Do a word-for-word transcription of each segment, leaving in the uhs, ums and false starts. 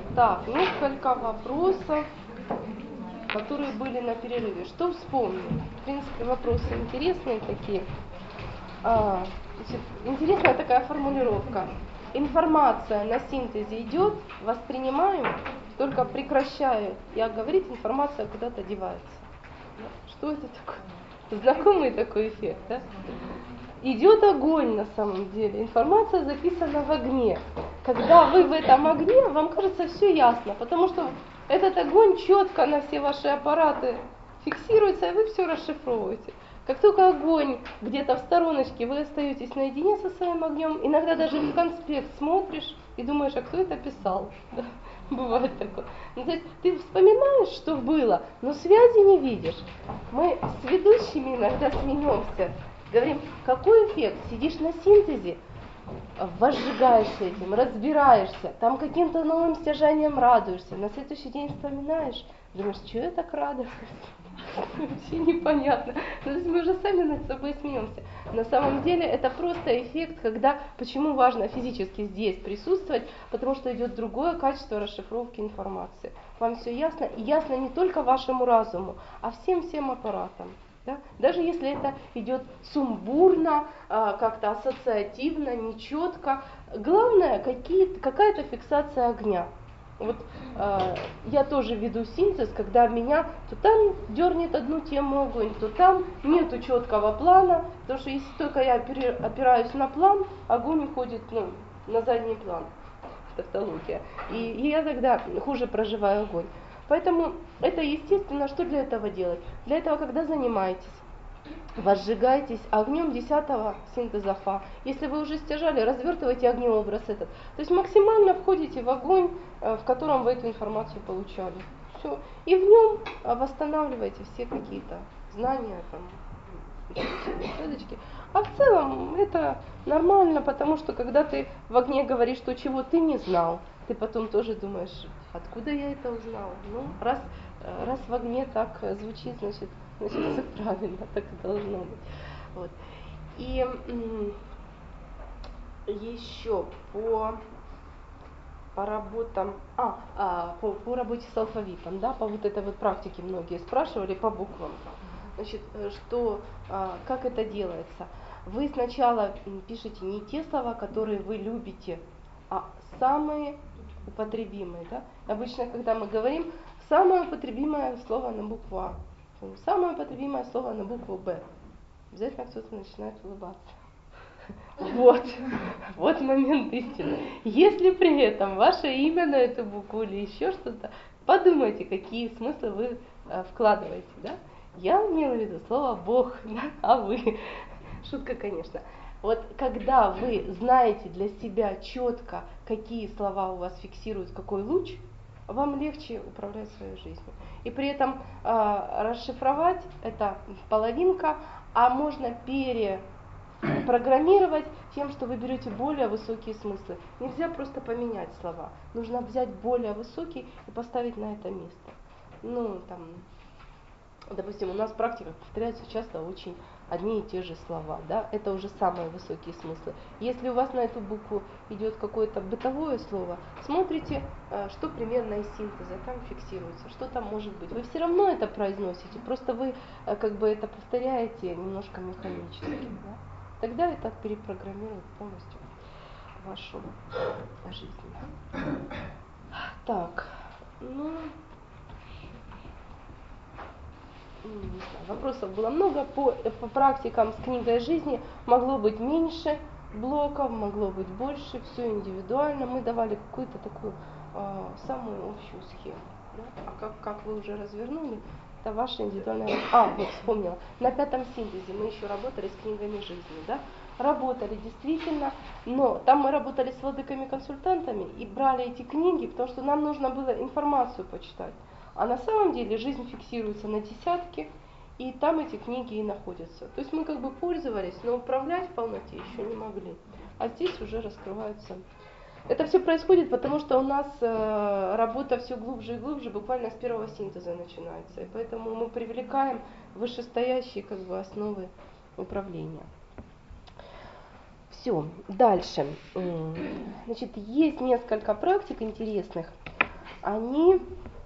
Так, несколько вопросов, которые были на перерыве. Что вспомнил? В принципе, вопросы интересные такие. А, значит, интересная такая формулировка. Информация на синтезе идет, воспринимаем, только прекращаю я говорить, информация куда-то девается. Что это такое? Знакомый такой эффект, да? Идет огонь на самом деле, информация записана в огне. Когда вы в этом огне, вам кажется все ясно, потому что этот огонь четко на все ваши аппараты фиксируется, и вы все расшифровываете. Как только огонь где-то в стороночке, вы остаетесь наедине со своим огнем, иногда даже в конспект смотришь и думаешь, а кто это писал? Да? Бывает такое. Ну, то есть ты вспоминаешь, что было, но связи не видишь. Мы с ведущими иногда смеемся. Говорим, какой эффект? Сидишь на синтезе, возжигаешься этим, разбираешься, там каким-то новым стяжанием радуешься, на следующий день вспоминаешь, думаешь, что я так радуюсь? Вообще непонятно. То есть мы уже сами над собой смеемся. На самом деле это просто эффект, когда, почему важно физически здесь присутствовать, потому что идет другое качество расшифровки информации. Вам все ясно, и ясно не только вашему разуму, а всем-всем аппаратам. Да? Даже если это идет сумбурно, как-то ассоциативно, нечетко, главное какая-то фиксация огня. Вот э, я тоже веду синтез, когда меня то там дернет одну тему огонь, то там нету четкого плана, потому что если только я опираюсь на план, огонь уходит ну, на задний план, тавтология, и, и я тогда хуже проживаю огонь. Поэтому это естественно, что для этого делать? Для этого, когда занимаетесь, возжигайтесь огнем десятого синтеза Фа. Если вы уже стяжали, развертывайте огнеобраз этот. То есть максимально входите в огонь, в котором вы эту информацию получали. Все. И в нем восстанавливайте все какие-то знания, там, следочки. А в целом это нормально, потому что когда ты в огне говоришь то, чего ты не знал, ты потом тоже думаешь, откуда я это узнал? Ну, раз, раз в огне так звучит, значит, значит все правильно, так и должно быть. Вот. И м- еще по, по работам, а, а по, по работе с алфавитом, да, по вот этой вот практике многие спрашивали, по буквам. Значит, что, как это делается? Вы сначала пишете не те слова, которые вы любите, а самые употребимые. Да? Обычно, когда мы говорим, самое употребимое слово на букву А, самое употребимое слово на букву Б, обязательно кто-то начинает улыбаться. Вот, вот момент истины. Если при этом ваше имя на эту букву или еще что-то, подумайте, какие смыслы вы вкладываете, да? Я имела в виду слово Бог, да? А вы? Шутка, конечно. Вот когда вы знаете для себя четко, какие слова у вас фиксируют какой луч, вам легче управлять своей жизнью. И при этом э, расшифровать это половинка, а можно перепрограммировать тем, что вы берете более высокие смыслы. Нельзя просто поменять слова. Нужно взять более высокий и поставить на это место. Ну, там... Допустим, у нас в практиках повторяются часто очень одни и те же слова, да, это уже самые высокие смыслы. Если у вас на эту букву идет какое-то бытовое слово, смотрите, что примерно из синтеза там фиксируется, что там может быть. Вы все равно это произносите, просто вы как бы это повторяете немножко механически, да? Тогда это перепрограммирует полностью вашу жизнь. Так, ну... Вопросов было много, по, по практикам с книгой жизни могло быть меньше блоков, могло быть больше, все индивидуально. Мы давали какую-то такую э, самую общую схему. Да? А как, как вы уже развернули, это ваша индивидуальная... А, вот вспомнила, на пятом синтезе мы еще работали с книгами жизни, да? Работали действительно, но там мы работали с владыками-консультантами и брали эти книги, потому что нам нужно было информацию почитать. А на самом деле жизнь фиксируется на десятки, и там эти книги и находятся. То есть мы как бы пользовались, но управлять в полноте еще не могли. А здесь уже раскрываются. Это все происходит, потому что у нас э, работа все глубже и глубже, буквально с первого синтеза начинается. И поэтому мы привлекаем вышестоящие как бы основы управления. Все, дальше. Значит, есть несколько практик интересных. они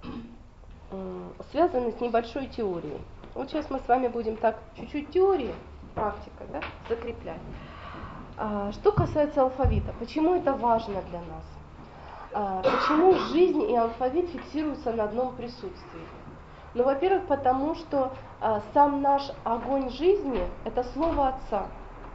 связаны с небольшой теорией. Вот сейчас мы с вами будем так чуть-чуть теории, практика, да, закреплять. А, что касается алфавита, почему это важно для нас? А, почему жизнь и алфавит фиксируются на одном присутствии? Ну, во-первых, потому что а, сам наш огонь жизни – это слово Отца.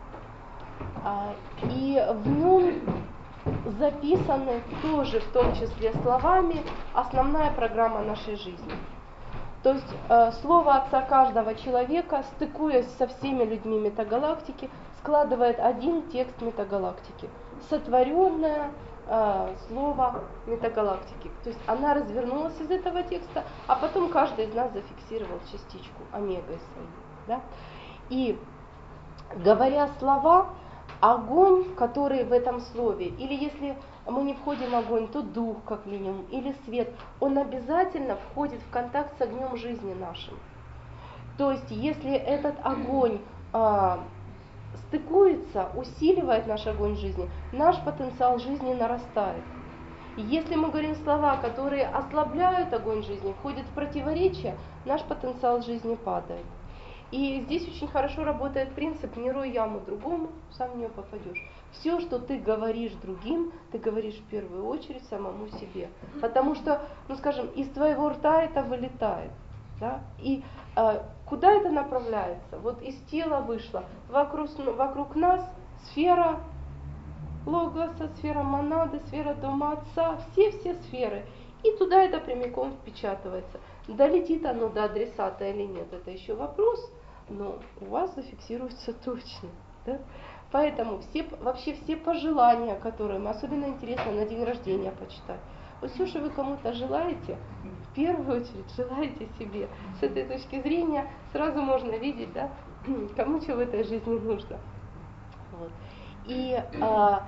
А, и в нем записаны тоже, в том числе словами, основная программа нашей жизни. То есть э, слово Отца каждого человека, стыкуясь со всеми людьми метагалактики, складывает один текст метагалактики. Сотворенное э, слово метагалактики. То есть она развернулась из этого текста, а потом каждый из нас зафиксировал частичку омегой своей. Да? И говоря слова, огонь, который в этом слове, или если мы не входим в огонь, то дух, как минимум, или свет, он обязательно входит в контакт с огнем жизни нашим. То есть, если этот огонь а, стыкуется, усиливает наш огонь жизни, наш потенциал жизни нарастает. Если мы говорим слова, которые ослабляют огонь жизни, входят в противоречие, наш потенциал жизни падает. И здесь очень хорошо работает принцип «не рой яму другому, сам в нее попадешь». Все, что ты говоришь другим, ты говоришь в первую очередь самому себе. Потому что, ну скажем, из твоего рта это вылетает. Да? И э, куда это направляется? Вот из тела вышло. Вокруг, вокруг нас сфера логоса, сфера монады, сфера дома Отца, все-все сферы. И туда это прямиком впечатывается. Долетит оно до адресата или нет, это еще вопрос. Но у вас зафиксируется точно. Да? Поэтому все, вообще все пожелания, которые мы, особенно интересно на день рождения почитать. Вот все, что вы кому-то желаете, в первую очередь желаете себе. С этой точки зрения сразу можно видеть, да, кому что в этой жизни нужно. Вот. И а,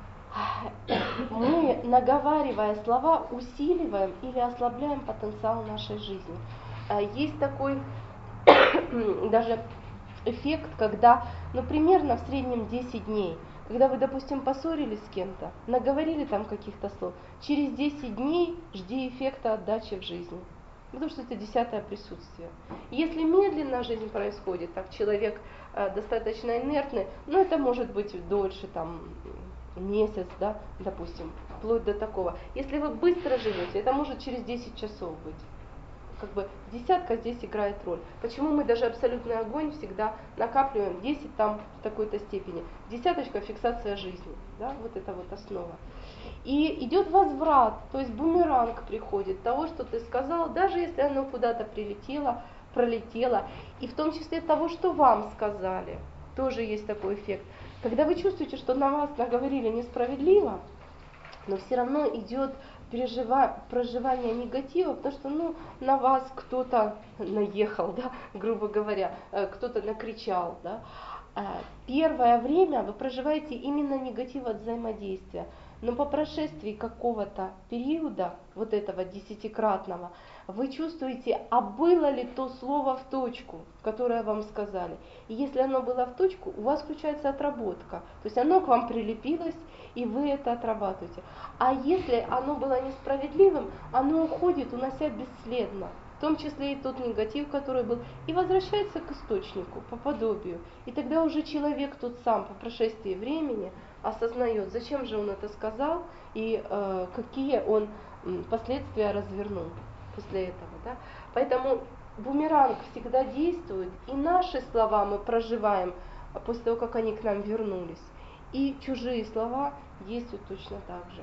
мы, наговаривая слова, усиливаем или ослабляем потенциал нашей жизни. А, есть такой даже эффект, когда, ну, примерно в среднем десять дней, когда вы, допустим, поссорились с кем-то, наговорили там каких-то слов, через десять дней жди эффекта отдачи в жизни, потому что это десятое присутствие. Если медленно жизнь происходит, так человек э, достаточно инертный, ну, это может быть дольше, там, месяц, да, допустим, вплоть до такого. Если вы быстро живете, это может через десять часов быть. Как бы десятка здесь играет роль. Почему мы даже абсолютный огонь всегда накапливаем десять там в такой-то степени. Десяточка — фиксация жизни, да, вот это вот основа. И идет возврат, то есть бумеранг приходит того, что ты сказал, даже если оно куда-то прилетело, пролетело, и в том числе того, что вам сказали, тоже есть такой эффект. Когда вы чувствуете, что на вас наговорили несправедливо, но все равно идет пережива... проживание негатива, потому что, ну, на вас кто-то наехал, да, грубо говоря, кто-то накричал, да. Первое время вы проживаете именно негатив от взаимодействия, но по прошествии какого-то периода, вот этого десятикратного, вы чувствуете, а было ли то слово в точку, которое вам сказали. И если оно было в точку, у вас включается отработка. То есть оно к вам прилепилось, и вы это отрабатываете. А если оно было несправедливым, оно уходит, унося бесследно. В том числе и тот негатив, который был, и возвращается к источнику, по подобию. И тогда уже человек тот сам по прошествии времени осознает, зачем же он это сказал и э, какие он м, последствия развернул после этого. Да? Поэтому бумеранг всегда действует, и наши слова мы проживаем после того, как они к нам вернулись. И чужие слова действуют точно так же.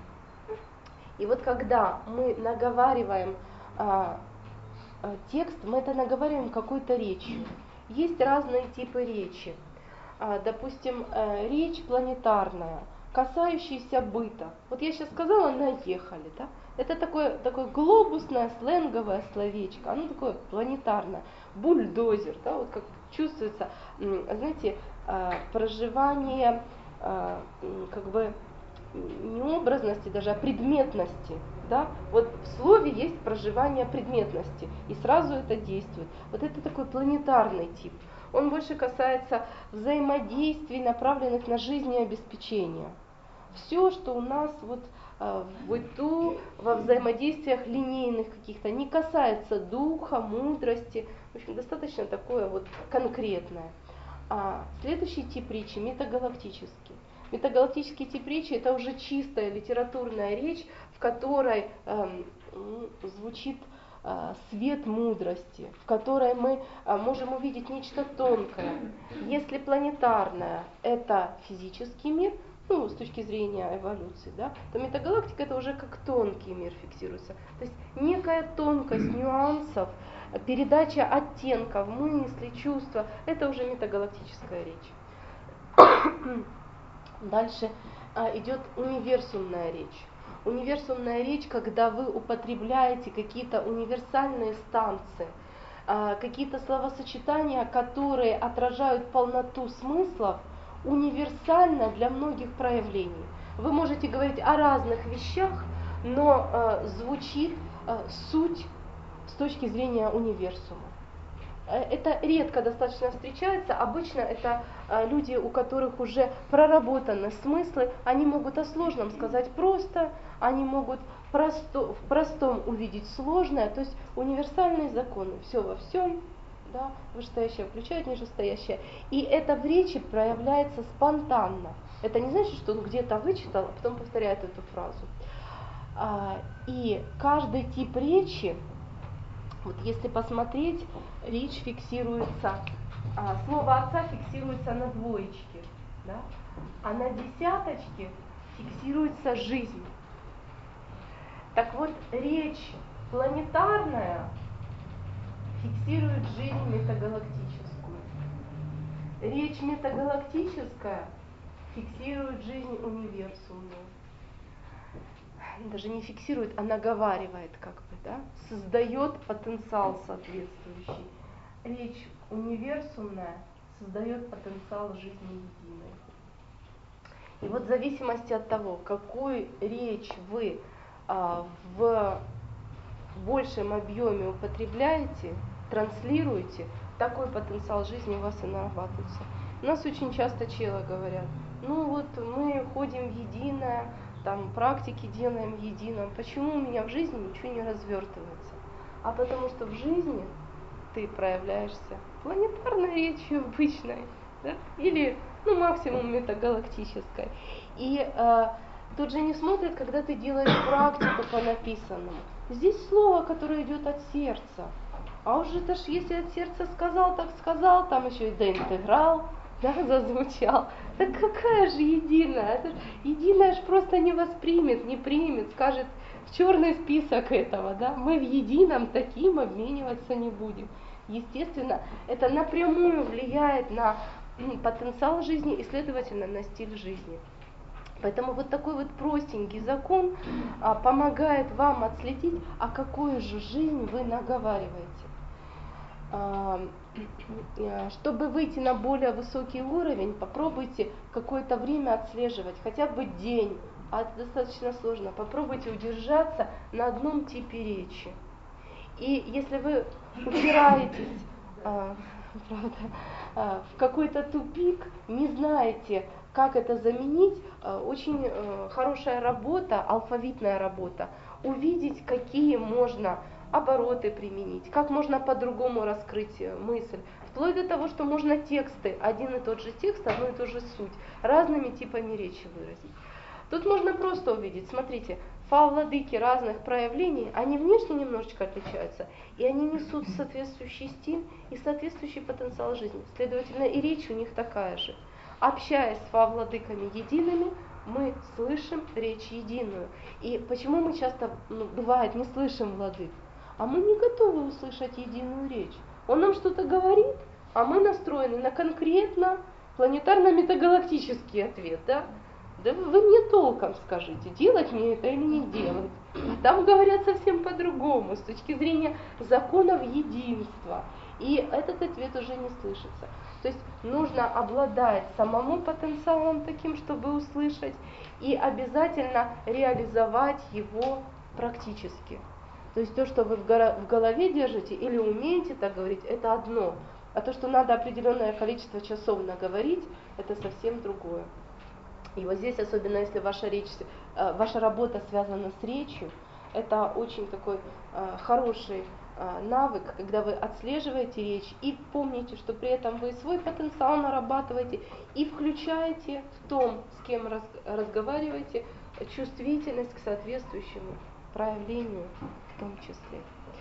И вот когда мы наговариваем а, а, текст, мы это наговариваем какой-то речью. Есть разные типы речи. А, допустим, а, речь планетарная, касающаяся быта. Вот я сейчас сказала «наехали», да? Это такое, такое глобусное, сленговое словечко, оно такое планетарное. Бульдозер, да, вот как чувствуется, знаете, а, проживание а, как бы не образности даже, а предметности. Да? Вот в слове есть проживание предметности, и сразу это действует. Вот это такой планетарный тип. Он больше касается взаимодействий, направленных на жизнеобеспечение. все, что у нас вот в быту, во взаимодействиях линейных каких-то, не касается духа, мудрости, в общем, достаточно такое вот конкретное. А следующий тип речи – метагалактический. Метагалактический тип речи – это уже чистая литературная речь, в которой э, звучит э, свет мудрости, в которой мы э, можем увидеть нечто тонкое. Если планетарное – это физический мир, ну, с точки зрения эволюции, да, то метагалактика это уже как тонкий мир фиксируется. То есть некая тонкость нюансов, передача оттенков, мысли, чувства, это уже метагалактическая речь. Дальше а, идет универсумная речь. Универсумная речь, когда вы употребляете какие-то универсальные станции, а, какие-то словосочетания, которые отражают полноту смыслов, универсально для многих проявлений. Вы можете говорить о разных вещах, но э, звучит э, суть с точки зрения универсума. Это редко достаточно встречается, обычно это э, люди, у которых уже проработаны смыслы, они могут о сложном сказать просто, они могут просто, в простом увидеть сложное, то есть универсальные законы, все во всем. Да, вышестоящее включает нижестоящее. И это в речи проявляется спонтанно. Это не значит, что он где-то вычитал, а потом повторяет эту фразу. А, и каждый тип речи, вот если посмотреть, речь фиксируется, а, слово отца фиксируется на двоечке, да, а на десяточке фиксируется жизнь. Так вот, речь планетарная фиксирует жизнь метагалактическую. Речь метагалактическая фиксирует жизнь универсумную. Даже не фиксирует, а наговаривает как бы, да? Создает потенциал соответствующий. Речь универсумная создает потенциал жизни единой. И вот в зависимости от того, какую речь вы а, в большем объеме употребляете, транслируете, такой потенциал жизни у вас и нарабатывается. У нас очень часто челы говорят, ну вот мы ходим в единое, там практики делаем в едином, почему у меня в жизни ничего не развертывается? А потому что в жизни ты проявляешься планетарной речью обычной, да? Или ну, максимум метагалактической. И э, тут же не смотрят, когда ты делаешь практику по написанному. Здесь слово, которое идет от сердца. А уже даже если от сердца сказал, так сказал, там еще и доинтеграл, да, зазвучал. Так какая же единая? Это ж, единая же просто не воспримет, не примет, скажет в черный список этого, да. Мы в едином таким обмениваться не будем. Естественно, это напрямую влияет на потенциал жизни и, следовательно, на стиль жизни. Поэтому вот такой вот простенький закон а, помогает вам отследить, а какую же жизнь вы наговариваете. А, чтобы выйти на более высокий уровень, попробуйте какое-то время отслеживать, хотя бы день, а это достаточно сложно. Попробуйте удержаться на одном типе речи. И если вы упираетесь, а, правда, а, в какой-то тупик, не знаете, как это заменить, а, очень а, хорошая работа, алфавитная работа, увидеть, какие можно обороты применить, как можно по-другому раскрыть мысль, вплоть до того, что можно тексты, один и тот же текст, одну и ту же суть, разными типами речи выразить. Тут можно просто увидеть, смотрите, фа, владыки разных проявлений, они внешне немножечко отличаются, и они несут соответствующий стиль и соответствующий потенциал жизни. Следовательно, и речь у них такая же. Общаясь с фа, владыками едиными, мы слышим речь единую. И почему мы часто, ну, бывает, не слышим владык? А мы не готовы услышать единую речь. Он нам что-то говорит, а мы настроены на конкретно планетарно-метагалактический ответ, да? Да вы мне толком скажите, делать мне это или не делать. А там говорят совсем по-другому, с точки зрения законов единства. И этот ответ уже не слышится. То есть нужно обладать самому потенциалом таким, чтобы услышать, и обязательно реализовать его практически. То есть то, что вы в голове держите или умеете так говорить, это одно. А то, что надо определенное количество часов наговорить, это совсем другое. И вот здесь, особенно если ваша речь, ваша работа связана с речью, это очень такой хороший навык, когда вы отслеживаете речь и помните, что при этом вы свой потенциал нарабатываете и включаете в том, с кем разговариваете, чувствительность к соответствующему проявлению в том числе.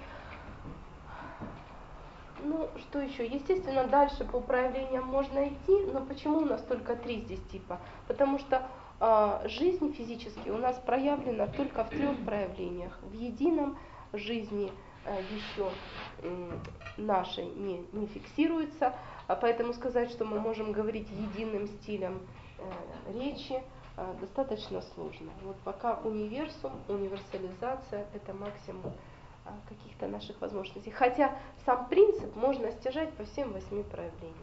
Ну, что еще? Естественно, дальше по проявлениям можно идти, но почему у нас только три здесь типа? Потому что э, жизнь физически у нас проявлена только в трех проявлениях. В едином жизни э, еще э, нашей не, не фиксируется, а поэтому сказать, что мы можем говорить единым стилем э, речи, э, достаточно сложно. Вот пока универсум, универсализация – это максимум каких-то наших возможностей. Хотя сам принцип можно стяжать по всем восьми проявлениям.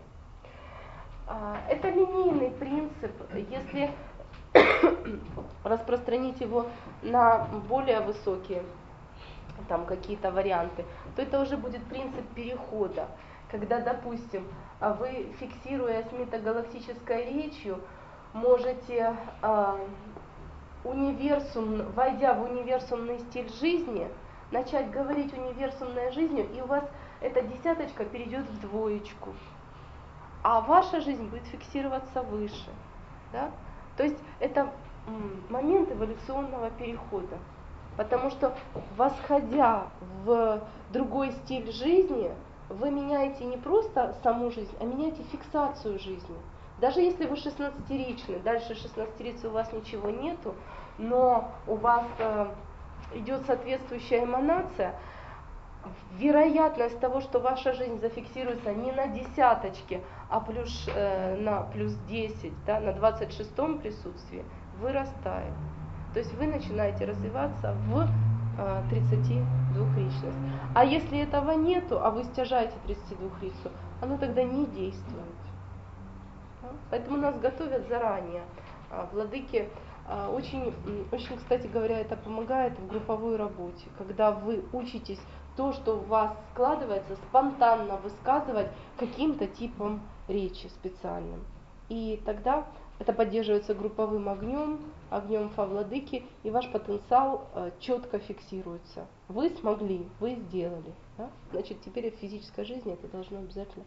Это линейный принцип. Если распространить его на более высокие там какие-то варианты, то это уже будет принцип перехода. Когда, допустим, вы, фиксируясь метагалактической речью, можете э, универсум, войдя в универсумный стиль жизни, начать говорить универсумной жизнью, и у вас эта десяточка перейдет в двоечку, а ваша жизнь будет фиксироваться выше. Да? То есть это момент эволюционного перехода, потому что, восходя в другой стиль жизни, вы меняете не просто саму жизнь, а меняете фиксацию жизни. Даже если вы шестнадцатиричны, дальше шестнадцатирицы у вас ничего нету, но у вас идет соответствующая эманация, вероятность того, что ваша жизнь зафиксируется не на десяточке, а плюс, э, на плюс десять, да, на двадцать шестом присутствии, вырастает. То есть вы начинаете развиваться в э, тридцати двухричность. А если этого нету, а вы стяжаете тридцатидвухрицу, оно тогда не действует. Да? Поэтому нас готовят заранее. Владыки Очень, очень, кстати говоря, это помогает в групповой работе, когда вы учитесь то, что у вас складывается, спонтанно высказывать каким-то типом речи специальным. И тогда это поддерживается групповым огнем, огнем Фа-владыки, и ваш потенциал четко фиксируется. Вы смогли, вы сделали. Да? Значит, теперь в физической жизни это должно обязательно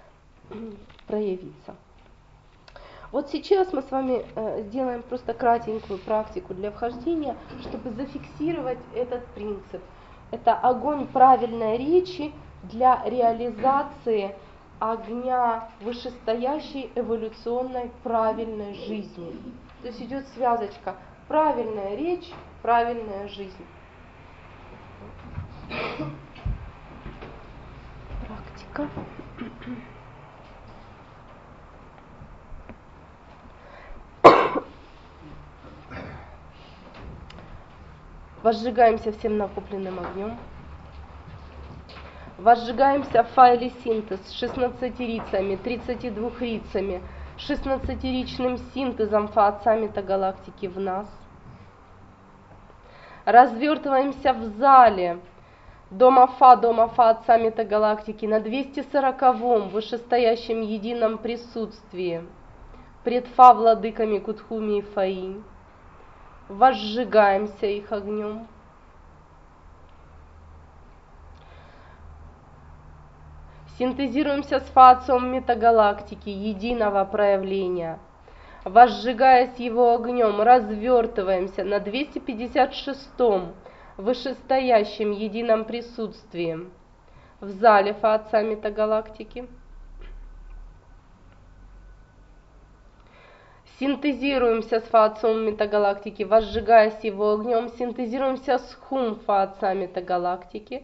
проявиться. Вот сейчас мы с вами э, сделаем просто кратенькую практику для вхождения, чтобы зафиксировать этот принцип. Это огонь правильной речи для реализации огня вышестоящей эволюционной правильной жизни. То есть идет связочка: правильная речь, правильная жизнь. Практика. Возжигаемся всем накопленным огнем. Возжигаемся в файле синтез с шестнадцатирицами, тридцатидвухрицами, шестнадцатиричным синтезом фа-отца метагалактики в нас. Развертываемся в зале дома Фа, дома Фа-отца метагалактики на двести сороковом вышестоящем едином присутствии пред Фа-владыками Кутхуми и Фаи. Возжигаемся их огнем. Синтезируемся с Фа-отцом метагалактики единого проявления. Возжигаясь его огнем, развертываемся на двести пятьдесят шестом вышестоящем едином присутствии в зале Фа-отца метагалактики. Синтезируемся с Фа-отцом метагалактики, возжигаясь его огнем, синтезируемся с Хум Фа-отца метагалактики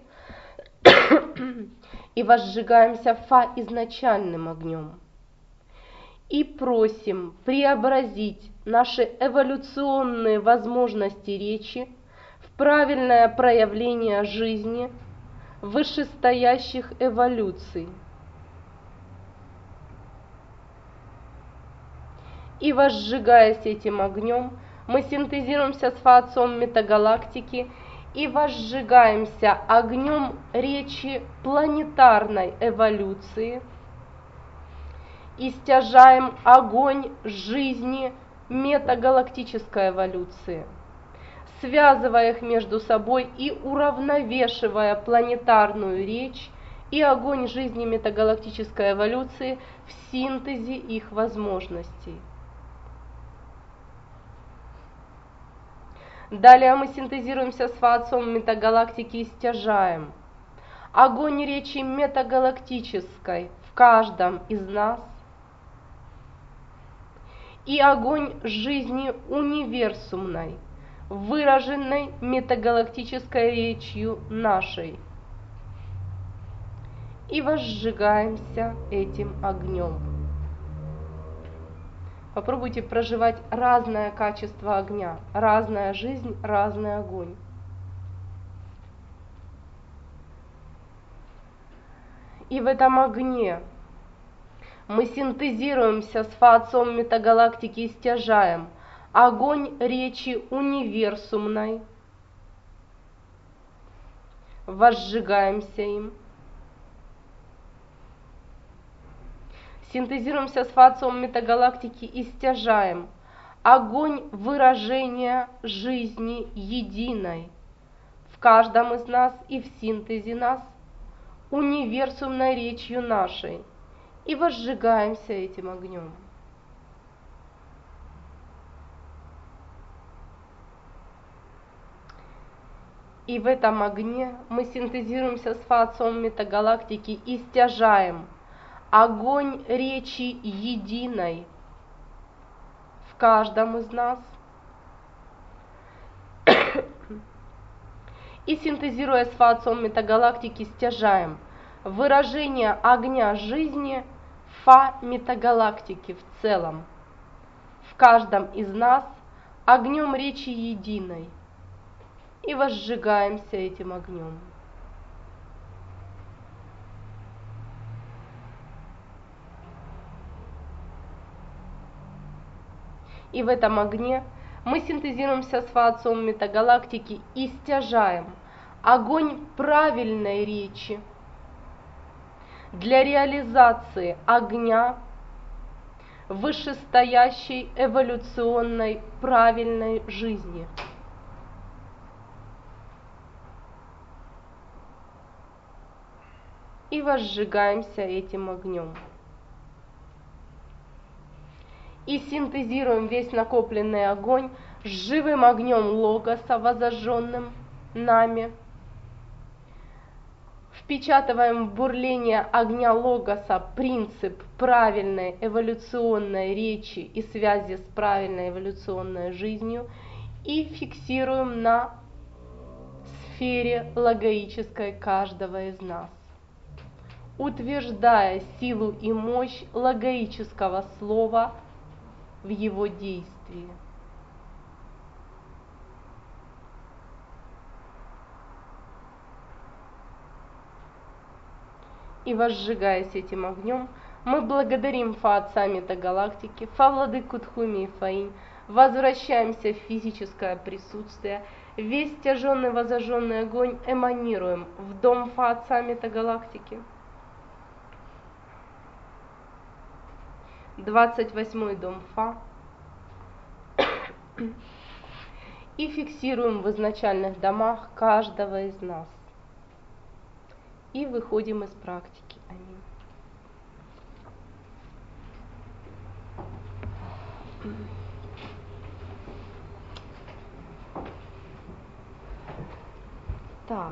и возжигаемся Фа изначальным огнем. И просим преобразить наши эволюционные возможности речи в правильное проявление жизни вышестоящих эволюций. И возжигаясь этим огнем, мы синтезируемся с Фа-отцом метагалактики и возжигаемся огнем речи планетарной эволюции и стяжаем огонь жизни метагалактической эволюции, связывая их между собой и уравновешивая планетарную речь и огонь жизни метагалактической эволюции в синтезе их возможностей. Далее мы синтезируемся с Фаотцом метагалактики и стяжаем огонь речи метагалактической в каждом из нас и огонь жизни универсумной, выраженной метагалактической речью нашей, и возжигаемся этим огнем. Попробуйте проживать разное качество огня, разная жизнь, разный огонь. И в этом огне мы синтезируемся с Фаотцом метагалактики и стяжаем огонь речи универсумной, возжигаемся им. Синтезируемся с Фаотцом метагалактики и стяжаем огонь выражения жизни единой в каждом из нас и в синтезе нас, универсумной речью нашей, и возжигаемся этим огнем. И в этом огне мы синтезируемся с Фаотцом метагалактики и стяжаем огонь речи единой в каждом из нас, и синтезируя с Фаотцом метагалактики стяжаем выражение огня жизни Фа метагалактики в целом, в каждом из нас огнем речи единой, и возжигаемся этим огнем. И в этом огне мы синтезируемся с Фаотцом метагалактики и стяжаем огонь правильной речи для реализации огня вышестоящей эволюционной правильной жизни. И возжигаемся этим огнем. И синтезируем весь накопленный огонь с живым огнем Логоса, возожженным нами. Впечатываем в бурление огня Логоса принцип правильной эволюционной речи и связи с правильной эволюционной жизнью и фиксируем на сфере логоической каждого из нас, утверждая силу и мощь логоического слова в его действии. И возжигаясь этим огнем, мы благодарим Фа-Отца метагалактики, Фа-Владыку Тхуми и Фаинь, возвращаемся в физическое присутствие, весь стяженный возожженный огонь эманируем в дом Фа-Отца метагалактики. двадцать восьмой дом Фа. И фиксируем в изначальных домах каждого из нас. И выходим из практики. Аминь. Так.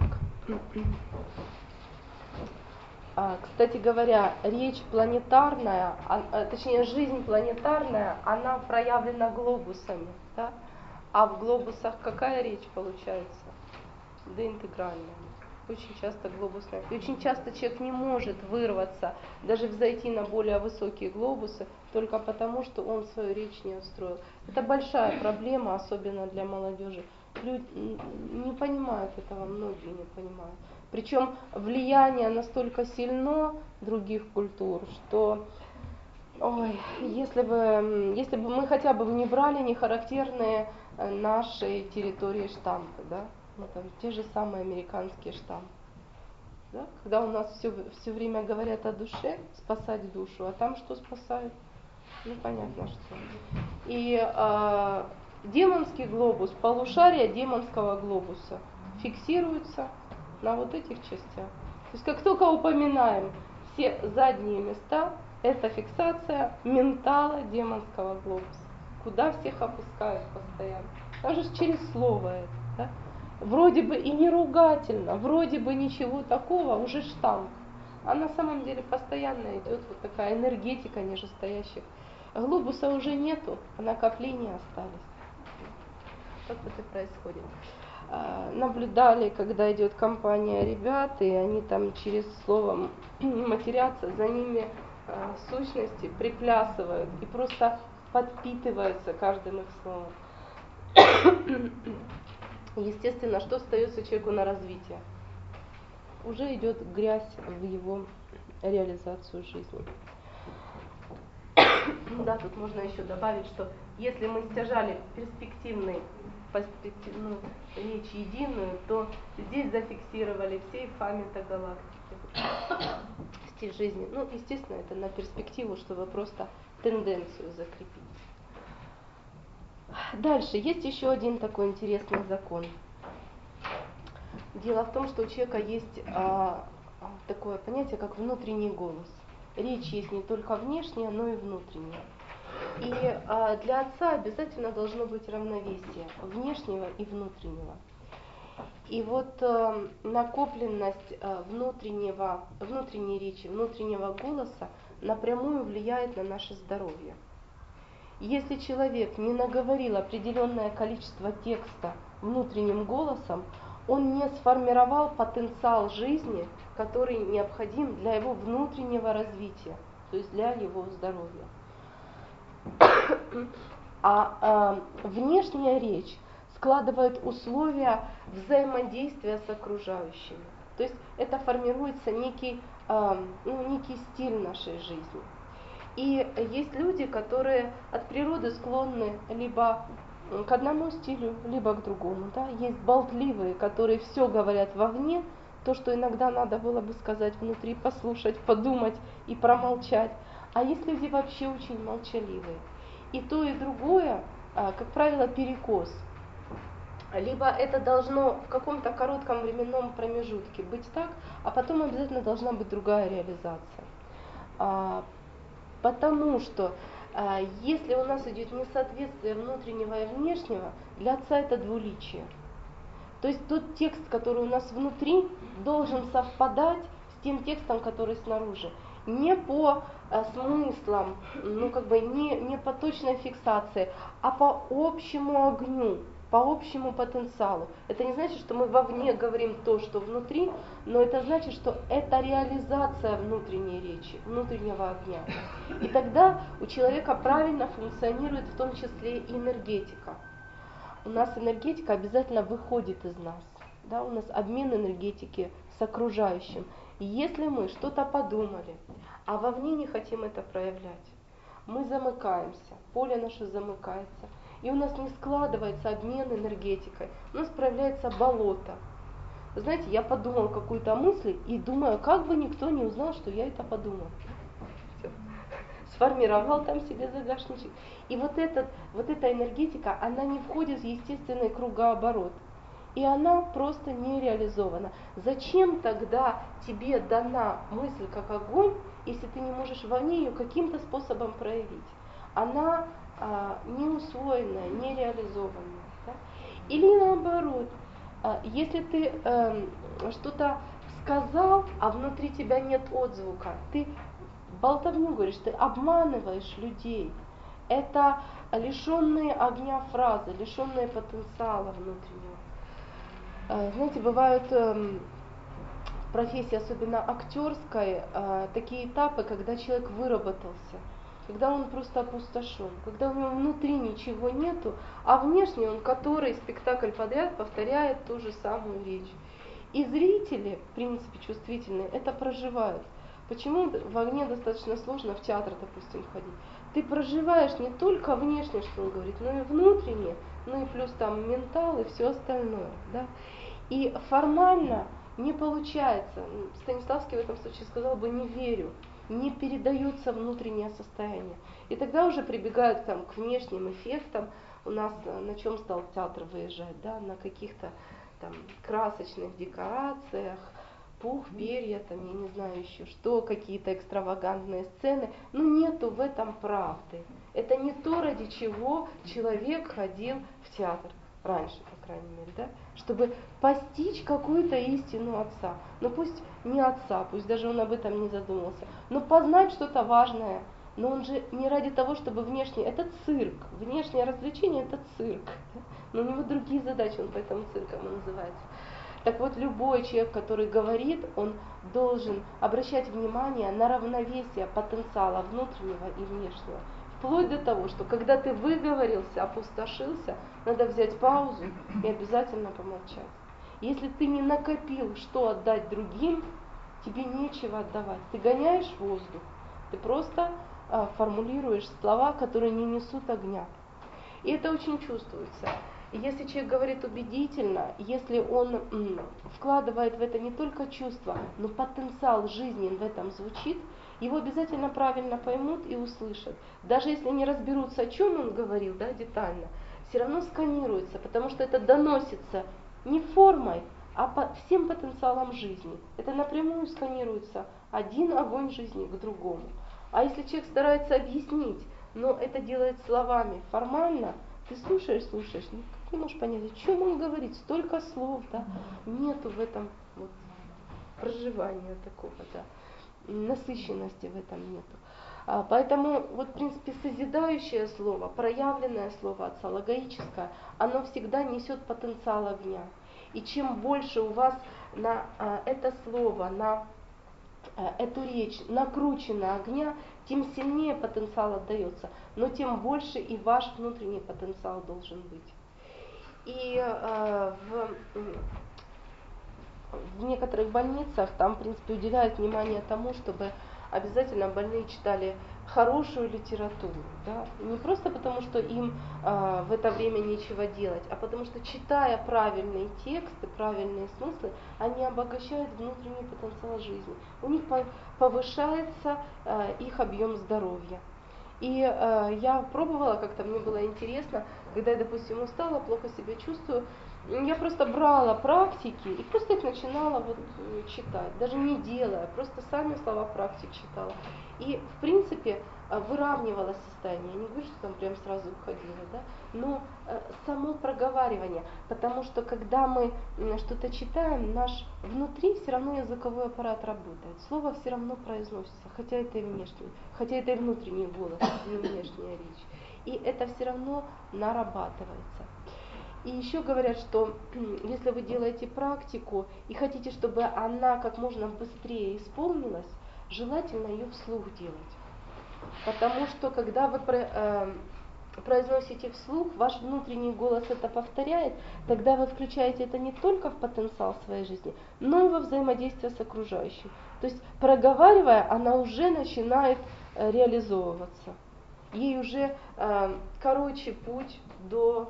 А, кстати говоря, речь планетарная, а, точнее жизнь планетарная, она проявлена глобусами, да? А в глобусах какая речь получается? Доинтегральная. Очень часто глобусная. И очень часто человек не может вырваться, даже взойти на более высокие глобусы, только потому, что он свою речь не устроил. Это большая проблема, особенно для молодежи. Люди не понимают этого, многие не понимают. Причем влияние настолько сильно других культур, что ой, если бы, если бы мы хотя бы не брали не характерные нашей территории штампы, да? Ну, там, те же самые американские штампы. Да? Когда у нас все, все время говорят о душе, спасать душу, а там что спасают? Ну понятно что. И э, демонский глобус, полушария демонского глобуса фиксируются на вот этих частях. То есть как только упоминаем все задние места, это фиксация ментала демонского глобуса. Куда всех опускают постоянно. Даже через слово это. Да? Вроде бы и не ругательно, вроде бы ничего такого, уже штамп. А на самом деле постоянно идет вот такая энергетика нижестоящих. Глобуса уже нету, а накопления остались. Так вот и происходит. Наблюдали, когда идет компания ребят, и они там через слово матерятся, за ними сущности приплясывают и просто подпитываются каждым их словом. Естественно, что остается человеку на развитие? Уже идет грязь в его реализацию жизни. Да, тут можно еще добавить, что если мы стяжали перспективный, перспективную речь единую, то здесь зафиксировали все эйфа метагалактики. Стиль жизни. Ну, естественно, это на перспективу, чтобы просто тенденцию закрепить. Дальше, есть еще один такой интересный закон. Дело в том, что у человека есть а, такое понятие, как внутренний голос. Речь есть не только внешняя, но и внутренняя. И а, для отца обязательно должно быть равновесие внешнего и внутреннего. И вот а, накопленность а, внутреннего, внутренней речи, внутреннего голоса напрямую влияет на наше здоровье. Если человек не наговорил определенное количество текста внутренним голосом, он не сформировал потенциал жизни, который необходим для его внутреннего развития, то есть для его здоровья. А, а внешняя речь складывает условия взаимодействия с окружающими. То есть это формируется некий, а, ну, некий стиль нашей жизни. И есть люди, которые от природы склонны либо к одному стилю, либо к другому. Да? Есть болтливые, которые все говорят вовне, то, что иногда надо было бы сказать внутри, послушать, подумать и промолчать. А есть люди вообще очень молчаливые. И то, и другое, как правило, перекос. Либо это должно в каком-то коротком временном промежутке быть так, а потом обязательно должна быть другая реализация. Потому что а, если у нас идет несоответствие внутреннего и внешнего, для отца это двуличие. То есть тот текст, который у нас внутри, должен совпадать с тем текстом, который снаружи. Не по а, смыслам, ну как бы не, не по точной фиксации, а по общему огню, по общему потенциалу. Это не значит, что мы вовне говорим то, что внутри, но это значит, что это реализация внутренней речи, внутреннего огня. И тогда у человека правильно функционирует в том числе и энергетика. У нас энергетика обязательно выходит из нас. Да? У нас обмен энергетики с окружающим. И если мы что-то подумали, а вовне не хотим это проявлять, мы замыкаемся, поле наше замыкается. И у нас не складывается обмен энергетикой, у нас проявляется болото. Вы знаете, я подумала какую-то мысль и думаю, как бы никто не узнал, что я это подумала. Все. Сформировал там себе загашничек. И вот, этот, вот эта энергетика, она не входит в естественный кругооборот. И она просто не реализована. Зачем тогда тебе дана мысль как огонь, если ты не можешь вовне ее каким-то способом проявить? Она а, не усвоенная, не реализованная. Да? Или наоборот, а, если ты а, что-то сказал, а внутри тебя нет отзвука, ты болтовню говоришь, ты обманываешь людей. Это лишенные огня фразы, лишенные потенциала внутреннего. Знаете, бывают в профессии, особенно актерской, такие этапы, когда человек выработался, когда он просто опустошен, когда у него внутри ничего нету, а внешне он который спектакль подряд повторяет ту же самую речь. И зрители, в принципе, чувствительные, это проживают. Почему в огне достаточно сложно в театр, допустим, ходить? Ты проживаешь не только внешне, что он говорит, но и внутренне, ну и плюс там ментал и все остальное. Да? И формально не получается. Станиславский в этом случае сказал бы «не верю». не передается внутреннее состояние. И тогда уже прибегают там, к внешним эффектам. У нас на чем стал театр выезжать, да, на каких-то там красочных декорациях, пух, перья, там, я не знаю еще что, какие-то экстравагантные сцены. Но нету в этом правды. Это не то, ради чего человек ходил в театр. Раньше, по крайней мере, да, чтобы постичь какую-то истину Отца. Ну пусть не Отца, пусть даже он об этом не задумался, но познать что-то важное. Но он же не ради того, чтобы внешне, это цирк, внешнее развлечение это цирк, но у него другие задачи, он поэтому цирком и называется. Так вот, любой человек, который говорит, он должен обращать внимание на равновесие потенциала внутреннего и внешнего. Вплоть до того, что когда ты выговорился, опустошился, надо взять паузу и обязательно помолчать. Если ты не накопил, что отдать другим, тебе нечего отдавать. Ты гоняешь воздух, ты просто а, формулируешь слова, которые не несут огня. И это очень чувствуется. Если человек говорит убедительно, если он м, вкладывает в это не только чувства, но потенциал жизни в этом звучит, его обязательно правильно поймут и услышат. Даже если не разберутся, о чем он говорил, да, детально, все равно сканируется, потому что это доносится не формой, а по всем потенциалам жизни. Это напрямую сканируется один огонь жизни к другому. А если человек старается объяснить, но это делает словами формально, ты слушаешь, слушаешь, ну, не можешь понять, о чем он говорит, столько слов, да, нету в этом вот проживания такого, да, насыщенности в этом нету. А, поэтому, вот, в принципе, созидающее слово, проявленное слово Отца, логоическое, оно всегда несет потенциал огня. И чем больше у вас на а, это слово, на а, эту речь накручено огня, тем сильнее потенциал отдается, но тем больше и ваш внутренний потенциал должен быть. И э, в, в некоторых больницах там, в принципе, уделяют внимание тому, чтобы обязательно больные читали хорошую литературу. Да? Не просто потому, что им э, в это время нечего делать, а потому что, читая правильные тексты, правильные смыслы, они обогащают внутренний потенциал жизни. У них повышается э, их объем здоровья. И э, я пробовала, как-то мне было интересно, когда я, допустим, устала, плохо себя чувствую, я просто брала практики и просто их начинала вот читать, даже не делая, просто сами слова практик читала. И, в принципе, выравнивалось состояние. Я не говорю, что там прям сразу уходила, да, но э, само проговаривание, потому что когда мы что-то читаем, наш внутри все равно языковой аппарат работает, слово все равно произносится, хотя это и внешний, хотя это и внутренний голос, не внешняя речь. И это все равно нарабатывается. И еще говорят, что если вы делаете практику и хотите, чтобы она как можно быстрее исполнилась, желательно ее вслух делать. Потому что когда вы э, произносите вслух, ваш внутренний голос это повторяет, тогда вы включаете это не только в потенциал своей жизни, но и во взаимодействие с окружающим. То есть, проговаривая, она уже начинает э, реализовываться. Ей уже э, короче путь до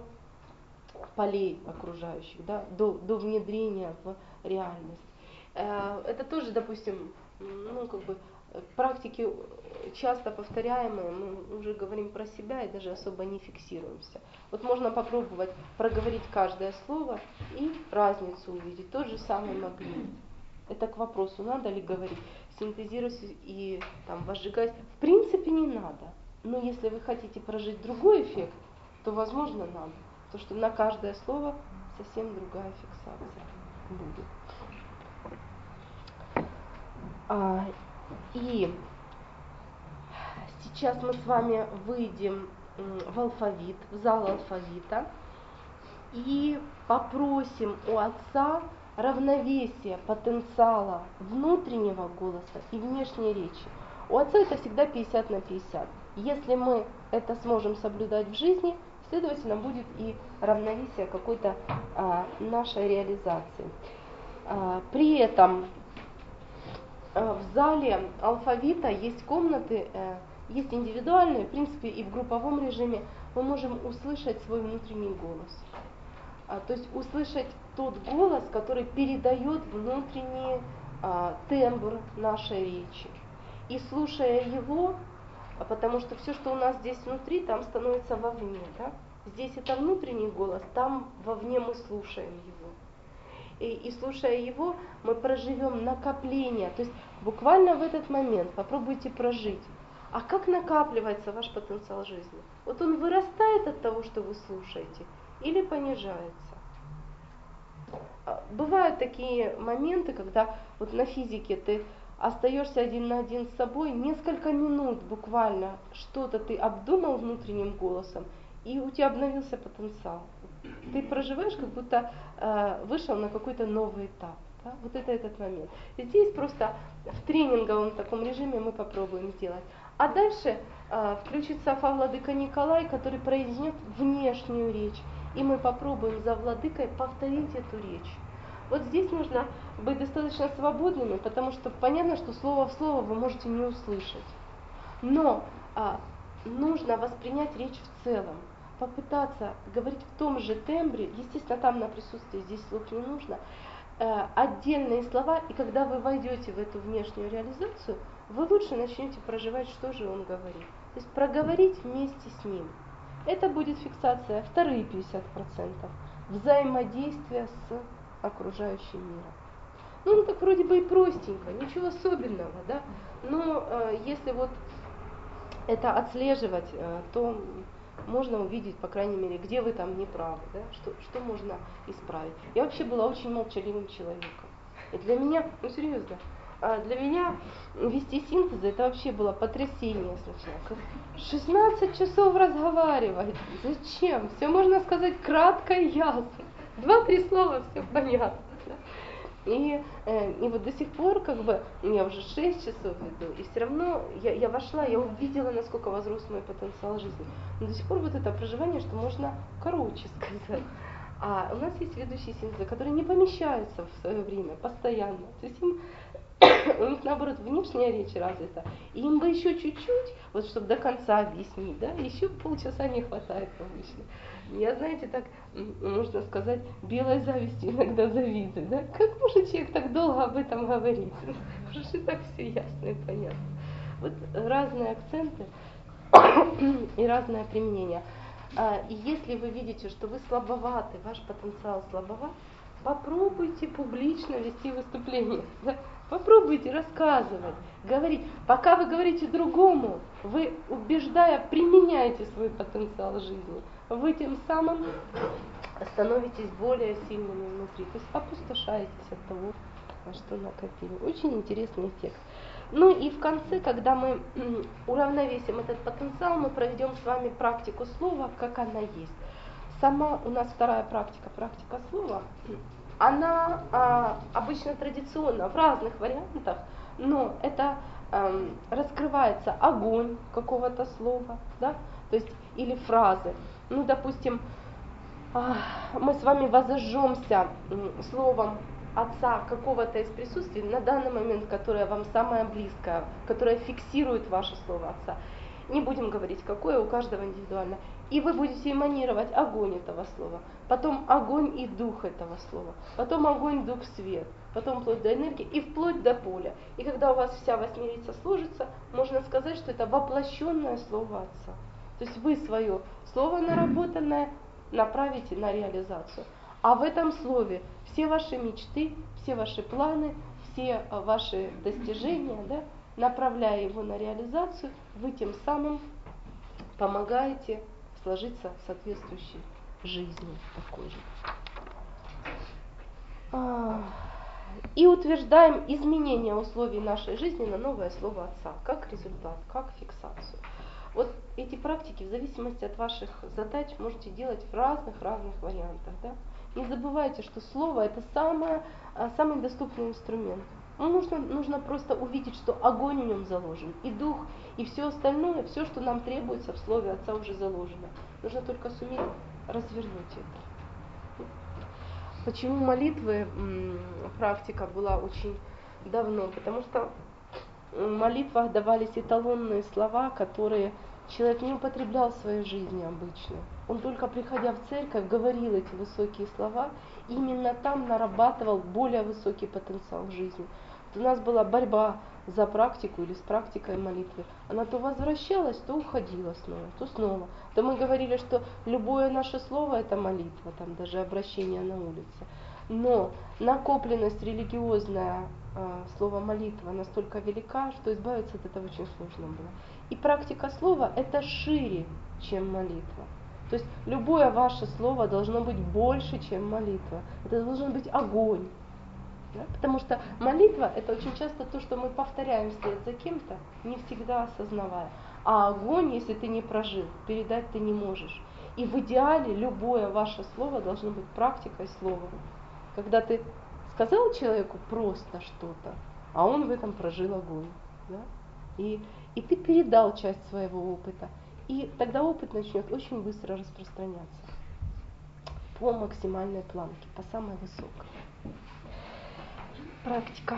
полей окружающих, да, до, до внедрения в реальность. Э, это тоже, допустим, ну, как бы, практики часто повторяемые, мы уже говорим про себя и даже особо не фиксируемся. Вот можно попробовать проговорить каждое слово и разницу увидеть, тот же самый магнит. Это к вопросу, надо ли говорить, синтезировать и там, возжигать. В принципе, не надо. Но если вы хотите прожить другой эффект, то, возможно, надо. Потому что на каждое слово совсем другая фиксация будет. А, и сейчас мы с вами выйдем в алфавит, в зал алфавита и попросим у Отца равновесие потенциала внутреннего голоса и внешней речи. У Отца это всегда пятьдесят на пятьдесят. Если мы это сможем соблюдать в жизни, следовательно, будет и равновесие какой-то а, нашей реализации. А, при этом а, в зале алфавита есть комнаты, а, есть индивидуальные, в принципе, и в групповом режиме мы можем услышать свой внутренний голос. А, то есть услышать тот голос, который передает внутренний а, тембр нашей речи. И слушая его, а потому что все, что у нас здесь внутри, там становится вовне. Да? Здесь это внутренний голос, там вовне мы слушаем его. И, и слушая его, мы проживем накопление. То есть буквально в этот момент попробуйте прожить. А как накапливается ваш потенциал жизни? Вот он вырастает от того, что вы слушаете, или понижается? Бывают такие моменты, когда вот на физике ты остаешься один на один с собой, несколько минут буквально что-то ты обдумал внутренним голосом, и у тебя обновился потенциал. Ты проживаешь, как будто э, вышел на какой-то новый этап. Да? Вот это этот момент. И здесь просто в тренинговом таком режиме мы попробуем сделать. А дальше э, включится Фа-владыка Николай, который произнесет внешнюю речь. И мы попробуем за владыкой повторить эту речь. Вот здесь нужно быть достаточно свободными, потому что понятно, что слово в слово вы можете не услышать. Но а, нужно воспринять речь в целом, попытаться говорить в том же тембре, естественно, там на присутствие, здесь слух не нужно, э, отдельные слова, и когда вы войдете в эту внешнюю реализацию, вы лучше начнете проживать, что же он говорит. То есть проговорить вместе с ним. Это будет фиксация, вторые пятьдесят процентов, взаимодействия с окружающим миром. Ну, так вроде бы и простенько, ничего особенного, да, но э, если вот это отслеживать, э, то можно увидеть, по крайней мере, где вы там не правы, да, что, что можно исправить. Я вообще была очень молчаливым человеком. И для меня, ну серьезно, для меня вести синтезы это вообще было потрясение сначала. шестнадцать часов разговаривать, зачем? Все можно сказать кратко и ясно. Два-три слова, все понятно. И, э, и вот до сих пор, как бы, я уже шесть часов веду, и все равно я, я вошла, я увидела, насколько возрос мой потенциал жизни. Но до сих пор вот это проживание, что можно короче сказать. А у нас есть ведущие синтезы, которые не помещаются в свое время постоянно. То есть им, у них наоборот внешняя речь развита. И им бы еще чуть-чуть, вот чтобы до конца объяснить, да, еще полчаса не хватает обычно. Я, знаете, так, можно сказать, белой завистью иногда завидую, да? Как может человек так долго об этом говорить? Уже же так все ясно и понятно. Вот разные акценты и разное применение. И если вы видите, что вы слабоваты, ваш потенциал слабоват, попробуйте публично вести выступление. Да? Попробуйте рассказывать, говорить. Пока вы говорите другому, вы, убеждая, применяете свой потенциал жизни. Вы тем самым становитесь более сильными внутри. То есть опустошаетесь от того, что накопили. Очень интересный эффект. Ну и в конце, когда мы уравновесим этот потенциал, мы проведем с вами практику слова, как она есть. Сама у нас вторая практика, практика слова, она а, обычно традиционна в разных вариантах, но это а, раскрывается огонь какого-то слова, да, то есть или фразы. Ну, допустим, а, мы с вами возожжемся словом отца какого-то из присутствий на данный момент, которое вам самое близкое, которое фиксирует ваше слово отца. Не будем говорить, какое, у каждого индивидуально. И вы будете эманировать огонь этого слова, потом огонь и дух этого слова, потом огонь, дух, свет, потом вплоть до энергии и вплоть до поля. И когда у вас вся восьмерица сложится, можно сказать, что это воплощенное слово отца. То есть вы свое слово наработанное направите на реализацию. А в этом слове все ваши мечты, все ваши планы, все ваши достижения, да, направляя его на реализацию, вы тем самым помогаете сложиться соответствующей жизни такой же. И утверждаем изменение условий нашей жизни на новое слово отца, как результат, как фиксацию. Вот эти практики в зависимости от ваших задач можете делать в разных-разных вариантах. Да? Не забывайте, что слово это самое, самый доступный инструмент. Ну, нужно, нужно просто увидеть, что огонь в нем заложен, и дух, и все остальное, все, что нам требуется в слове отца уже заложено. Нужно только суметь развернуть это. Почему молитвы практика была очень давно? Потому что в молитвах давались эталонные слова, которые человек не употреблял в своей жизни обычно. Он только приходя в церковь говорил эти высокие слова, и именно там нарабатывал более высокий потенциал в жизни. у нас была борьба за практику или с практикой молитвы. Она то возвращалась, то уходила снова, то снова. То мы говорили, что любое наше слово это молитва, там даже обращение на улице. Но накопленность религиозная, э, слово молитва настолько велика, что избавиться от этого очень сложно было. И практика слова это шире, чем молитва. То есть любое ваше слово должно быть больше, чем молитва. Это должен быть огонь. Да? Потому что молитва это очень часто то, что мы повторяем вслед за кем-то, не всегда осознавая. А огонь, если ты не прожил, передать ты не можешь. И в идеале любое ваше слово должно быть практикой слова. Когда ты сказал человеку просто что-то, а он в этом прожил огонь. Да? И, и ты передал часть своего опыта. И тогда опыт начнет очень быстро распространяться по максимальной планке, по самой высокой. Практика.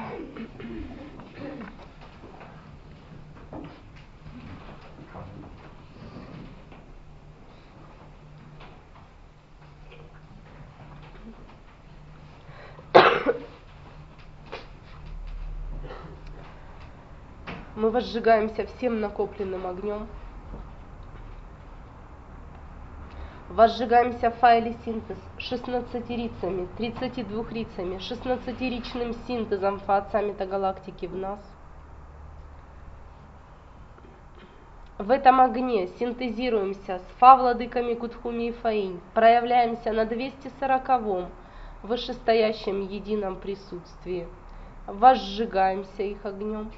Мы возжигаемся всем накопленным огнем. Возжигаемся в файле синтез шестнадцатирицами, тридцатидвухрицами, шестнадцатиричным синтезом фа-отца метагалактики в нас. В этом огне синтезируемся с фа-владыками Кутхуми и Фаинь, проявляемся на двести сороковом вышестоящем едином присутствии, возжигаемся их огнем.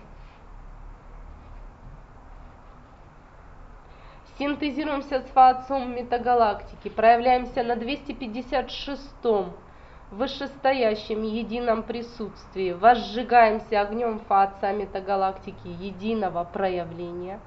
Синтезируемся с фа-отцом метагалактики, проявляемся на двести пятьдесят шестом вышестоящем едином присутствии, возжигаемся огнем фа-отца метагалактики единого проявления.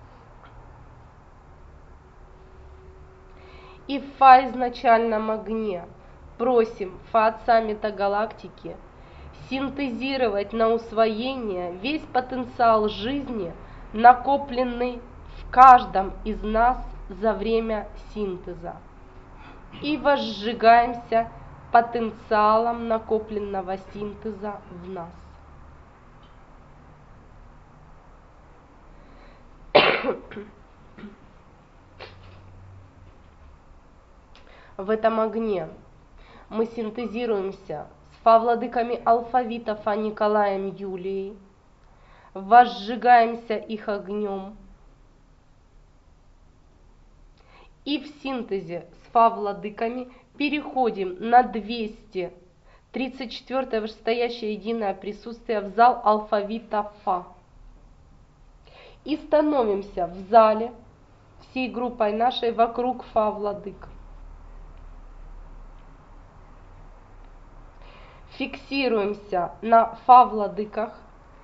И в фа-изначальном огне просим фа-отца метагалактики синтезировать на усвоение весь потенциал жизни, накопленный в каждом из нас за время синтеза. И возжигаемся потенциалом накопленного синтеза в нас. В этом огне мы синтезируемся с фа-владыками алфавита Фа Николаем Юлией, возжигаемся их огнем. И в синтезе с фа-владыками переходим на двести тридцать четвёртое вышестоящее единое присутствие в зал алфавита Фа. И становимся в зале всей группой нашей вокруг фа-владык. Фиксируемся на фа-владыках,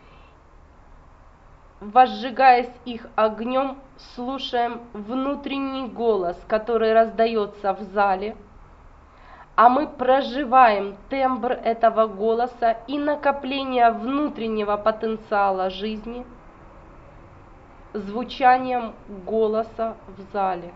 возжигаясь их огнем, слушаем внутренний голос, который раздается в зале, а мы проживаем тембр этого голоса и накопление внутреннего потенциала жизни звучанием голоса в зале.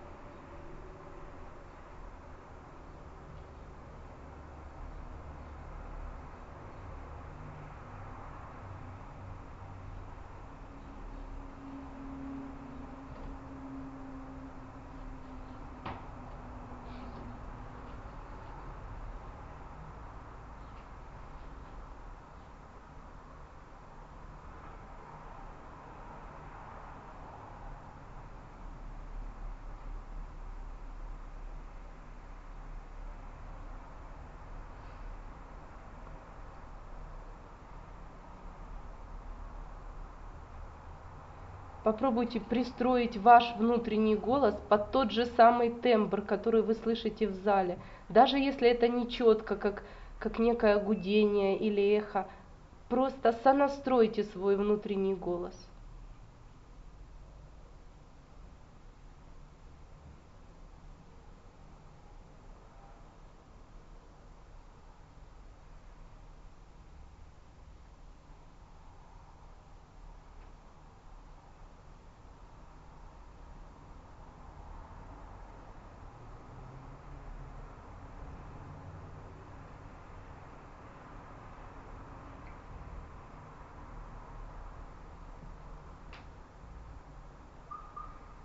Попробуйте пристроить ваш внутренний голос под тот же самый тембр, который вы слышите в зале. Даже если это не четко, как, как некое гудение или эхо, просто сонастройте свой внутренний голос.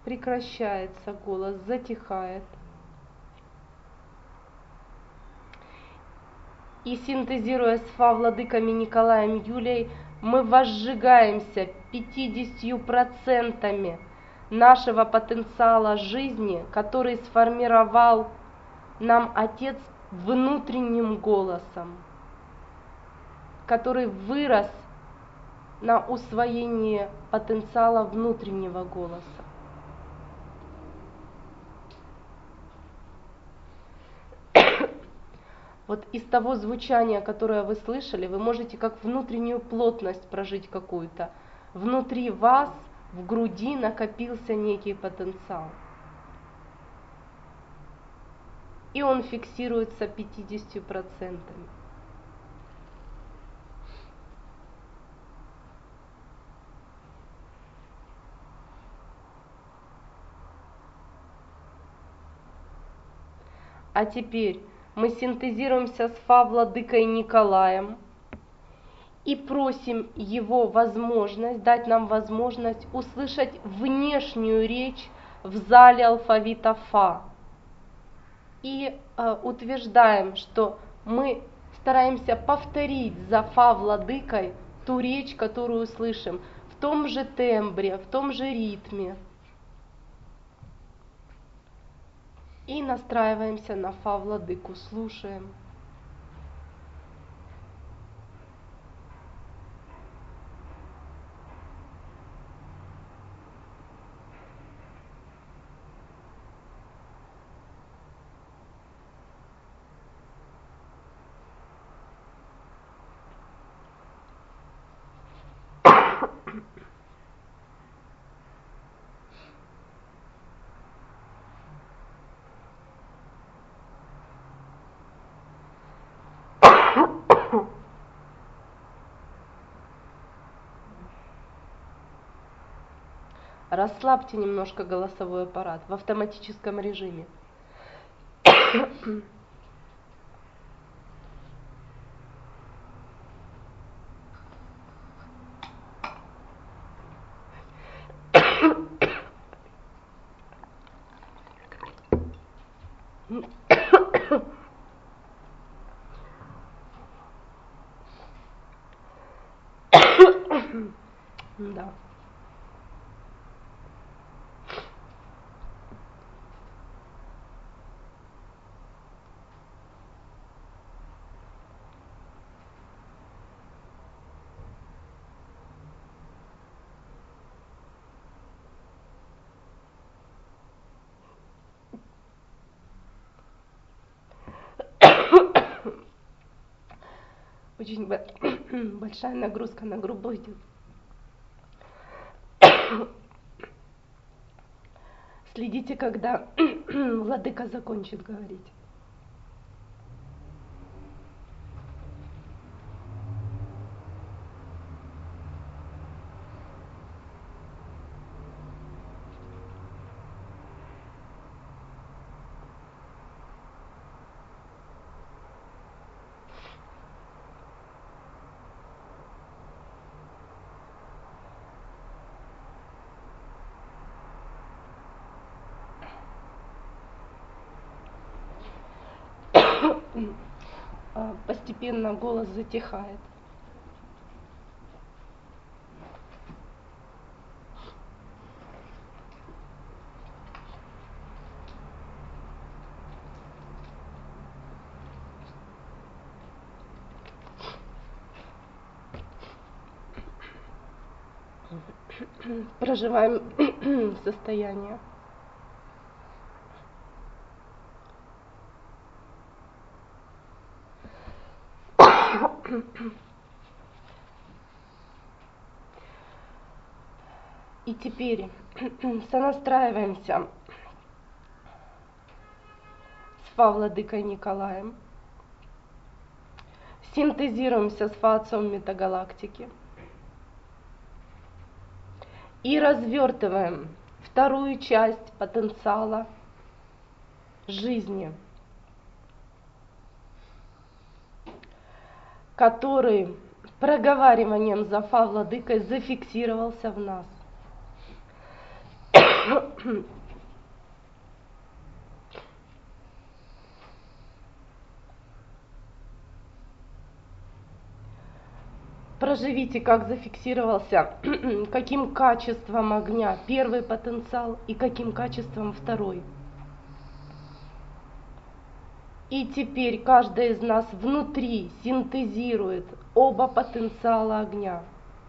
прекращается голос, затихает. И синтезируя с Фа владыками Николаем Юлией, мы возжигаемся пятьюдесятью процентами нашего потенциала жизни, который сформировал нам Отец внутренним голосом, который вырос на усвоении потенциала внутреннего голоса. Вот из того звучания, которое вы слышали, вы можете как внутреннюю плотность прожить какую-то. Внутри вас, в груди накопился некий потенциал. И он фиксируется пятьюдесятью процентами. А теперь мы синтезируемся с Фа владыкой Николаем и просим его возможность, дать нам возможность услышать внешнюю речь в зале алфавита Фа. И э, утверждаем, что мы стараемся повторить за Фа владыкой ту речь, которую слышим, в том же тембре, в том же ритме. И настраиваемся на Фа владыку, слушаем. Расслабьте немножко голосовой аппарат в автоматическом режиме. Да. Очень большая нагрузка на грудь идет. Следите, когда владыка закончит говорить. Постепенно голос затихает. Проживаем состояние. И теперь сонастраиваемся с Фа владыкой Николаем, синтезируемся с Фа отцом метагалактики и развертываем вторую часть потенциала жизни, который проговариванием за Фа владыкой зафиксировался в нас. Проживите, как зафиксировался, каким качеством огня первый потенциал и каким качеством второй. И теперь каждый из нас внутри синтезирует оба потенциала огня.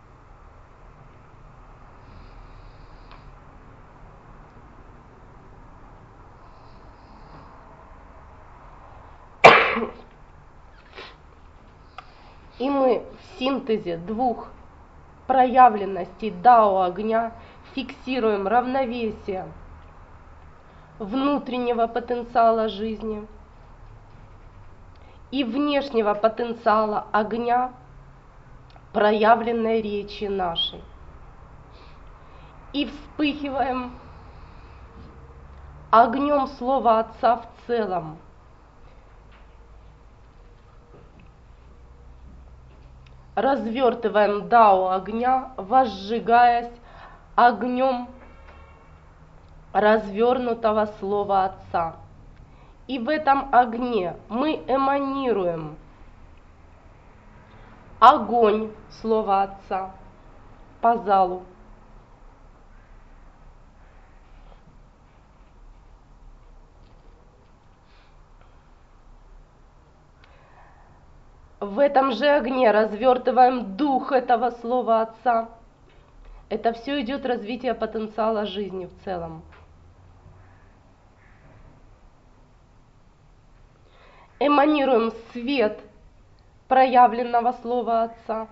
И мы в синтезе двух проявленностей дао огня фиксируем равновесие внутреннего потенциала жизни и внешнего потенциала огня, проявленной речи нашей. И вспыхиваем огнем слова Отца в целом. Развертываем дао огня, возжигаясь огнем развернутого слова Отца. И в этом огне мы эманируем огонь слова Отца по залу. В этом же огне развертываем дух этого слова Отца. Это все идет развитие потенциала жизни в целом. Эманируем свет проявленного слова Отца.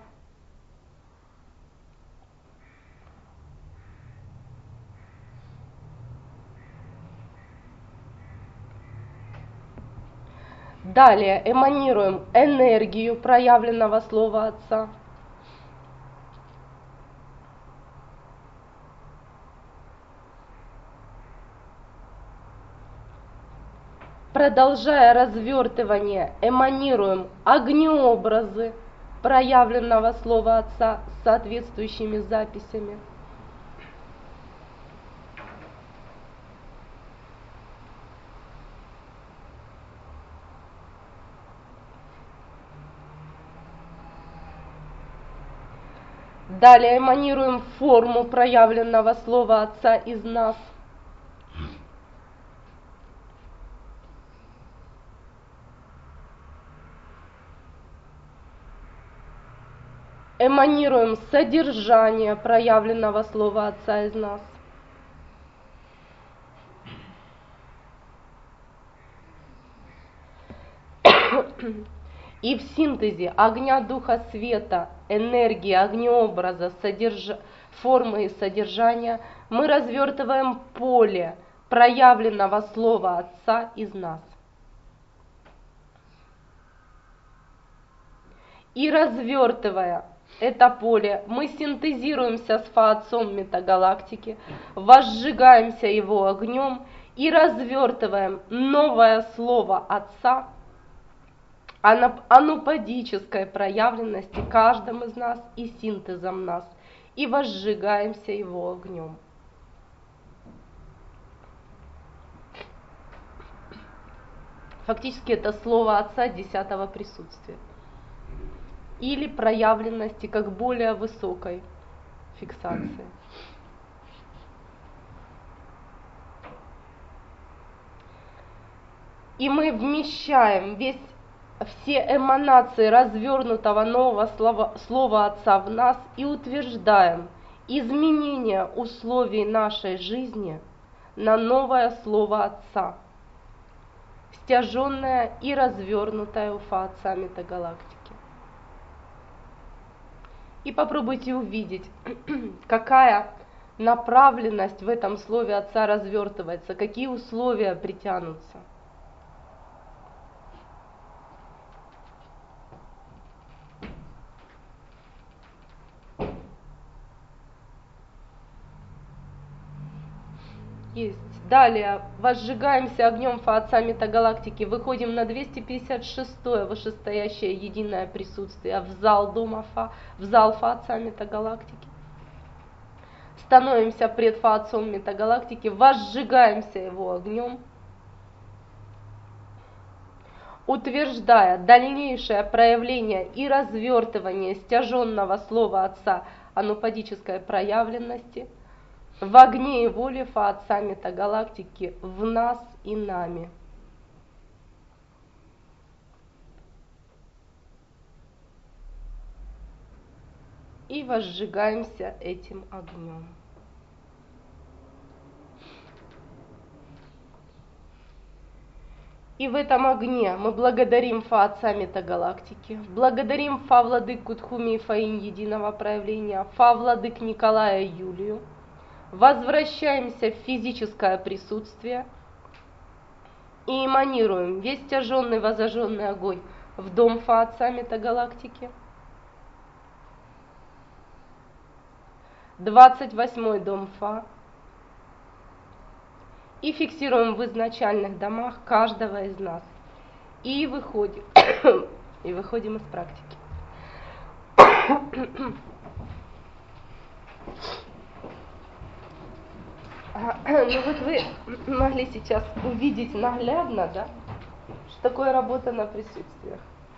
Далее эманируем энергию проявленного слова Отца. Продолжая развертывание, эманируем огнеобразы проявленного слова Отца с соответствующими записями. Далее эманируем форму проявленного слова Отца из нас. Эманируем содержание проявленного слова Отца из нас. И в синтезе огня Духа Света, энергии, огнеобраза, содерж... формы и содержания мы развертываем поле проявленного слова Отца из нас. И развертывая это поле, мы синтезируемся с Фа-Отцом метагалактики, возжигаемся его огнем и развертываем новое слово Отца о нупадической проявленности каждым из нас и синтезом нас, и возжигаемся его огнем. Фактически это слово Отца десятого присутствия. Или проявленности как более высокой фиксации. И мы вмещаем весь, все эманации развернутого нового слова, слова Отца в нас и утверждаем изменение условий нашей жизни на новое слово Отца, стяженное и развернутое у Фа-Отца метагалактики. И попробуйте увидеть, какая направленность в этом слове Отца развертывается, какие условия притянутся. Есть. Далее возжигаемся огнем Фа-Отца метагалактики, выходим на двести пятьдесят шестое вышестоящее единое присутствие в зал Дома Фа, в зал Фа-Отца метагалактики. становимся пред Фа Отцом метагалактики, возжигаемся его огнем, утверждая дальнейшее проявление и развертывание стяженного слова Отца анупадической проявленности в огне и воле Фа Отца метагалактики в нас и нами. И возжигаемся этим огнем. И в этом огне мы благодарим Фа Отца метагалактики, благодарим Фа Владыку Тхуми и Фаинь единого проявления, Фа Владык Николая и Юлию, возвращаемся в физическое присутствие и эманируем весь стяженный возожженный огонь в дом Фа Отца метагалактики. двадцать восьмой дом Фа. И фиксируем в изначальных домах каждого из нас. И выходим, и выходим из практики. Ну вот вы могли сейчас увидеть наглядно, да, что такое работа на присутствиях.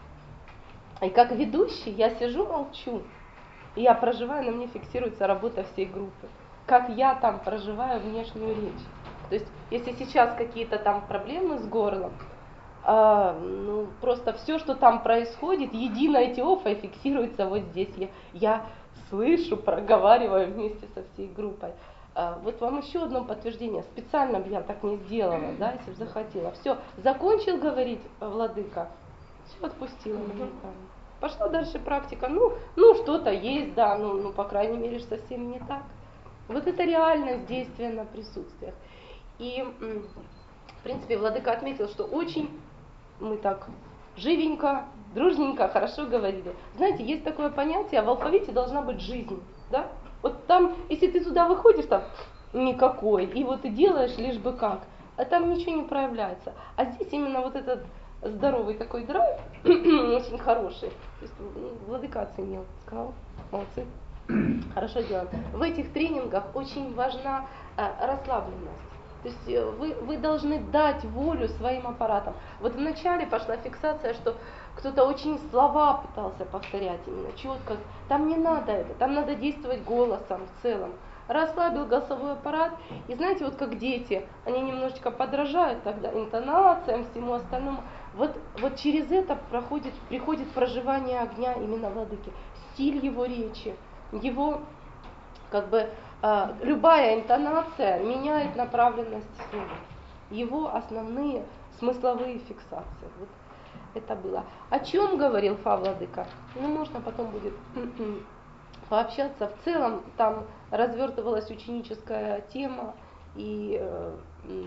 И как ведущий я сижу, молчу. И я проживаю, на мне фиксируется работа всей группы. Как я там проживаю внешнюю речь. То есть, если сейчас какие-то там проблемы с горлом, э, ну, просто все, что там происходит, единой теофой фиксируется вот здесь. Я, я слышу, проговариваю вместе со всей группой. Э, вот вам еще одно подтверждение. Специально бы я так не сделала, да, если бы захотела. Все, закончил говорить владыка, все отпустила. Mm-hmm. Пошла дальше практика. Ну, ну что-то есть, да, ну, ну, по крайней мере, совсем не так. Вот это реальность действия на присутствиях. И, в принципе, владыка отметил, что очень мы так живенько, дружненько, хорошо говорили. Знаете, есть такое понятие, в алфавите должна быть жизнь, да? Вот там, если ты туда выходишь, там никакой, и вот ты делаешь лишь бы как, а там ничего не проявляется. А здесь именно вот этот здоровый такой драйв, очень хороший. То есть, ну, владыка оценил, сказал, молодцы, хорошо делаем. В этих тренингах очень важна э, расслабленность. То есть вы, вы должны дать волю своим аппаратам. Вот вначале пошла фиксация, что кто-то очень слова пытался повторять именно четко. Там не надо это, там надо действовать голосом в целом. Расслабил голосовой аппарат, и знаете, вот как дети, они немножечко подражают тогда интонациям, всему остальному. Вот, вот через это проходит, приходит проживание огня именно владыки. Стиль его речи, его как бы э, любая интонация меняет направленность слова. Его основные смысловые фиксации. Вот это было. О чем говорил Фа Владыка? Ну, можно потом будет пообщаться. В целом там развертывалась ученическая тема и э,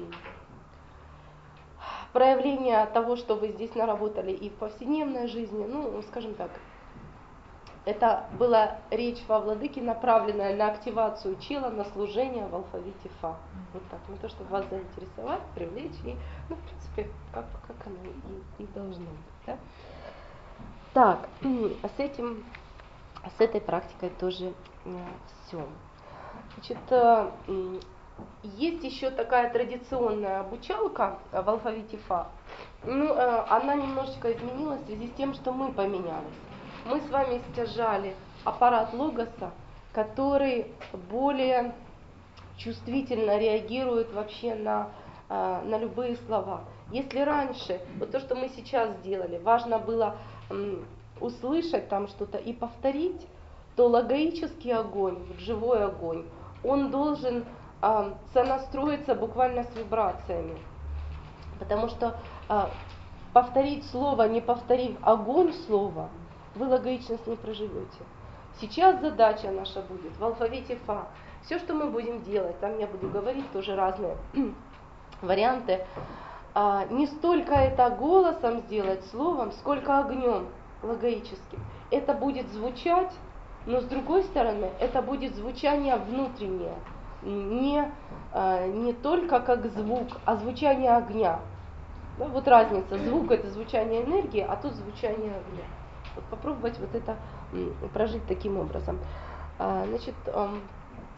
проявление того, что вы здесь наработали и в повседневной жизни, ну, скажем так, это была речь Фа Владыки, направленная на активацию чела, на служение в алфавите Фа. Вот так, на то, чтобы вас заинтересовать, привлечь, и, ну, в принципе, как, как оно и, и должно быть. Да? Так, с этим, с этой практикой тоже все. Значит, есть еще такая традиционная обучалка в алфавите Фа. Ну, она немножечко изменилась в связи с тем, что мы поменялись. Мы с вами стяжали аппарат логоса, который более чувствительно реагирует вообще на, на любые слова. Если раньше, вот то, что мы сейчас сделали, важно было м, услышать там что-то и повторить, то логоический огонь, живой огонь, он должен а, сонастроиться буквально с вибрациями. Потому что а, повторить слово, не повторив огонь слова, вы логичность не проживете. Сейчас задача наша будет в алфавите Фа. Все, что мы будем делать, там я буду говорить тоже разные варианты, а, не столько это голосом сделать, словом, сколько огнем логическим. Это будет звучать, но с другой стороны, это будет звучание внутреннее, не, а, не только как звук, а звучание огня. Да, вот разница, звук это звучание энергии, а тут звучание огня. Вот попробовать вот это прожить таким образом. Значит,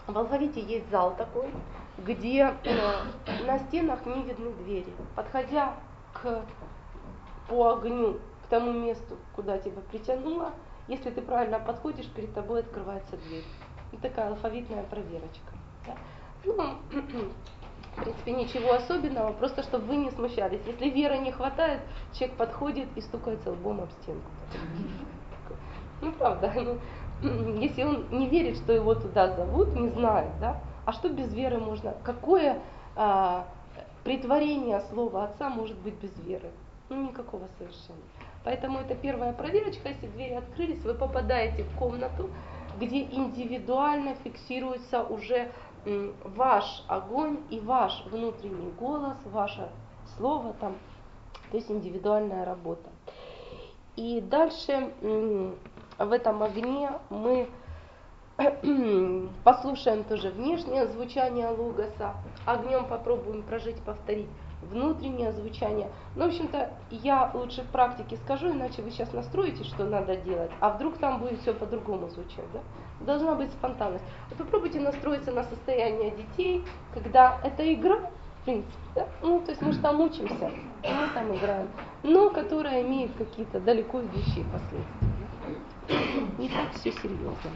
В алфавите есть зал такой, где э, на стенах не видны двери. Подходя к, по огню к тому месту, куда тебя притянуло, если ты правильно подходишь, перед тобой открывается дверь. Вот такая алфавитная проверочка. Да? Ну, в принципе, ничего особенного, просто чтобы вы не смущались. Если веры не хватает, человек подходит и стукается лбом об стенку. Ну, правда, ну, если он не верит, что его туда зовут, не знает, да, а что без веры можно, какое а, претворение слова отца может быть без веры? Ну, никакого совершенно. Поэтому это первая проверочка, если двери открылись, вы попадаете в комнату, где индивидуально фиксируется уже м, ваш огонь и ваш внутренний голос, ваше слово там, то есть индивидуальная работа. И дальше м, в этом огне мы послушаем тоже внешнее звучание логоса, огнем попробуем прожить, повторить внутреннее звучание. Ну, в общем-то, я лучше в практике скажу, иначе вы сейчас настроите, что надо делать, а вдруг там будет все по-другому звучать, да? Должна быть спонтанность. Вот попробуйте настроиться на состояние детей, когда это игра, в принципе, да? Ну, то есть мы же там учимся, мы там играем, но которая имеет какие-то далеко идущие последствия. Да? Не так все серьезно.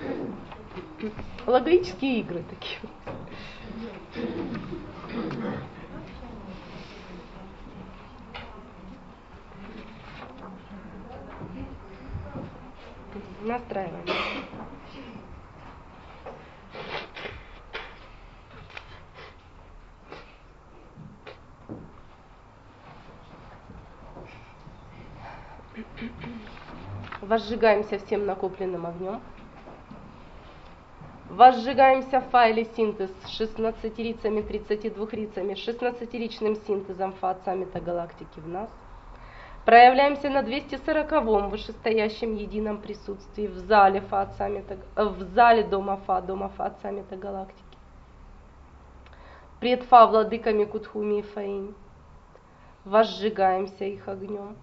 Логические игры такие. Настраиваем. Возжигаемся всем накопленным огнем. Возжигаемся в файле синтез с шестнадцатирицами, тридцатидвухрицами, шестнадцатиричным синтезом фа отца метагалактики в нас. Проявляемся на двести сороковом вышестоящем едином присутствии в зале, фа отца мета, в зале дома Фа, дома Фа отца метагалактики. Пред Фа владыками Кутхуми и Фаинь. Возжигаемся их огнем.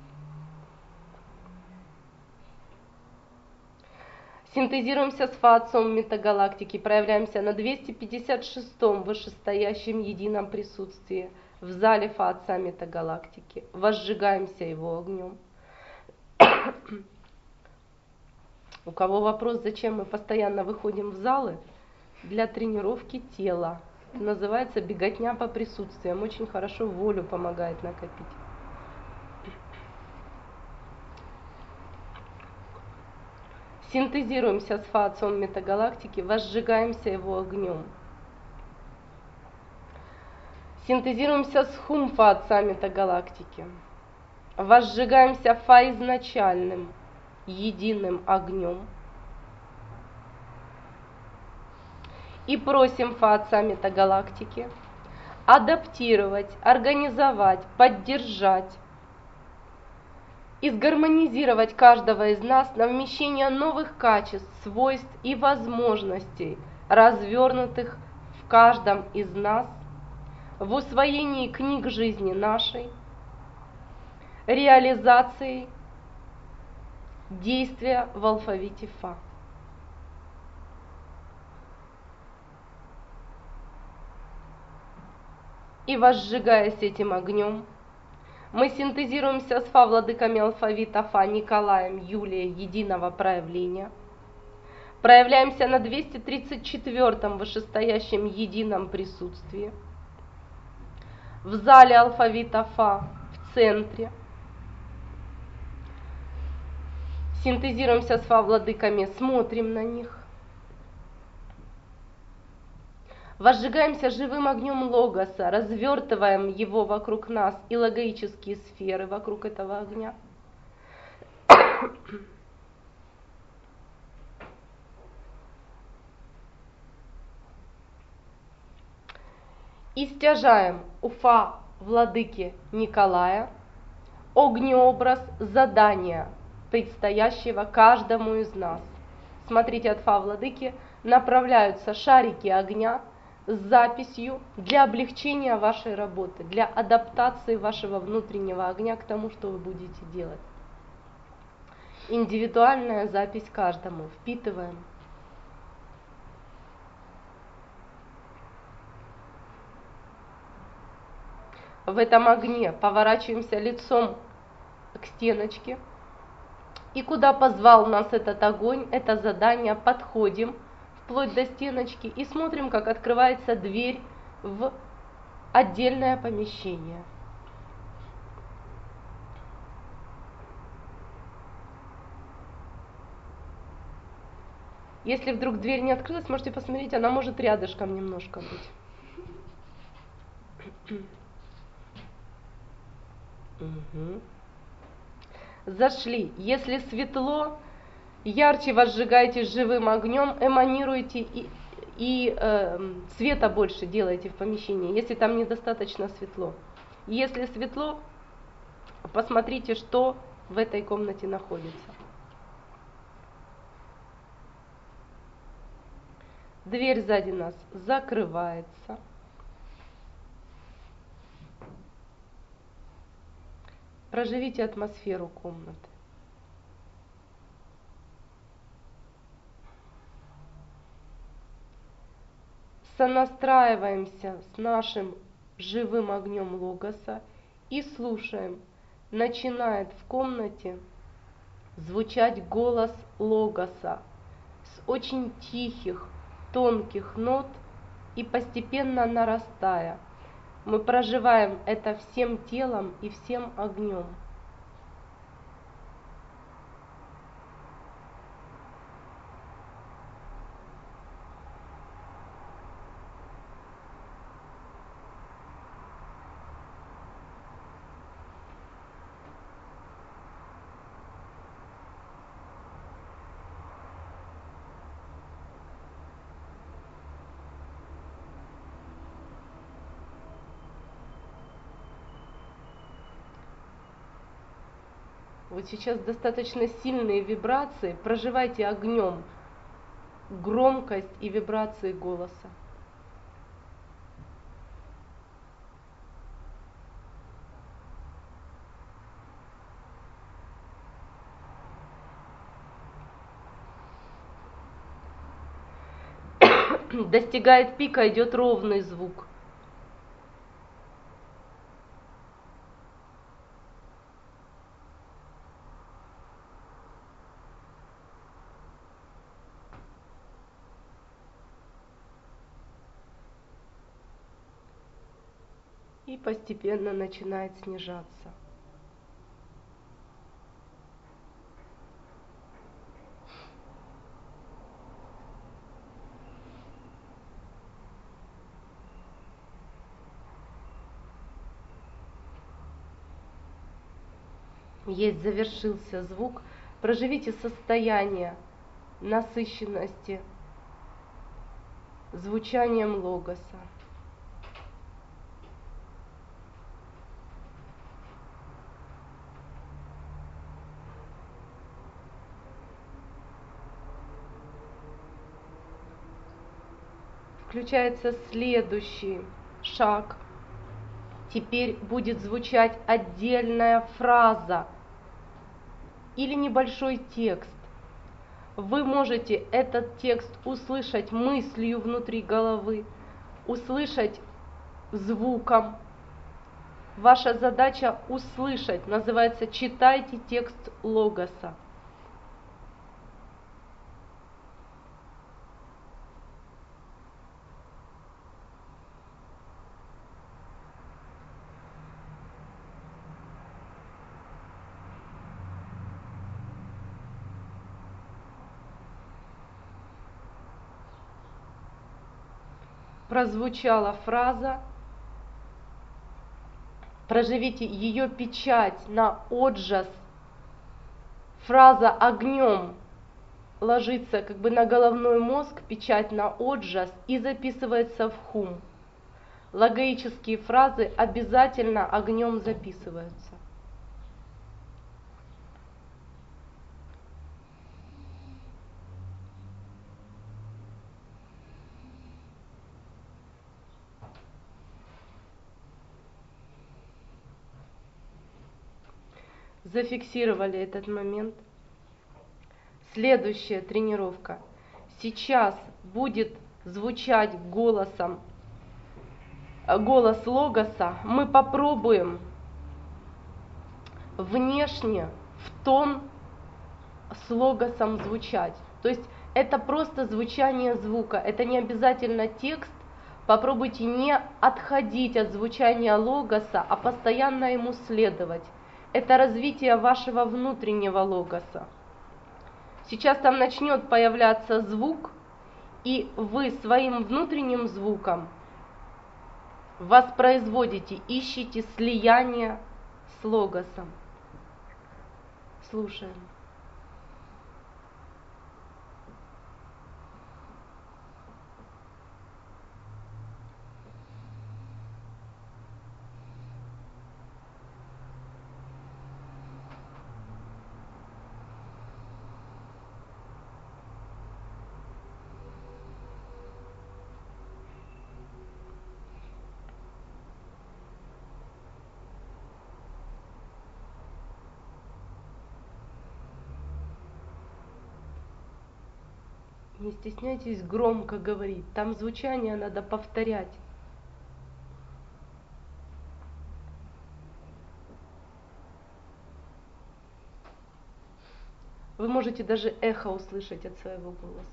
Синтезируемся с Фа отцом метагалактики, проявляемся на двести пятьдесят шестом вышестоящем едином присутствии в зале Фа отца метагалактики. Возжигаемся его огнем. У кого вопрос, зачем мы постоянно выходим в залы? Для тренировки тела. Называется беготня по присутствиям. Очень хорошо волю помогает накопить. Синтезируемся с Фа отцом метагалактики, возжигаемся его огнем. Синтезируемся с Хум Фа отца метагалактики, возжигаемся Фа изначальным, единым огнем. И просим Фа отца метагалактики адаптировать, организовать, поддержать и сгармонизировать каждого из нас на вмещение новых качеств, свойств и возможностей, развернутых в каждом из нас, в усвоении книг жизни нашей, реализации действия в алфавите Фа. И возжигаясь этим огнем, мы синтезируемся с Фа владыками алфавита Фа Николаем, Юлией единого проявления, проявляемся на двести тридцать четвёртом вышестоящем едином присутствии, в зале алфавита Фа в центре, синтезируемся с Фа владыками, смотрим на них, возжигаемся живым огнем логоса, развертываем его вокруг нас и логоические сферы вокруг этого огня. И стяжаем у Фа владыки Николая огнеобраз задания, предстоящего каждому из нас. Смотрите, от Фа владыки направляются шарики огня с записью для облегчения вашей работы, для адаптации вашего внутреннего огня к тому, что вы будете делать. Индивидуальная запись каждому. Впитываем. в этом огне, поворачиваемся лицом к стеночке. И куда позвал нас этот огонь, это задание, подходим вплоть до стеночки и смотрим, как открывается дверь в отдельное помещение. Если вдруг дверь не открылась, можете посмотреть, она может рядышком немножко быть. Угу. Зашли. Если светло, ярче возжигайте живым огнем, эманируйте и, и э, света больше делайте в помещении, если там недостаточно светло. Если светло, посмотрите, что в этой комнате находится. Дверь сзади нас закрывается. Проживите атмосферу комнаты. Сонастраиваемся с нашим живым огнем логоса и слушаем. Начинает в комнате звучать голос логоса с очень тихих, тонких нот и постепенно нарастая. Мы проживаем это всем телом и всем огнем. Вот сейчас достаточно сильные вибрации, проживайте огнем громкость и вибрации голоса. Достигает пика, идет ровный звук. И постепенно начинает снижаться. Есть, завершился звук. Проживите состояние насыщенности звучанием логоса. Включается следующий шаг. Теперь будет звучать отдельная фраза или небольшой текст. Вы можете этот текст услышать мыслью внутри головы, услышать звуком. Ваша задача услышать, называется «Читайте текст логоса». Прозвучала фраза, проживите ее печать на отжас. Фраза огнем ложится как бы на головной мозг, печать на отжас и записывается в хум. Логоические фразы обязательно огнем записываются. Зафиксировали этот момент. Следующая тренировка. Сейчас будет звучать голосом голос логоса, мы попробуем внешне в тон с логосом звучать. То есть это просто звучание звука, это не обязательно текст. Попробуйте не отходить от звучания логоса, а постоянно ему следовать. Это развитие вашего внутреннего логоса. Сейчас там начнет появляться звук, и вы своим внутренним звуком воспроизводите, ищите слияние с логосом. Слушаем. Не стесняйтесь громко говорить, там звучание надо повторять. Вы можете даже эхо услышать от своего голоса.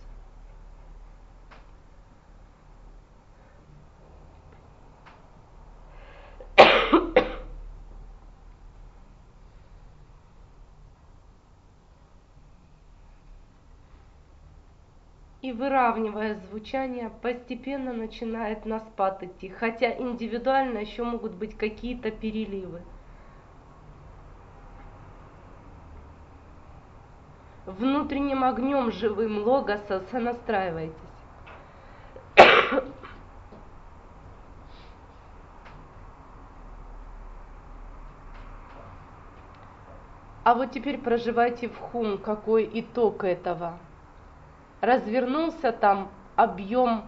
И выравнивая звучание, постепенно начинает на спад идти, хотя индивидуально еще могут быть какие-то переливы. Внутренним огнем живым логоса сонастраивайтесь. А вот теперь проживайте в хум, какой итог этого. Развернулся там объем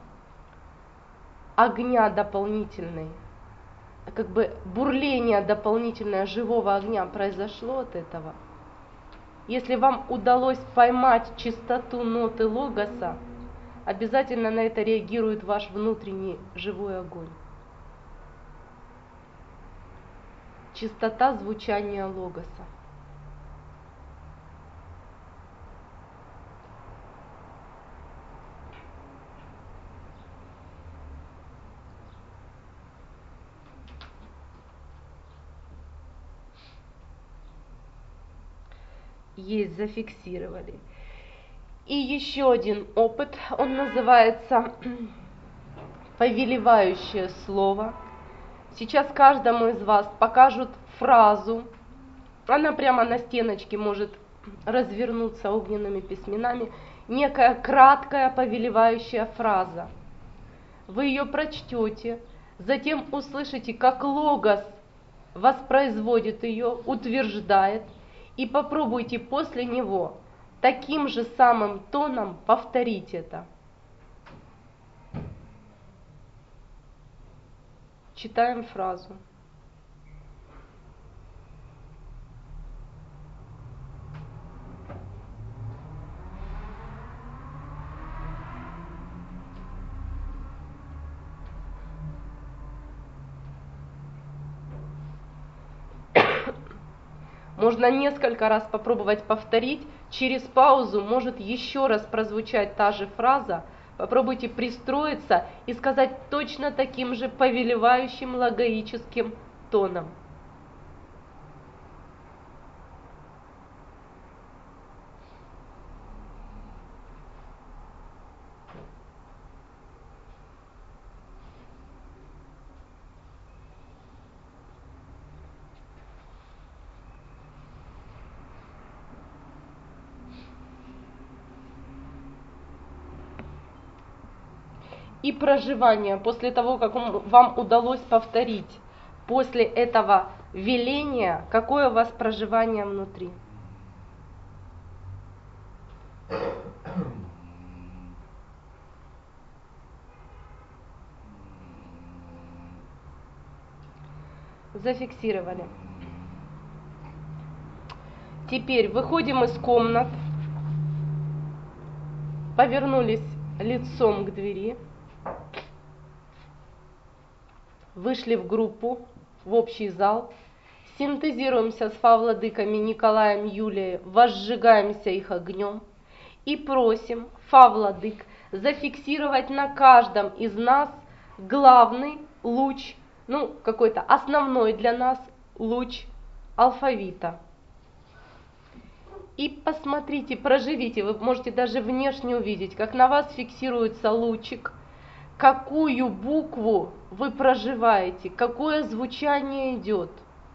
огня дополнительный, как бы бурление дополнительное живого огня произошло от этого. Если вам удалось поймать чистоту ноты логоса, обязательно на это реагирует ваш внутренний живой огонь. Чистота звучания логоса. Есть, зафиксировали. И еще один опыт, он называется повелевающее слово. Сейчас каждому из вас покажут фразу, она прямо на стеночке может развернуться огненными письменами, некая краткая повелевающая фраза. Вы ее прочтете, затем услышите, как логос воспроизводит ее, утверждает, и попробуйте после него таким же самым тоном повторить это. Читаем фразу. Можно несколько раз попробовать повторить, через паузу может еще раз прозвучать та же фраза. Попробуйте пристроиться и сказать точно таким же повелевающим логоическим тоном. И проживание, после того, как вам удалось повторить, после этого веления, какое у вас проживание внутри? Зафиксировали. Теперь выходим из комнат, повернулись лицом к двери. вышли в группу, в общий зал, синтезируемся с фа-владыками Николаем, Юлией, возжигаемся их огнем и просим фа-владык зафиксировать на каждом из нас главный луч, ну какой-то основной для нас луч алфавита. И посмотрите, проживите, вы можете даже внешне увидеть, как на вас фиксируется лучик, какую букву вы проживаете, какое звучание идет.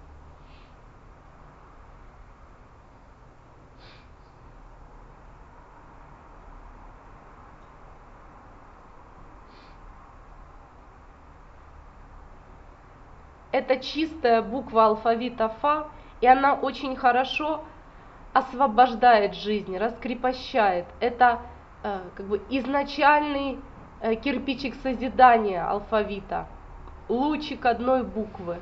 Это чистая буква алфавита Фа, и она очень хорошо освобождает жизнь, раскрепощает. Это э, как бы изначальный э, кирпичик созидания алфавита, лучик одной буквы.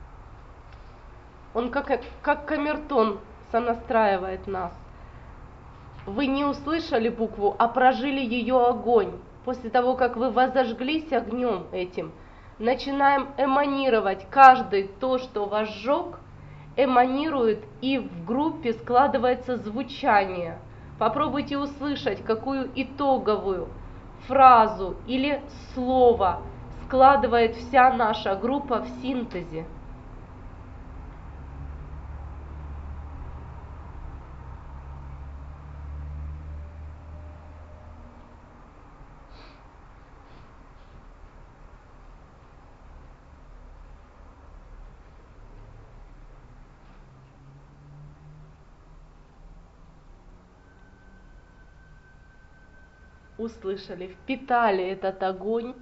Он как, как камертон сонастраивает нас. Вы не услышали букву, а прожили ее огонь. После того, как вы возожглись огнем этим, начинаем эманировать. Каждый то, что вас сжег, эманирует, и в группе складывается звучание. Попробуйте услышать, какую итоговую фразу или слово складывает вся наша группа в синтезе. Услышали, впитали этот огонь.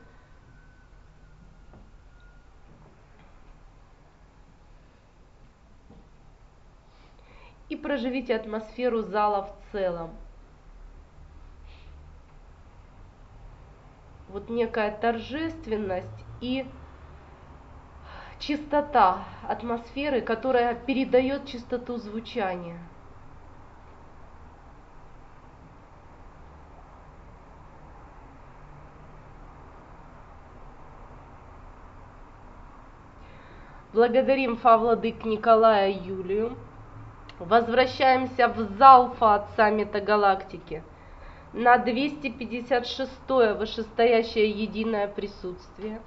И проживите атмосферу зала в целом. Вот некая торжественность и чистота атмосферы, которая передает чистоту звучания. Благодарим Фа-владык Николая и Юлию. Возвращаемся в зал Фа Отца Метагалактики на двести пятьдесят шестое вышестоящее единое присутствие.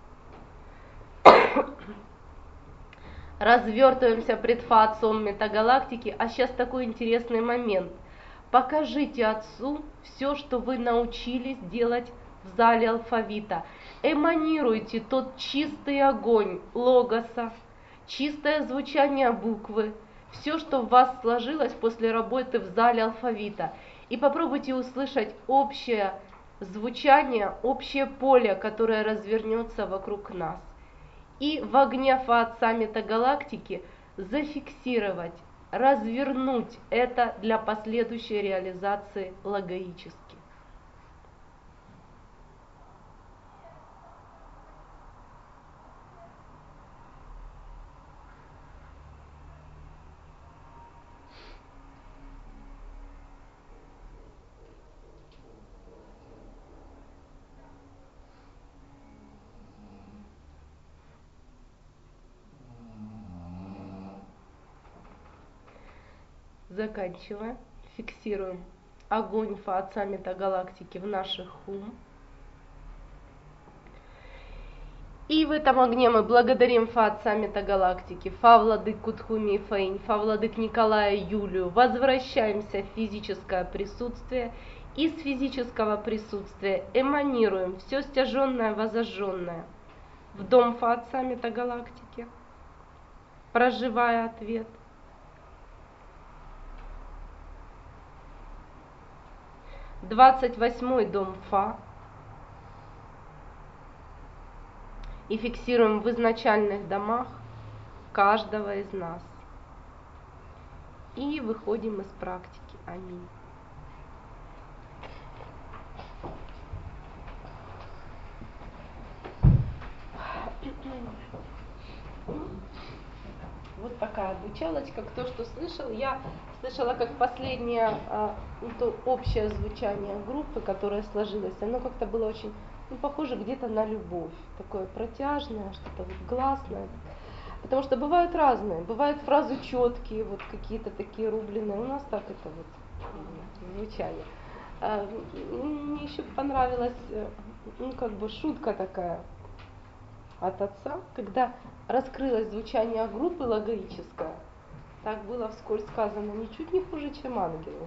Развертываемся пред Фа Отцом Метагалактики. А сейчас такой интересный момент. Покажите Отцу все, что вы научились делать в зале алфавита. Эманируйте тот чистый огонь логоса, чистое звучание буквы, все, что в вас сложилось после работы в зале алфавита. И попробуйте услышать общее звучание, общее поле, которое развернется вокруг нас. И в огне Фа Отца Метагалактики зафиксировать, развернуть это для последующей реализации логоически. Заканчивая, фиксируем огонь Фа Отца Метагалактики в наших ум. И в этом огне мы благодарим Фа Отца Метагалактики, Фа-владык Кутхуми и Фейнь, Фа-владык Николая и Юлию. Возвращаемся в физическое присутствие. Из физического присутствия эманируем все стяженное, возожженное в дом Фа Отца Метагалактики, проживая ответ. двадцать восьмой дом Фа. И фиксируем в изначальных домах каждого из нас. И выходим из практики. Аминь. Вот такая обучалочка. Кто что слышал? Я слышала, как последнее а, то общее звучание группы, которое сложилось. Оно как-то было очень ну, похоже где-то на любовь, такое протяжное, что-то вот гласное. Потому что бывают разные, бывают фразы четкие, вот какие-то такие рубленые, у нас так это вот звучание. А, мне еще понравилась, ну, как бы шутка такая от отца, когда раскрылось звучание группы логоическое. Так было вскользь сказано, ничуть не хуже, чем ангелы.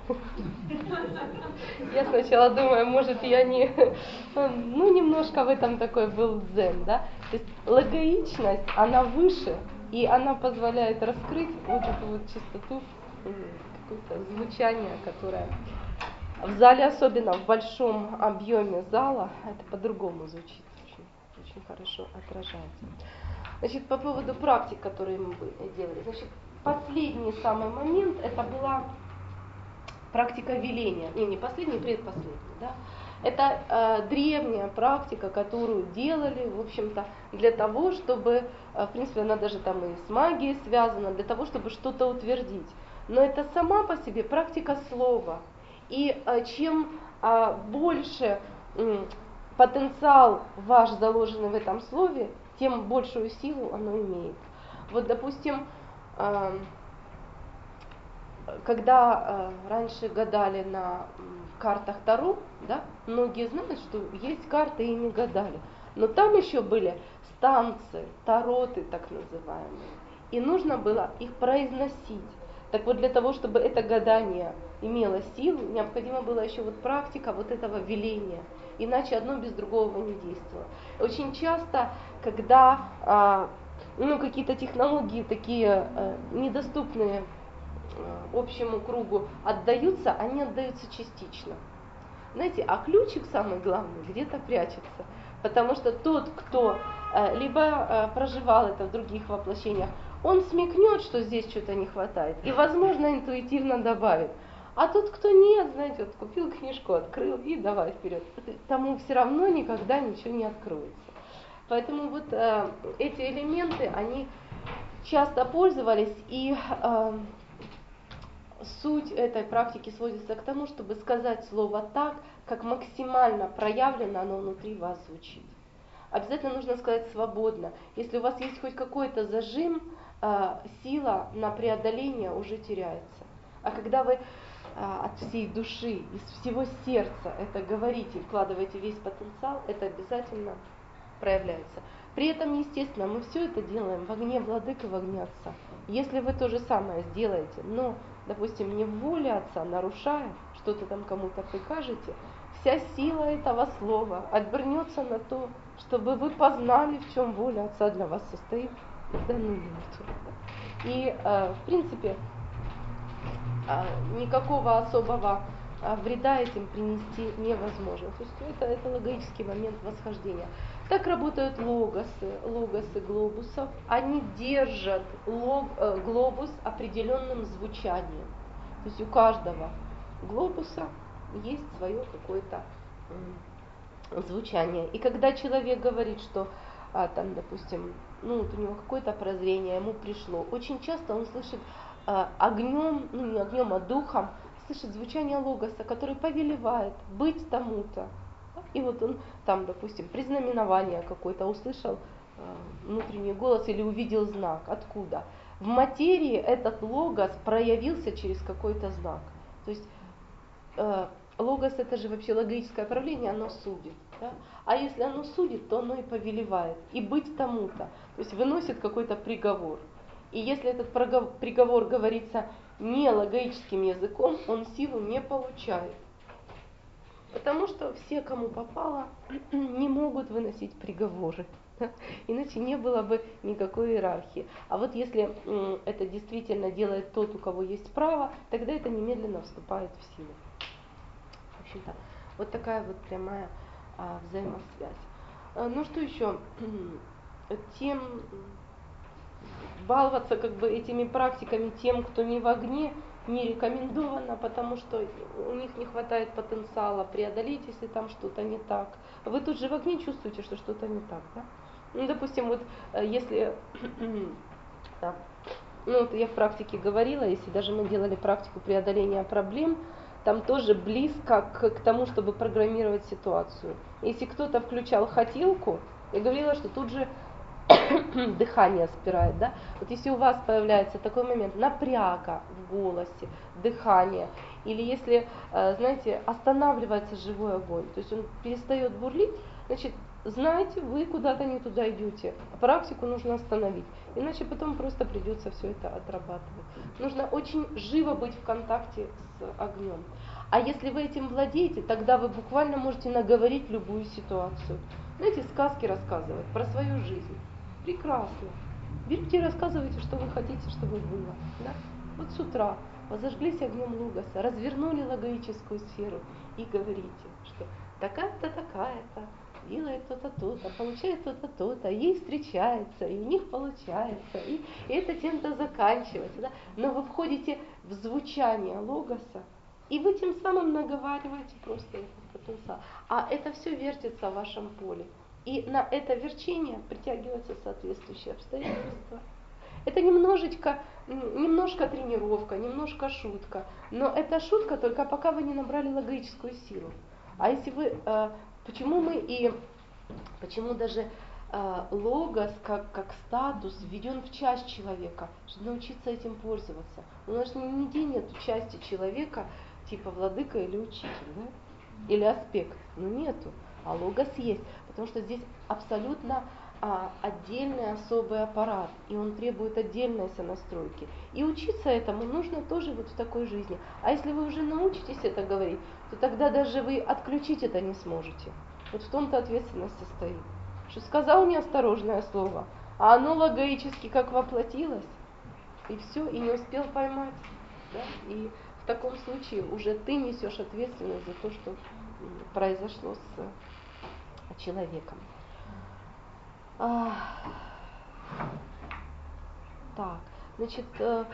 Я сначала думаю, может, я не... Ну, немножко в этом такой был дзен, да? То есть логоичность, она выше, и она позволяет раскрыть вот эту вот чистоту, какое-то звучание, которое в зале, особенно в большом объеме зала, это по-другому звучит, очень, очень хорошо отражается. Значит, по поводу практик, которые мы делали. Значит, последний самый момент, это была практика веления. Не, не последний, предпоследний. Да? Это э, древняя практика, которую делали, в общем-то, для того, чтобы, э, в принципе, она даже там и с магией связана, для того, чтобы что-то утвердить. Но это сама по себе практика слова. И э, чем э, больше э, потенциал ваш заложенный в этом слове, тем большую силу оно имеет. Вот, допустим, э, когда э, раньше гадали на картах Таро, да, многие знают, что есть карты и не гадали. Но там еще были станцы, тароты так называемые. И нужно было их произносить. Так вот, для того, чтобы это гадание имело силу, необходимо было еще вот практика вот этого веления. Иначе одно без другого не действовало. Очень часто, когда э, ну, какие-то технологии такие э, недоступные общему кругу отдаются, они отдаются частично. Знаете, а ключик самый главный где-то прячется. Потому что тот, кто э, либо э, проживал это в других воплощениях, он смекнет, что здесь что-то не хватает, и, возможно, интуитивно добавит. А тот, кто нет, знаете, вот купил книжку, открыл и давай вперед. Тому все равно никогда ничего не откроется. Поэтому вот э, эти элементы, они часто пользовались, и э, суть этой практики сводится к тому, чтобы сказать слово так, как максимально проявлено оно внутри вас звучит. Обязательно нужно сказать свободно. Если у вас есть хоть какой-то зажим, сила на преодоление уже теряется. А когда вы от всей души, из всего сердца это говорите, вкладываете весь потенциал, это обязательно проявляется. При этом, естественно, мы все это делаем в огне Владыки, в огне Отца. Если вы то же самое сделаете, но, допустим, не в воле Отца, нарушая, что-то там кому-то прикажете, вся сила этого слова обернется на то, чтобы вы познали, в чем воля Отца для вас состоит в данную минуту. И, в принципе, никакого особого вреда этим принести невозможно. То есть это, это логический момент восхождения. Так работают логосы, логосы глобусов. Они держат лог, э, глобус определенным звучанием. То есть у каждого глобуса есть свое какое-то э, звучание. И когда человек говорит, что а, там, допустим, ну, вот у него какое-то прозрение, ему пришло, очень часто он слышит э, огнем, ну не огнем, а духом, слышит звучание логоса, который повелевает быть тому-то. И вот он там, допустим, признаменование какое-то услышал, э, внутренний голос или увидел знак. Откуда? В материи этот логос проявился через какой-то знак. То есть э, логос это же вообще логическое проявление, оно судит. Да? А если оно судит, то оно и повелевает. И быть тому-то. То есть выносит какой-то приговор. И если этот приговор говорится не логическим языком, он силу не получает. Потому что все, кому попало, не могут выносить приговоры. Иначе не было бы никакой иерархии. А вот если это действительно делает тот, у кого есть право, тогда это немедленно вступает в силу. В общем-то, вот такая вот прямая а, взаимосвязь. А, ну что еще? Тем баловаться как бы этими практиками тем, кто не в огне, не рекомендовано, потому что у них не хватает потенциала преодолеть, если там что-то не так. Вы тут же в огне чувствуете, что что-то не так, да? Ну, допустим, вот если, да, ну вот я в практике говорила, если даже мы делали практику преодоления проблем, там тоже близко к, к тому, чтобы программировать ситуацию. Если кто-то включал хотелку, я говорила, что тут же дыхание спирает, да? Вот если у вас появляется такой момент напряга в голосе, дыхание, или если, знаете, останавливается живой огонь, то есть он перестает бурлить, значит, знаете, вы куда-то не туда идете, а практику нужно остановить, иначе потом просто придется все это отрабатывать. Нужно очень живо быть в контакте с огнем. А если вы этим владеете, тогда вы буквально можете наговорить любую ситуацию. Знаете, сказки рассказывать про свою жизнь. Прекрасно. Берите и рассказывайте, что вы хотите, чтобы было. Да? Вот с утра возожглись огнем логоса, развернули логическую сферу и говорите, что такая-то, такая-то, делает то-то, то-то, получает то-то, то-то, ей встречается, и у них получается, и, и это тем-то заканчивается. Да? Но вы входите в звучание логоса, и вы тем самым наговариваете просто этот потенциал. А это все вертится в вашем поле. И на это верчение притягиваются соответствующие обстоятельства. Это немножечко, немножко тренировка, немножко шутка. Но это шутка только пока вы не набрали логическую силу. А если вы, почему мы и, почему даже логос как, как статус введен в часть человека, чтобы научиться этим пользоваться. У нас нигде нет части человека, типа владыка или учитель, да? Или аспект. Ну нету. А логос есть, потому что здесь абсолютно а, отдельный особый аппарат, и он требует отдельной сонастройки. И учиться этому нужно тоже вот в такой жизни. А если вы уже научитесь это говорить, то тогда даже вы отключить это не сможете. Вот в том-то ответственность состоит. Что сказал неосторожное слово, а оно логически как воплотилось, и все, и не успел поймать. Да? И в таком случае уже ты несешь ответственность за то, что произошло с человеком. А, так, значит, э,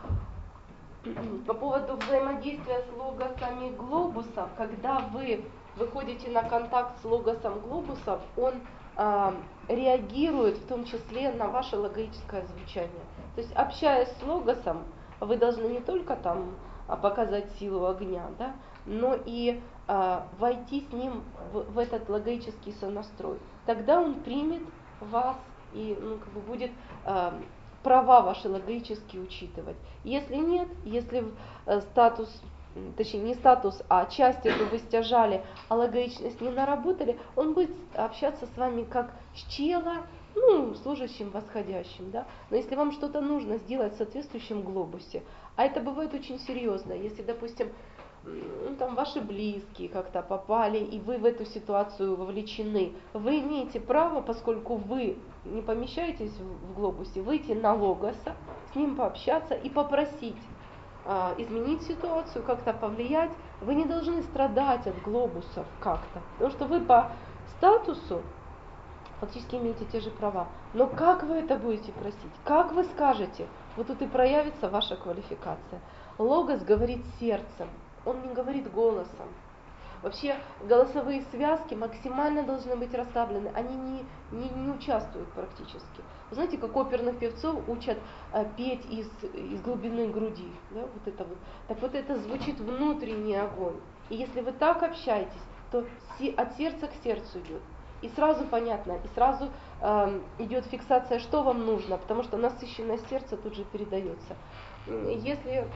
по поводу взаимодействия с логосами глобусов, когда вы выходите на контакт с логосом глобусов, он э, реагирует в том числе на ваше логическое звучание. То есть, общаясь с логосом, вы должны не только там показать силу огня, да, но и э, войти с ним в, в этот логический сонастрой. Тогда он примет вас и ну, как бы будет э, права ваши логически учитывать. Если нет, если э, статус, точнее не статус, а часть эту вы стяжали, а логичность не наработали, он будет общаться с вами как с чела, ну, служащим восходящим, да. Но если вам что-то нужно сделать в соответствующем глобусе, а это бывает очень серьезно, если, допустим, ну, там ваши близкие как-то попали, и вы в эту ситуацию вовлечены, вы имеете право, поскольку вы не помещаетесь в глобусе, выйти на логоса, с ним пообщаться и попросить а, изменить ситуацию, как-то повлиять. Вы не должны страдать от глобусов как-то, потому что вы по статусу фактически имеете те же права. Но как вы это будете просить? Как вы скажете? Вот тут и проявится ваша квалификация. Логос говорит сердцем, он не говорит голосом. Вообще голосовые связки максимально должны быть расслаблены, они не, не, не участвуют практически. Вы знаете, как оперных певцов учат а, петь из, из глубины груди, да, вот это вот. Так вот это звучит внутренний огонь. И если вы так общаетесь, то от сердца к сердцу идет. И сразу понятно, и сразу э, идет фиксация, что вам нужно, потому что насыщенное сердце тут же передается. Если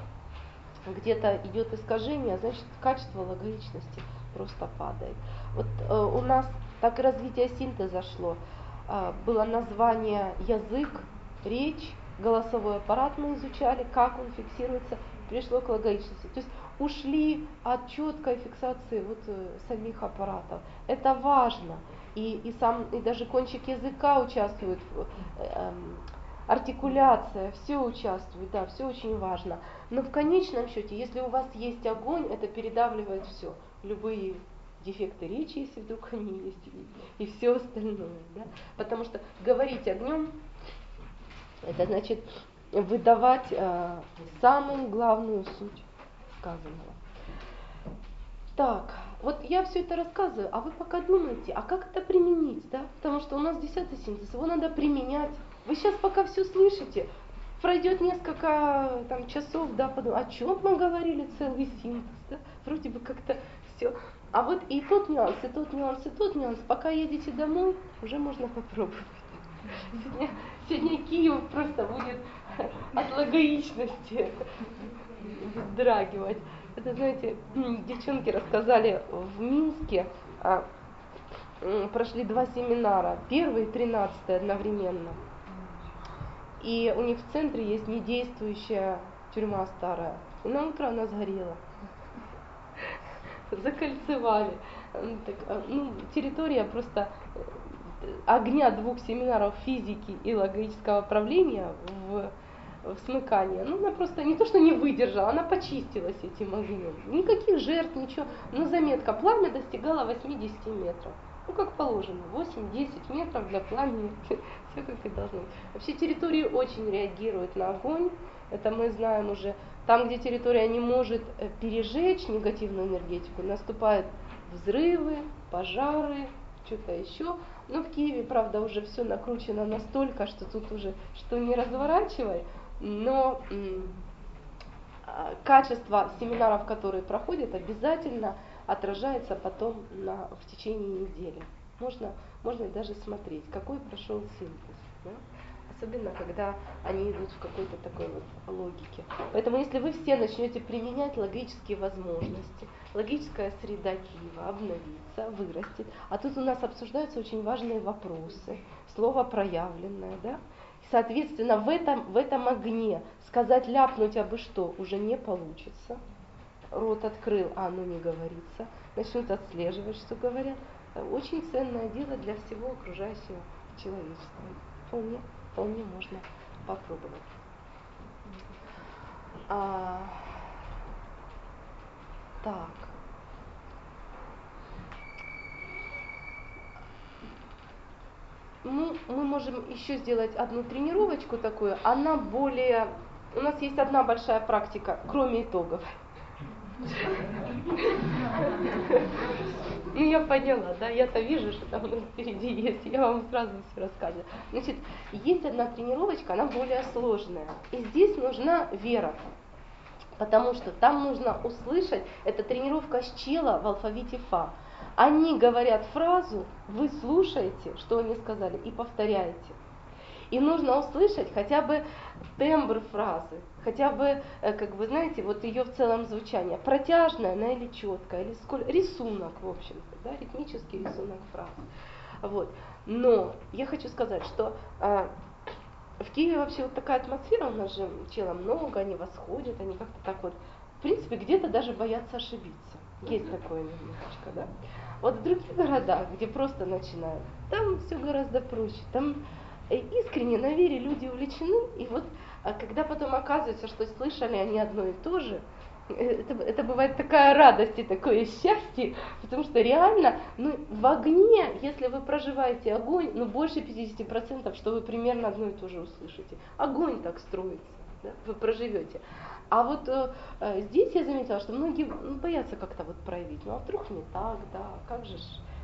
где-то идет искажение, значит качество логичности просто падает. Вот э, у нас так и развитие синтеза шло. Э, было название язык, речь, голосовой аппарат мы изучали, как он фиксируется, пришло к логичности. То есть ушли от четкой фиксации вот, э, самих аппаратов. Это важно. И, и, сам, и даже кончик языка участвует в э, артикуляция, все участвует, да, все очень важно. Но в конечном счете, если у вас есть огонь, это передавливает все, любые дефекты речи, если вдруг они есть, и, и все остальное, да? Потому что говорить огнем, это значит выдавать э, самую главную суть сказанного. Так, вот я все это рассказываю, а вы пока думаете, а как это применить, да? Потому что у нас десятый синтез, его надо применять. Вы сейчас пока все слышите, пройдет несколько там, часов, да, подумаю, о чем мы говорили целый синтез, да? Вроде бы как-то все. А вот и тот нюанс, и тот нюанс, и тот нюанс. Пока едете домой, уже можно попробовать. Сегодня, сегодня Киев просто будет от логоичности вздрагивать. Это, знаете, девчонки рассказали в Минске, а, прошли два семинара, первый и тринадцатый одновременно. И у них в центре есть недействующая тюрьма старая. И на утро она сгорела. Закольцевали. Так, ну, территория просто огня двух семинаров физики и логического правления в, в смыкании. Ну, она просто не то, что не выдержала, она почистилась этим огнем. Никаких жертв, ничего. Но заметка, пламя достигало восьмидесяти метров. Ну, как положено, восемь-десять метров для пламени, все как и должно быть. Вообще территории очень реагируют на огонь, это мы знаем уже. Там, где территория не может пережечь негативную энергетику, наступают взрывы, пожары, что-то еще. Но в Киеве, правда, уже все накручено настолько, что тут уже что не разворачивай, но м- качество семинаров, которые проходят, обязательно отражается потом на, в течение недели. Можно, можно даже смотреть, какой прошел синтез. Да? Особенно, когда они идут в какой-то такой вот логике. Поэтому, если вы все начнете применять логические возможности, логическая среда Киева обновится, вырастет. А тут у нас обсуждаются очень важные вопросы, слово проявленное, да? Соответственно, в этом, в этом огне сказать, ляпнуть абы что уже не получится. Рот открыл, а оно не говорится. Начнут отслеживать, что говорят. Очень ценное дело для всего окружающего человечества. Вполне, вполне можно попробовать. А, так. Ну, мы можем еще сделать одну тренировочку такую. Она более... У нас есть одна большая практика, кроме итогов. Ну, я поняла, да, я-то вижу, что там впереди есть, я вам сразу все рассказываю. Значит, есть одна тренировочка, она более сложная. И здесь нужна вера, потому что там нужно услышать, это тренировка с чела в алфавите Фа. Они говорят фразу, вы слушаете, что они сказали, и повторяете. И нужно услышать хотя бы тембр фразы, хотя бы, как вы знаете, вот ее в целом звучание, протяжное она или четкое, или сколь... рисунок, в общем-то, да, ритмический рисунок фразы. Вот. Но я хочу сказать, что э, в Киеве вообще вот такая атмосфера, у нас же чела много, они восходят, они как-то так вот, в принципе, где-то даже боятся ошибиться. Есть такое немножечко, да. Вот в других городах, где просто начинают, там все гораздо проще, там искренне на вере люди увлечены, и вот а когда потом оказывается, что слышали они одно и то же, это, это бывает такая радость и такое счастье, потому что реально, ну, в огне, если вы проживаете огонь, ну, больше пятьдесят процентов, что вы примерно одно и то же услышите. Огонь так строится, да, вы проживете. А вот э, здесь я заметила, что многие ну, боятся как-то вот проявить, ну, а вдруг не так, да, как же ж...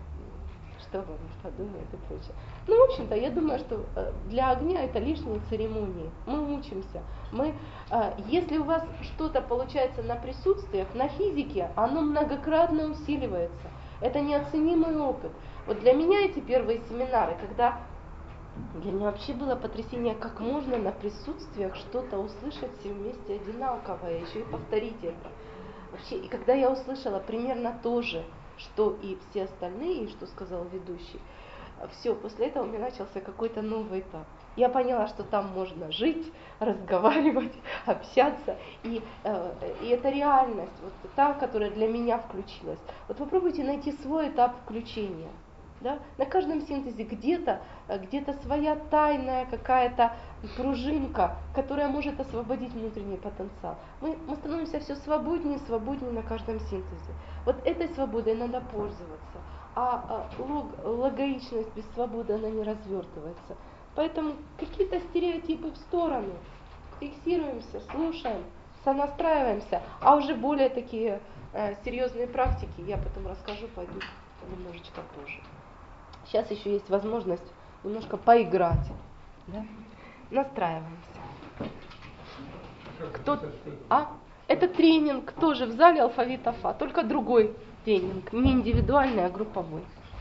что вам подумают и прочее. Ну, в общем-то, я думаю, что для огня это лишние церемонии. Мы учимся. Мы, если у вас что-то получается на присутствиях, на физике, оно многократно усиливается. Это неоценимый опыт. Вот для меня эти первые семинары, когда для меня вообще было потрясение, как можно на присутствиях что-то услышать все вместе одинаковое, еще и повторить это. Вообще, и когда я услышала примерно то же, что и все остальные, и что сказал ведущий, все, после этого у меня начался какой-то новый этап. Я поняла, что там можно жить, разговаривать, общаться, и, э, и это реальность, вот та, которая для меня включилась. Вот попробуйте найти свой этап включения. Да? На каждом синтезе где-то, где-то своя тайная какая-то пружинка, которая может освободить внутренний потенциал. Мы, мы становимся все свободнее и свободнее на каждом синтезе. Вот этой свободой надо пользоваться. А, а лог, логоичность без свободы, она не развертывается. Поэтому какие-то стереотипы в сторону. Фиксируемся, слушаем, сонастраиваемся. А уже более такие э, серьезные практики я потом расскажу, пойду немножечко позже. Сейчас еще есть возможность немножко поиграть. Да? Настраиваемся. Кто? А? Это тренинг тоже в зале алфавит АФА, только другой тренинг, не индивидуальный, а групповой.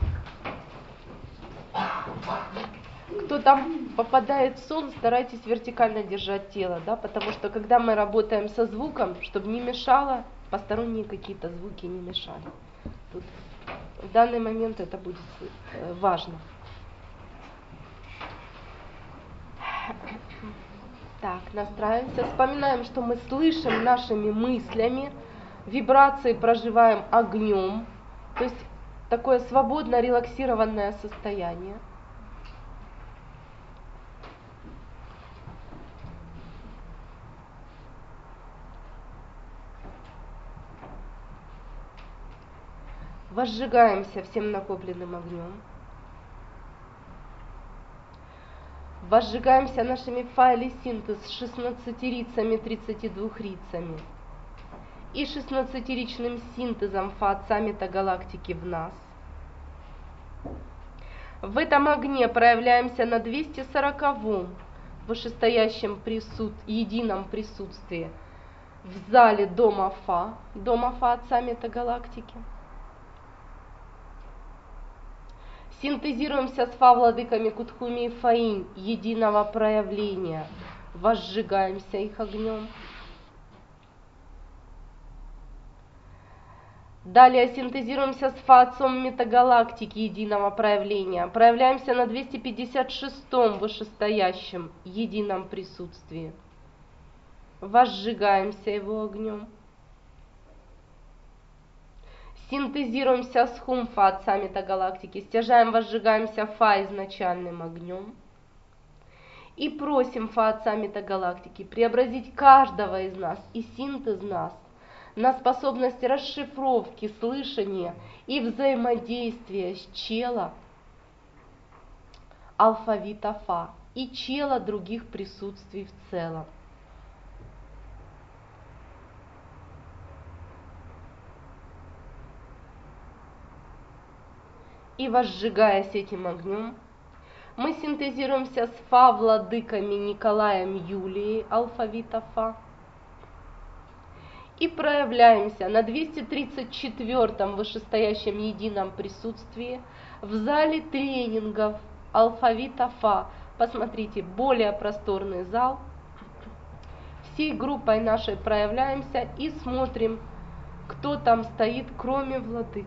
Кто там попадает в сон, старайтесь вертикально держать тело, да, потому что когда мы работаем со звуком, чтобы не мешало, посторонние какие-то звуки не мешали. Тут в данный момент это будет важно. Так, настраиваемся. Вспоминаем, что мы слышим нашими мыслями, вибрации проживаем огнем, то есть такое свободно релаксированное состояние. Возжигаемся всем накопленным огнем. Возжигаемся нашими файле синтез с шестнадцатирицами, тридцатидвухрицами и шестнадцатиричным синтезом фа-отца метагалактики в нас. В этом огне проявляемся на двести сороковом вышестоящем присут... едином присутствии в зале дома Фа, дома Фа-отца метагалактики. Синтезируемся с Фа-владыками Кутхуми и Фаинь единого проявления, возжигаемся их огнем. Далее синтезируемся с Фа-отцом метагалактики единого проявления, проявляемся на двести пятьдесят шестом вышестоящем едином присутствии, возжигаемся его огнем. Синтезируемся с Хум Фа-отца метагалактики, стяжаем, возжигаемся Фа изначальным огнем. И просим Фа-отца метагалактики преобразить каждого из нас и синтез нас на способность расшифровки, слышания и взаимодействия с чела алфавита Фа и чела других присутствий в целом. И возжигаясь этим огнем, мы синтезируемся с Фа-владыками Николаем Юлией алфавита Фа и проявляемся на двести тридцать четвёртом вышестоящем едином присутствии в зале тренингов алфавита Фа. Посмотрите, более просторный зал. Всей группой нашей проявляемся и смотрим, кто там стоит, кроме владык.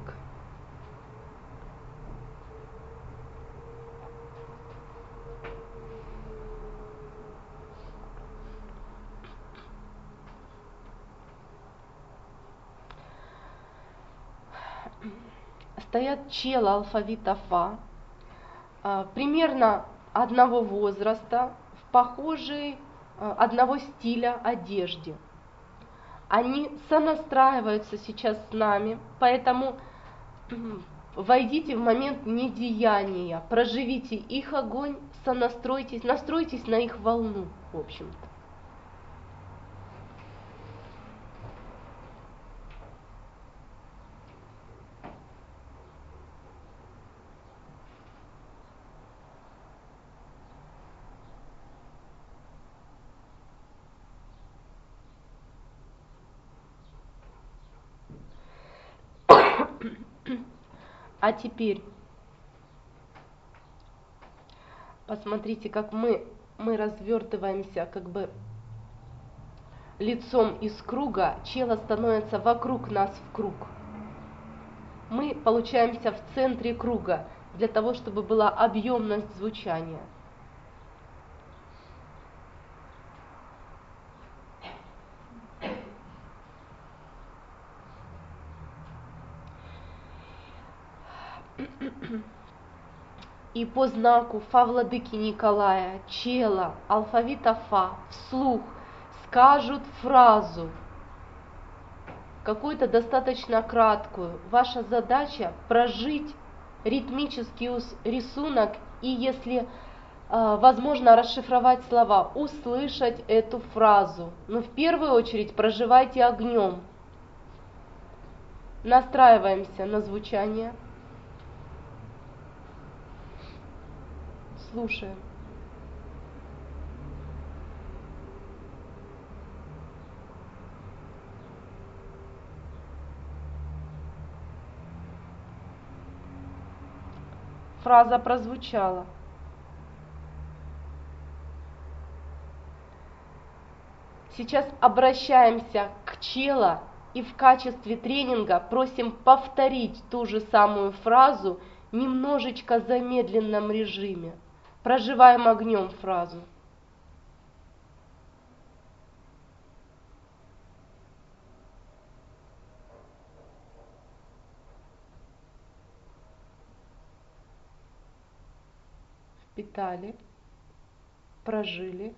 Стоят челы алфавита Фа, примерно одного возраста, в похожей, одного стиля одежде. Они сонастраиваются сейчас с нами, поэтому войдите в момент недеяния, проживите их огонь, сонастройтесь, настройтесь на их волну, в общем-то. А теперь посмотрите, как мы, мы развертываемся как бы лицом из круга, чело становится вокруг нас в круг. Мы получаемся в центре круга для того, чтобы была объемность звучания. И по знаку Фа-владыки Николая, чела алфавита Фа вслух скажут фразу, какую-то достаточно краткую. Ваша задача прожить ритмический рисунок и, если э, возможно, расшифровать слова, услышать эту фразу. Но в первую очередь проживайте огнем. Настраиваемся на звучание. Слушаем. фраза прозвучала. Сейчас обращаемся к челу и в качестве тренинга просим повторить ту же самую фразу немножечко в замедленном режиме. Проживаем огнем фразу. Впитали, прожили.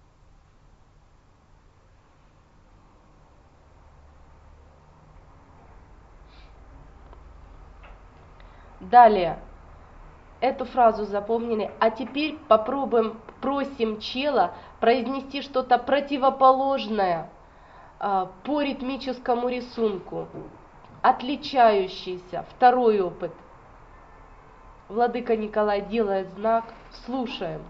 Далее. Эту фразу запомнили, а теперь попробуем, просим чела произнести что-то противоположное а, по ритмическому рисунку, отличающийся. Второй опыт. Владыка Николай делает знак, слушаем.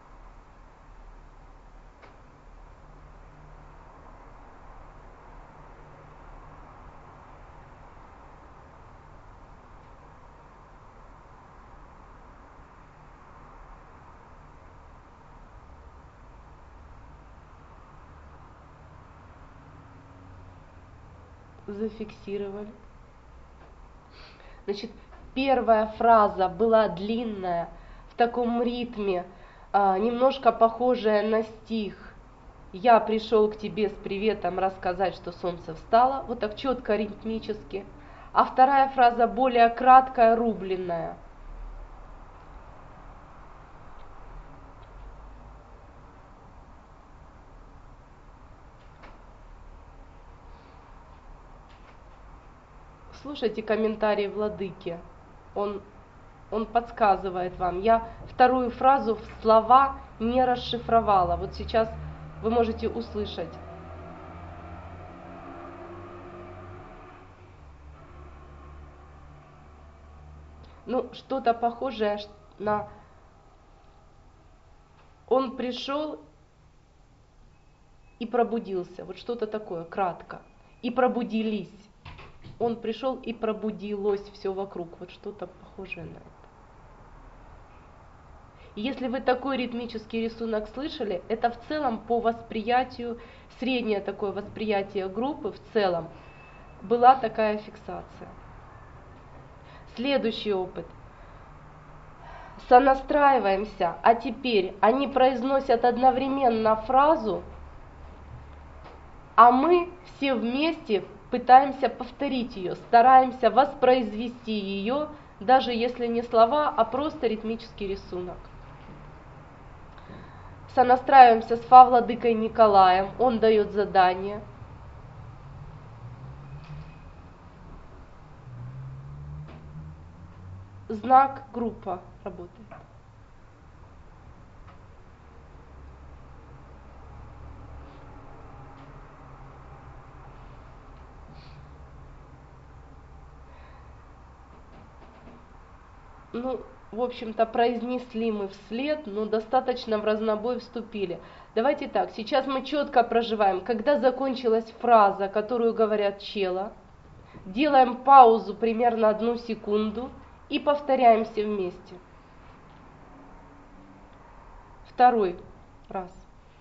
Зафиксировали. Значит, первая фраза была длинная, в таком ритме, а, немножко похожая на стих. Я пришел к тебе с приветом рассказать, что солнце встало. Вот так четко, ритмически. А вторая фраза более краткая, рубленная. Слушайте комментарии владыки, он, он подсказывает вам. Я вторую фразу в слова не расшифровала. Вот сейчас вы можете услышать. Ну, что-то похожее на «он пришел и пробудился». Вот что-то такое, кратко. И пробудились. Он пришел и пробудилось все вокруг. Вот что-то похожее на это. Если вы такой ритмический рисунок слышали, это в целом по восприятию, среднее такое восприятие группы в целом, была такая фиксация. Следующий опыт. Сонастраиваемся, а теперь они произносят одновременно фразу, а мы все вместе пытаемся повторить ее, стараемся воспроизвести ее, даже если не слова, а просто ритмический рисунок. Сонастраиваемся с Фа Владыкой Николаем, он дает задание. Знак, группа работает. Ну, в общем-то, произнесли мы вслед, но достаточно в разнобой вступили. Давайте так, сейчас мы четко проживаем, когда закончилась фраза, которую говорят чела, делаем паузу примерно одну секунду и повторяем все вместе. Второй раз.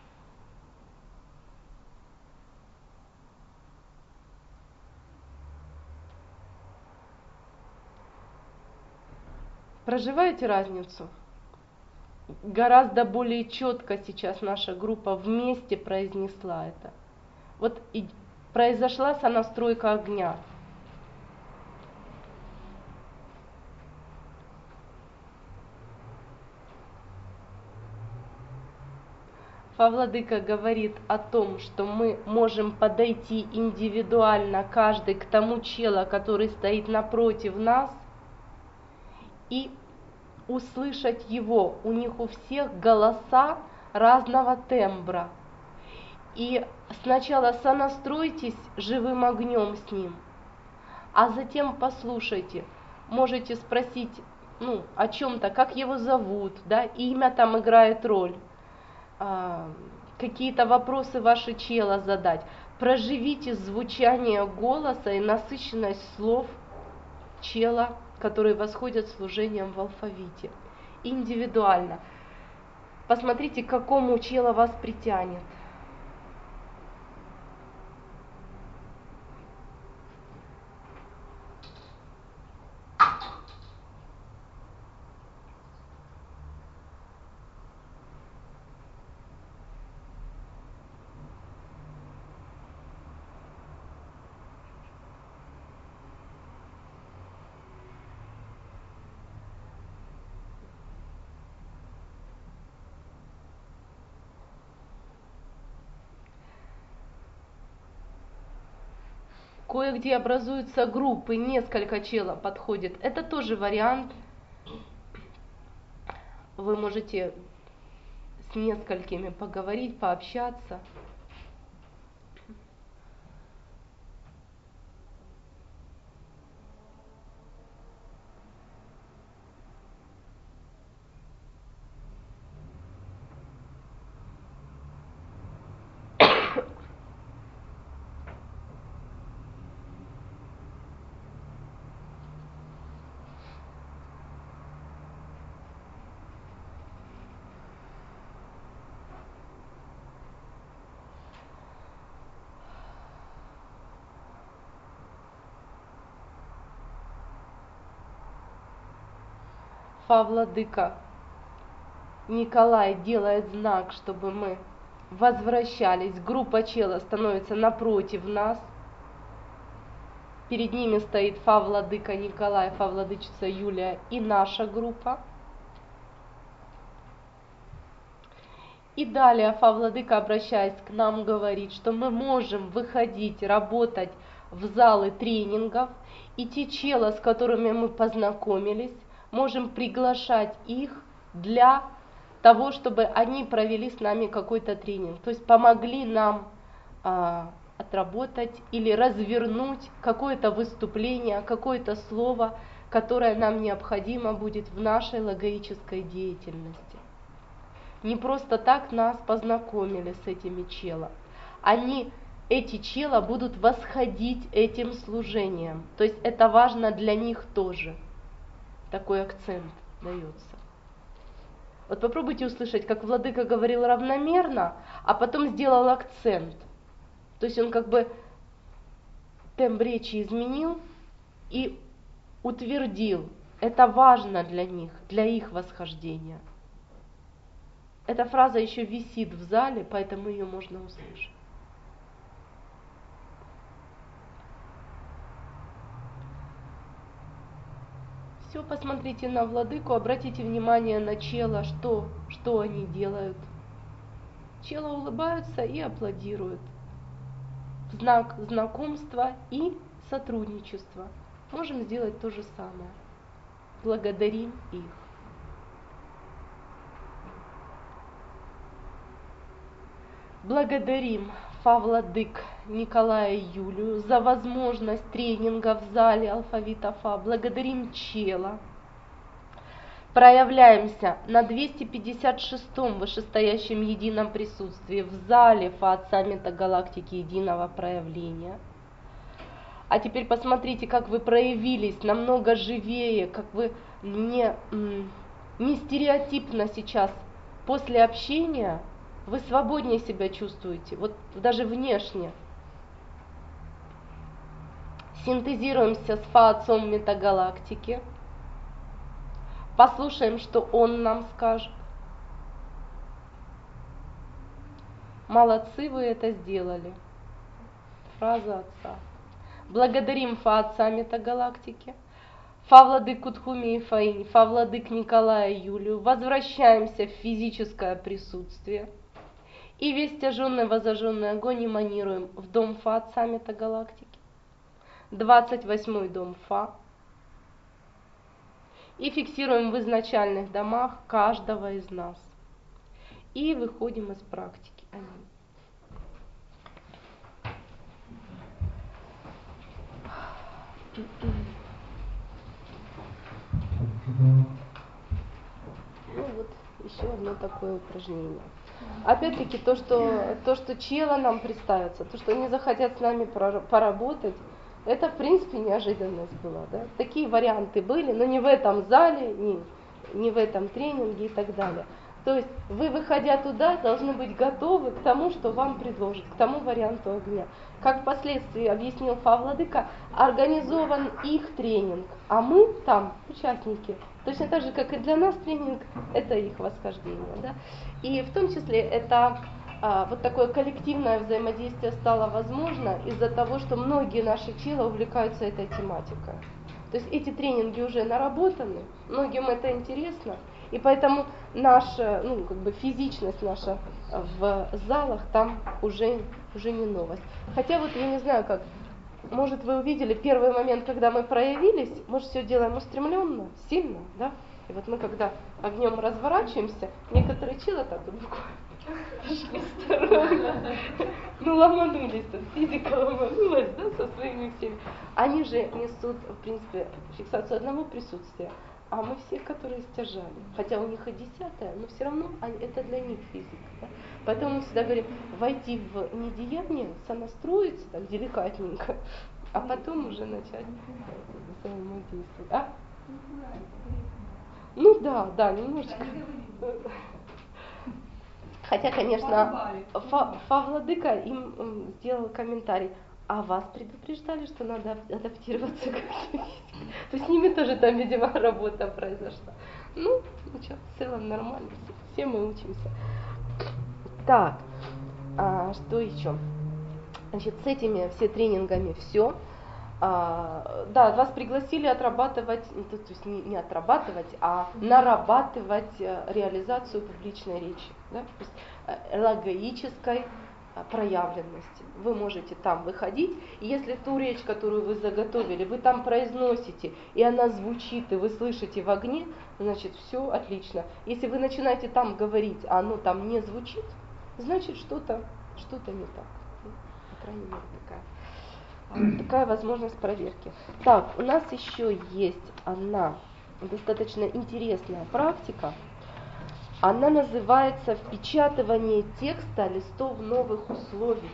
Проживаете разницу? Гораздо более четко сейчас наша группа вместе произнесла это. Вот и произошла сонастройка огня. Фа Владыка говорит о том, что мы можем подойти индивидуально каждый к тому челу, который стоит напротив нас, и услышать его. У них у всех голоса разного тембра. И сначала сонастройтесь живым огнем с ним, а затем послушайте. Можете спросить, ну, о чем-то, как его зовут, да, имя там играет роль. А, какие-то вопросы ваши чела задать. Проживите звучание голоса и насыщенность слов чела которые восходят служением в алфавите. Индивидуально. Посмотрите, к какому чела вас притянет. Кое-где образуются группы, несколько челов подходит. Это тоже вариант. Вы можете с несколькими поговорить, пообщаться. Фа владыка Николай делает знак, чтобы мы возвращались. Группа чела становится напротив нас. Перед ними стоит Фа владыка Николай, Фа владычица Юлия и наша группа. И далее Фа владыка, обращаясь к нам, говорит, что мы можем выходить, работать в залы тренингов, и те челы, с которыми мы познакомились, можем приглашать их для того, чтобы они провели с нами какой-то тренинг, то есть помогли нам а, отработать или развернуть какое-то выступление, какое-то слово, которое нам необходимо будет в нашей логоической деятельности. Не просто так нас познакомили с этими челами. Они, эти чела будут восходить этим служением, то есть это важно для них тоже. Такой акцент дается. Вот попробуйте услышать, как владыка говорил равномерно, а потом сделал акцент. То есть он как бы тембр речи изменил и утвердил. Это важно для них, для их восхождения. Эта фраза еще висит в зале, поэтому ее можно услышать. Все, посмотрите на владыку, обратите внимание на чела, что, что они делают. Чела улыбаются и аплодируют. В знак знакомства и сотрудничества. Можем сделать то же самое. Благодарим их. Благодарим Фа владык Николая и Юлию за возможность тренинга в зале алфавита Фа. Благодарим чела. Проявляемся на двести пятьдесят шестом вышестоящем едином присутствии в зале Фа от саммита галактики единого проявления. А теперь посмотрите, как вы проявились намного живее, как вы не, не стереотипно сейчас после общения. Вы свободнее себя чувствуете, вот даже внешне. Синтезируемся с Фа отцом метагалактики. Послушаем, что он нам скажет. Молодцы, вы это сделали. Фраза отца. Благодарим Фа отца метагалактики. Фа владык Кутхуми и Фаинь, Фа владык Николая и Юлию. Возвращаемся в физическое присутствие. И весь стяженный возожженный огонь эманируем в дом Фа отца метагалактики. двадцать восьмой дом Фа. И фиксируем в изначальных домах каждого из нас. И выходим из практики. Аминь. Ну вот, еще одно такое упражнение. Опять-таки, то что, то, что чела нам представится, то, что они захотят с нами поработать, Это, в принципе, неожиданность была. Да? Такие варианты были, но не в этом зале, не, не в этом тренинге и так далее. То есть вы, выходя туда, должны быть готовы к тому, что вам предложат, к тому варианту огня. Как впоследствии объяснил Фа-Владыка, организован их тренинг, а мы там участники. Точно так же, как и для нас тренинг, это их восхождение. Да? И в том числе это а, вот такое коллективное взаимодействие стало возможно из-за того, что многие наши челы увлекаются этой тематикой. То есть эти тренинги уже наработаны, многим это интересно, и поэтому наша, ну, как бы физичность наша в залах там уже, уже не новость. Хотя вот я не знаю как, может вы увидели первый момент, когда мы проявились, мы же все делаем устремленно, сильно, да? И вот мы когда огнем разворачиваемся, некоторые челы так вот пошли в сторону, ну ломанулись, тут физика ломанулась, да, со своими всеми. Они же несут, в принципе, фиксацию одного присутствия, а мы все, которые стяжали. Хотя у них и десятая, но все равно они, это для них физика. Да? Поэтому мы всегда говорим, войти в недеяние, сонастроиться так деликатненько, а потом уже начать взаимодействовать. А? Ну да, да, немножечко. Хотя, конечно, Фа-Владыка им сделал комментарий, а вас предупреждали, что надо адаптироваться как-то. То есть с ними тоже там, видимо, работа произошла. Ну, ничего, в целом нормально, все мы учимся. Так, а, что еще? Значит, с этими все тренингами все. А, да, вас пригласили отрабатывать, то есть не, не отрабатывать, а нарабатывать реализацию публичной речи, да? То есть логоической проявленности. Вы можете там выходить, и если ту речь, которую вы заготовили, вы там произносите, и она звучит, и вы слышите в огне, значит, все отлично. Если вы начинаете там говорить, а оно там не звучит, значит, что-то что-то не так. По крайней мере, такая, такая возможность проверки. Так, у нас еще есть одна достаточно интересная практика. Она называется «Впечатывание текста листов новых условий».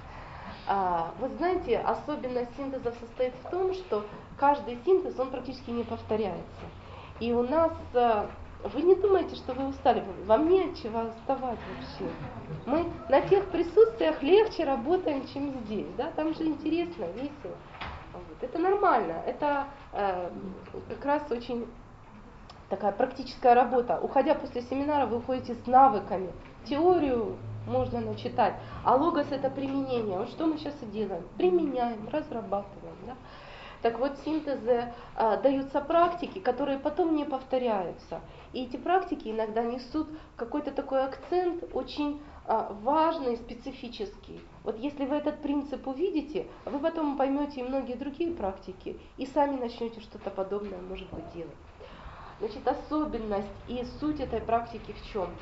А, вот знаете, особенность синтезов состоит в том, что каждый синтез, он практически не повторяется. И у нас, вы не думаете, что вы устали, вам не от чего уставать вообще. Мы на тех присутствиях легче работаем, чем здесь, да? Там же интересно, весело. Вот. Это нормально, это э, как раз очень такая практическая работа. Уходя после семинара, вы уходите с навыками. Теорию можно начитать, а логос это применение. Вот что мы сейчас и делаем. Применяем, разрабатываем. Да? Так вот, синтезы а, даются практики, которые потом не повторяются. И эти практики иногда несут какой-то такой акцент очень а, важный, специфический. Вот если вы этот принцип увидите, вы потом поймете и многие другие практики, и сами начнете что-то подобное, может быть, делать. Значит, особенность и суть этой практики в чем?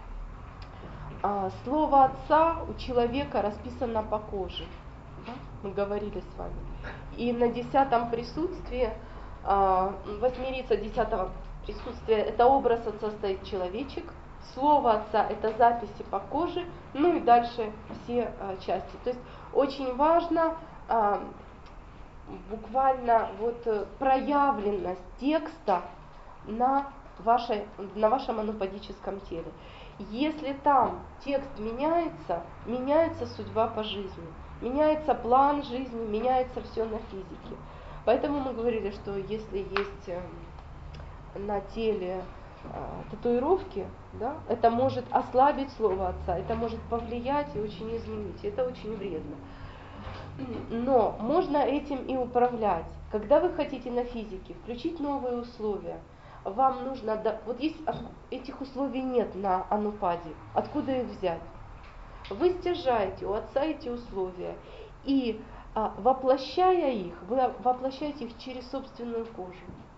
А, слово Отца у человека расписано по коже. Да? Мы говорили с вами. И на десятом присутствии, а, восьмерица десятого присутствия, это образ Отца стоит человечек. Слово Отца это записи по коже, ну и дальше все а, части. То есть очень важно а, буквально вот проявленность текста на, вашей, на вашем анупадическом теле. Если там текст меняется, меняется судьба по жизни, меняется план жизни, меняется все на физике. Поэтому мы говорили, что если есть на теле а, татуировки, да, это может ослабить слово Отца, это может повлиять и очень изменить, и это очень вредно. Но можно этим и управлять. Когда вы хотите на физике включить новые условия, вам нужно, вот есть, этих условий нет на анупаде, откуда их взять? Вы стяжаете у Отца эти условия, и а, воплощая их, вы воплощаете их через собственную кожу.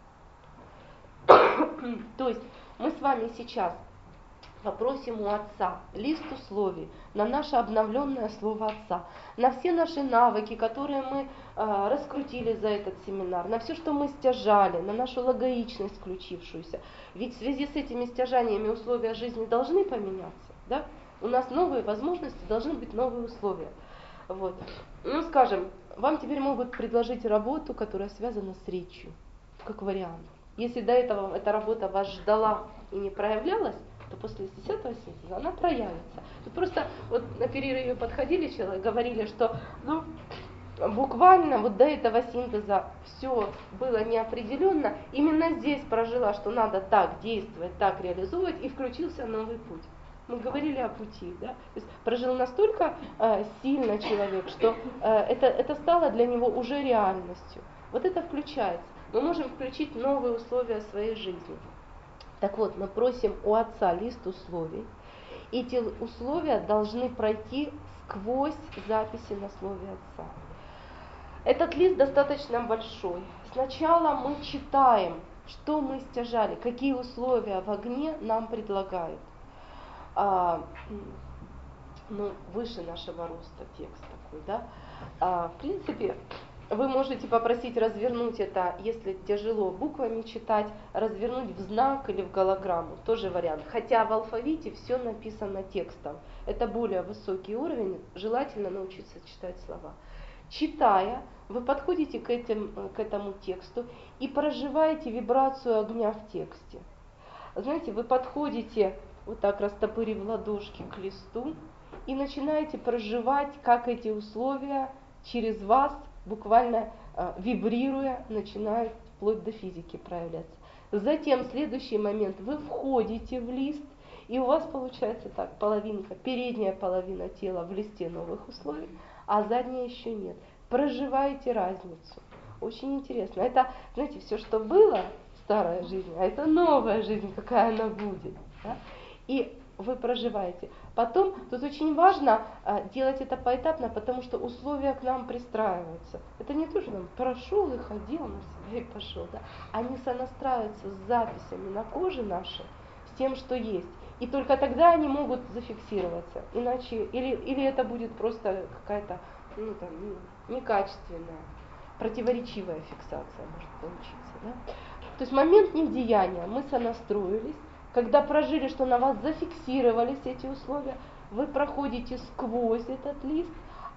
То есть мы с вами сейчас попросим у Отца лист условий на наше обновленное слово Отца, на все наши навыки, которые мы э, раскрутили за этот семинар, на все, что мы стяжали, на нашу логоичность включившуюся. Ведь в связи с этими стяжаниями условия жизни должны поменяться. Да? У нас новые возможности, должны быть новые условия. Вот. Ну, скажем, вам теперь могут предложить работу, которая связана с речью, как вариант. Если до этого эта работа вас ждала и не проявлялась, то после десятого синтеза она проявится. Тут просто вот на перерыве подходили человек, говорили, что ну, буквально вот до этого синтеза все было неопределенно. Именно здесь прожила, что надо так действовать, так реализовывать, и включился новый путь. Мы говорили о пути, да? То есть прожил настолько э, сильно человек, что э, это, это стало для него уже реальностью. Вот это включается. Мы можем включить новые условия своей жизни. Так вот, мы просим у Отца лист условий. Эти условия должны пройти сквозь записи на слове Отца. Этот лист достаточно большой. Сначала мы читаем, что мы стяжали, какие условия в огне нам предлагают. А, ну, выше нашего роста текст такой, да. А, в принципе, вы можете попросить развернуть это, если тяжело буквами читать, развернуть в знак или в голограмму, тоже вариант. Хотя в алфавите все написано текстом. Это более высокий уровень, желательно научиться читать слова. Читая, вы подходите к, этим, к этому тексту и проживаете вибрацию огня в тексте. Знаете, вы подходите, вот так растопырив ладошки к листу, и начинаете проживать, как эти условия через вас, буквально э, вибрируя, начинают вплоть до физики проявляться. Затем, в следующий момент, вы входите в лист, и у вас получается так, половинка, передняя половина тела в листе новых условий, а задняя еще нет. Проживаете разницу. Очень интересно. Это, знаете, все, что было, старая жизнь, а это новая жизнь, какая она будет. Да? И вы проживаете. Потом, тут очень важно а, делать это поэтапно, потому что условия к нам пристраиваются. Это не то, что там прошел и ходил на себя и пошел. Да? Они сонастраиваются с записями на коже нашей, с тем, что есть. И только тогда они могут зафиксироваться. Иначе, или, или это будет просто какая-то ну, там, некачественная, противоречивая фиксация может получиться. Да? То есть момент недеяния, мы сонастроились. Когда прожили, что на вас зафиксировались эти условия, вы проходите сквозь этот лист,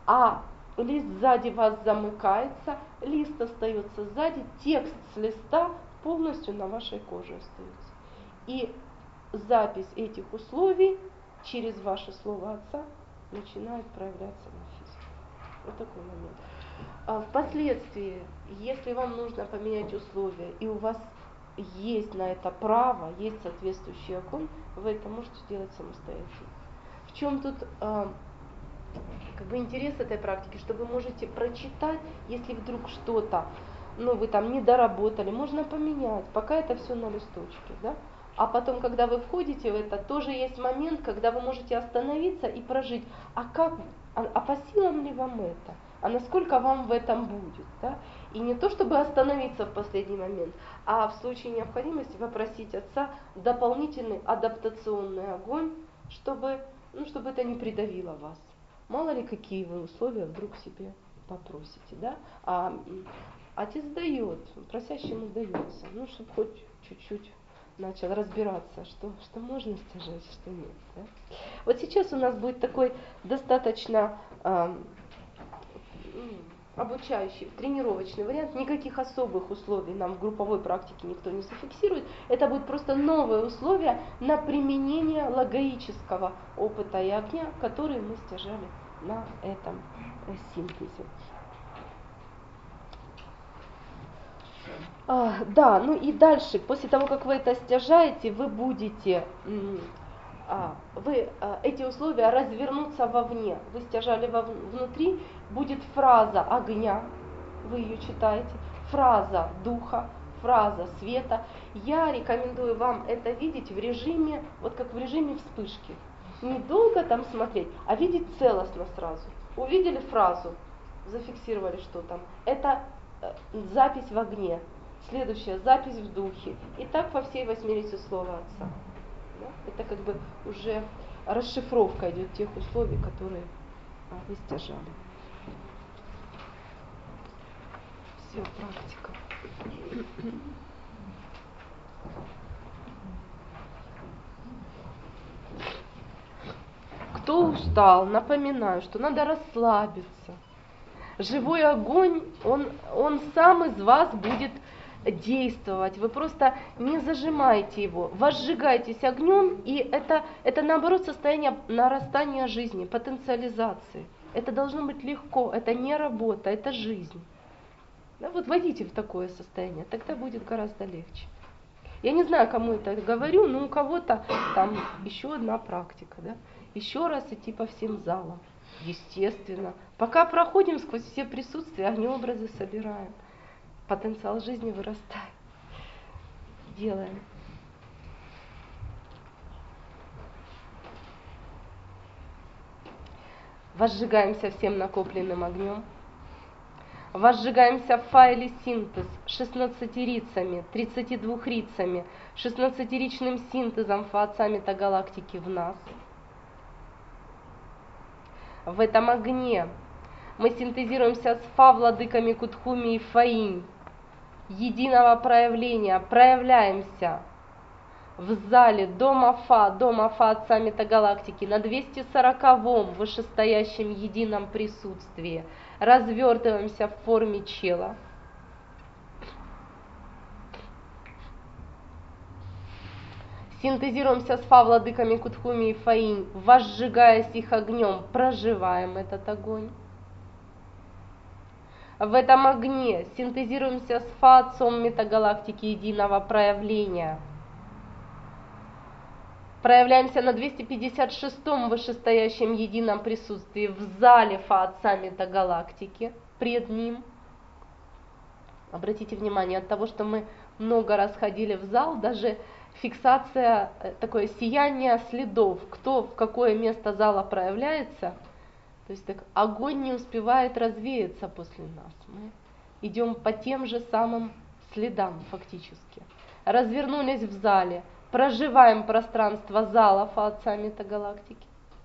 а лист сзади вас замыкается, лист остается сзади, текст с листа полностью на вашей коже остается. И запись этих условий через ваше слово Отца начинает проявляться на физике. Вот такой момент. А впоследствии, если вам нужно поменять условия, и у вас есть на это право, есть соответствующий огонь, вы это можете делать самостоятельно. В чем тут э, как бы интерес этой практики, что вы можете прочитать, если вдруг что-то, ну вы там не доработали, можно поменять, пока это все на листочке, да? А потом, когда вы входите в это, тоже есть момент, когда вы можете остановиться и прожить, а как, а, а по силам ли вам это? А насколько вам в этом будет, да? И не то, чтобы остановиться в последний момент, а в случае необходимости попросить Отца дополнительный адаптационный огонь, чтобы, ну, чтобы это не придавило вас. Мало ли, какие вы условия вдруг себе попросите, да? А Отец дает, просящему дается, ну, чтобы хоть чуть-чуть начал разбираться, что, что можно стяжать, что нет. Да? Вот сейчас у нас будет такой достаточно э, обучающий, тренировочный вариант. Никаких особых условий нам в групповой практике никто не зафиксирует. Это будет просто новые условия на применение логоического опыта и огня, которые мы стяжали на этом синтезе. А, да, ну и дальше, после того, как вы это стяжаете, вы будете, а, вы а, эти условия развернутся вовне. Вы стяжали вов, внутри, будет фраза огня, вы ее читаете, фраза духа, фраза света. Я рекомендую вам это видеть в режиме, вот как в режиме вспышки. Не долго там смотреть, а видеть целостно сразу. Увидели фразу, зафиксировали, что там. Это э, запись в огне. Следующая запись в духе. И так во всей восьмерице слова Отца. Да? Это как бы уже расшифровка идет тех условий, которые а, вы стяжали. Все, практика. Кто устал, напоминаю, что надо расслабиться. Живой огонь, он, он сам из вас будет действовать. Вы просто не зажимаете его, возжигаетесь огнем, и это, это наоборот состояние нарастания жизни, потенциализации. Это должно быть легко, это не работа, это жизнь. Да, вот войдите в такое состояние, тогда будет гораздо легче. Я не знаю, кому это говорю, но у кого-то там еще одна практика. Да? Еще раз идти по всем залам, естественно. Пока проходим сквозь все присутствия, огнеобразы собираем. Потенциал жизни вырастает. Делаем. Возжигаемся всем накопленным огнем. Возжигаемся в файле синтез шестнадцатирицами, тридцатидвухрицами, шестнадцатиричным синтезом фаотца метагалактики в нас. В этом огне мы синтезируемся с фа владыками Кутхуми и Фаинь, единого проявления, проявляемся в зале дома Фа, дома Фаотца метагалактики на двести сороковом вышестоящем едином присутствии. Развертываемся в форме чела. Синтезируемся с Фа владыками Кутхуми и Фаинь, возжигаясь их огнем, проживаем этот огонь. В этом огне синтезируемся с Фаотцом метагалактики единого проявления. Проявляемся на двести пятьдесят шестом вышестоящем едином присутствии в зале Фаотца метагалактики, пред ним. Обратите внимание, от того, что мы много раз ходили в зал, даже фиксация, такое сияние следов, кто в какое место зала проявляется, то есть так, огонь не успевает развеяться после нас. Мы идем по тем же самым следам фактически. Развернулись в зале, проживаем пространство зала Фаотца метагалактики.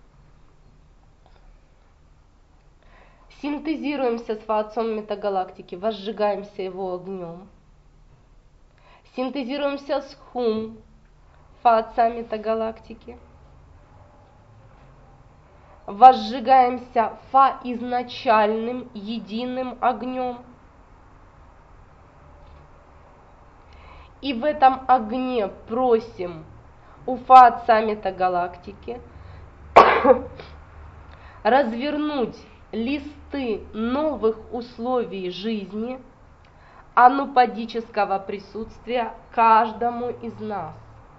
Синтезируемся с Фаотцом метагалактики, возжигаемся его огнем. Синтезируемся с Хум Фаотца метагалактики. Возжигаемся Фа изначальным единым огнем. И в этом огне просим у Фаотца метагалактики развернуть листы новых условий жизни, анупадического присутствия каждому из нас.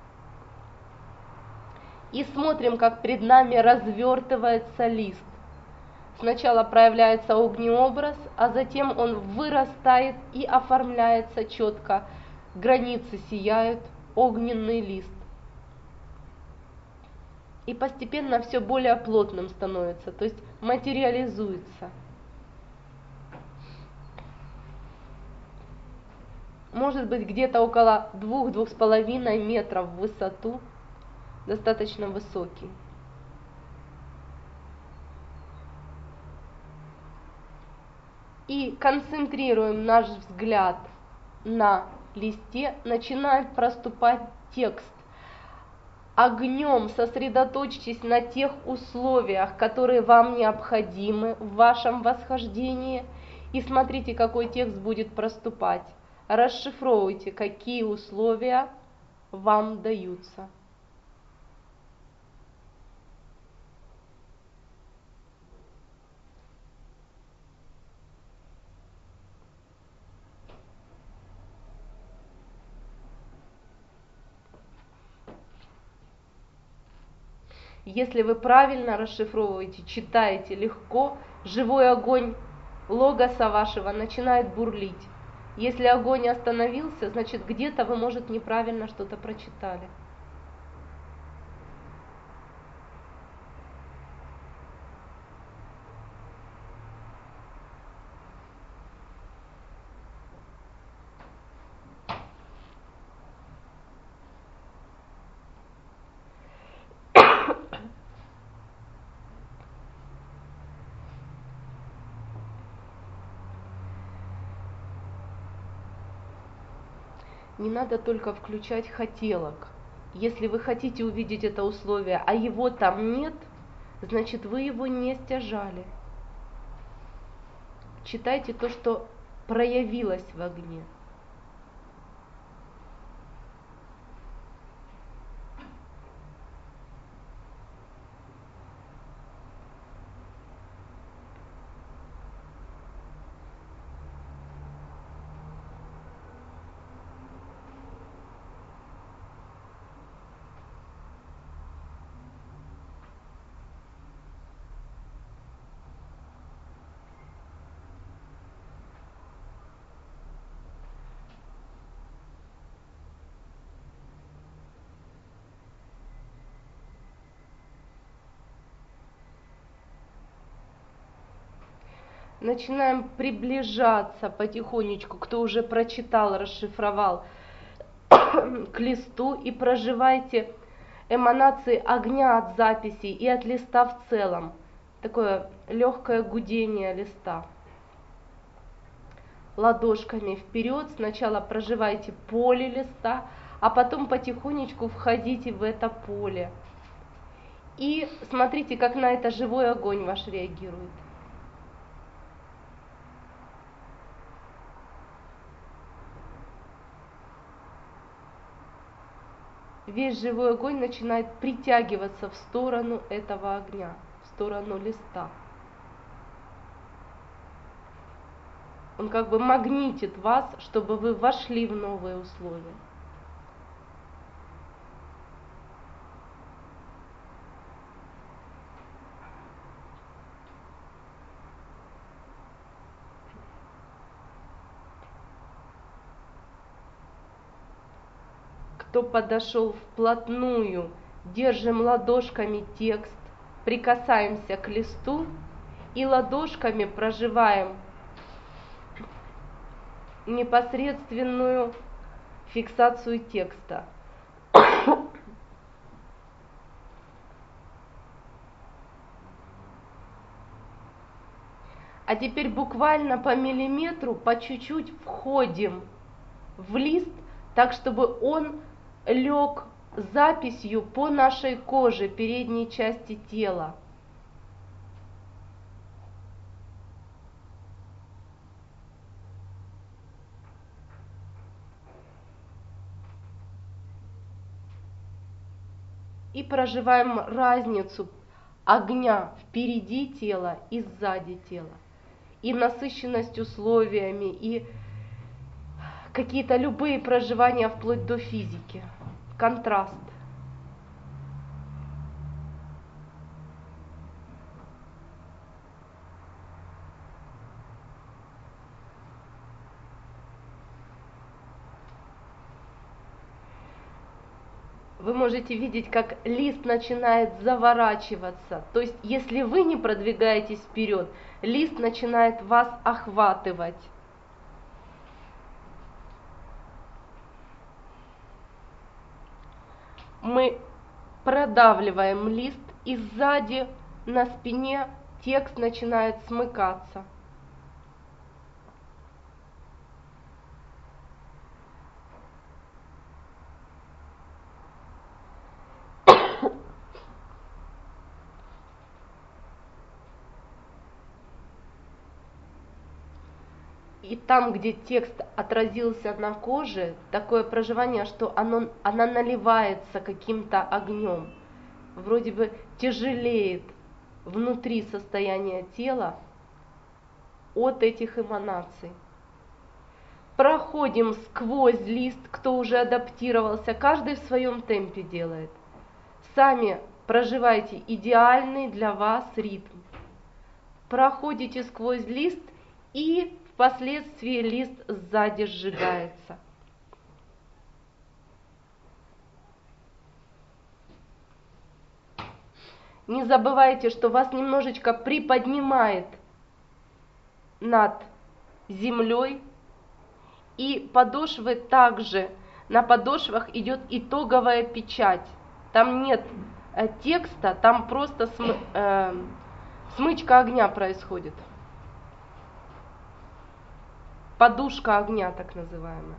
И смотрим, как пред нами развертывается лист. Сначала проявляется огнеобраз, а затем он вырастает и оформляется четко. Границы сияют, огненный лист. И постепенно все более плотным становится, то есть материализуется. Может быть, где-то около двух-двух с половиной метров в высоту, достаточно высокий. И концентрируем наш взгляд на листе, начинает проступать текст. Огнем сосредоточьтесь на тех условиях, которые вам необходимы в вашем восхождении, и смотрите, какой текст будет проступать. Расшифровывайте, какие условия вам даются. Если вы правильно расшифровываете, читаете легко, живой огонь логоса вашего начинает бурлить. Если огонь остановился, значит, где-то вы, может, неправильно что-то прочитали. Не надо только включать хотелок. Если вы хотите увидеть это условие, а его там нет, значит, вы его не стяжали. читайте то, что проявилось в огне. Начинаем приближаться потихонечку, кто уже прочитал, расшифровал, к листу, и проживайте эманации огня от записей и от листа в целом. Такое легкое гудение листа. Ладошками вперед, сначала проживайте поле листа, а потом потихонечку входите в это поле. И смотрите, как на это живой огонь ваш реагирует. Весь живой огонь начинает притягиваться в сторону этого огня, в сторону листа. Он как бы магнитит вас, чтобы вы вошли в новые условия. Кто подошел вплотную, держим ладошками текст, прикасаемся к листу и ладошками проживаем непосредственную фиксацию текста. А теперь буквально по миллиметру, по чуть-чуть входим в лист, так чтобы он лег записью по нашей коже, передней части тела. И проживаем разницу огня впереди тела и сзади тела. И насыщенность условиями, и какие-то любые проживания вплоть до физики. Контраст. Вы можете видеть, как лист начинает заворачиваться. То есть, если вы не продвигаетесь вперед, лист начинает вас охватывать. Мы продавливаем лист, и сзади на спине текст начинает смыкаться. И там, где текст отразился на коже, такое проживание, что оно, она наливается каким-то огнем. Вроде бы тяжелеет внутри состояния тела от этих эманаций. Проходим сквозь лист, кто уже адаптировался, каждый в своем темпе делает. Сами проживайте идеальный для вас ритм. Проходите сквозь лист, и впоследствии лист сзади сжигается. Не забывайте, что вас немножечко приподнимает над землей, и подошвы также, на подошвах идет итоговая печать. Там нет э, текста, там просто смы, э, смычка огня происходит. Подушка огня, так называемая.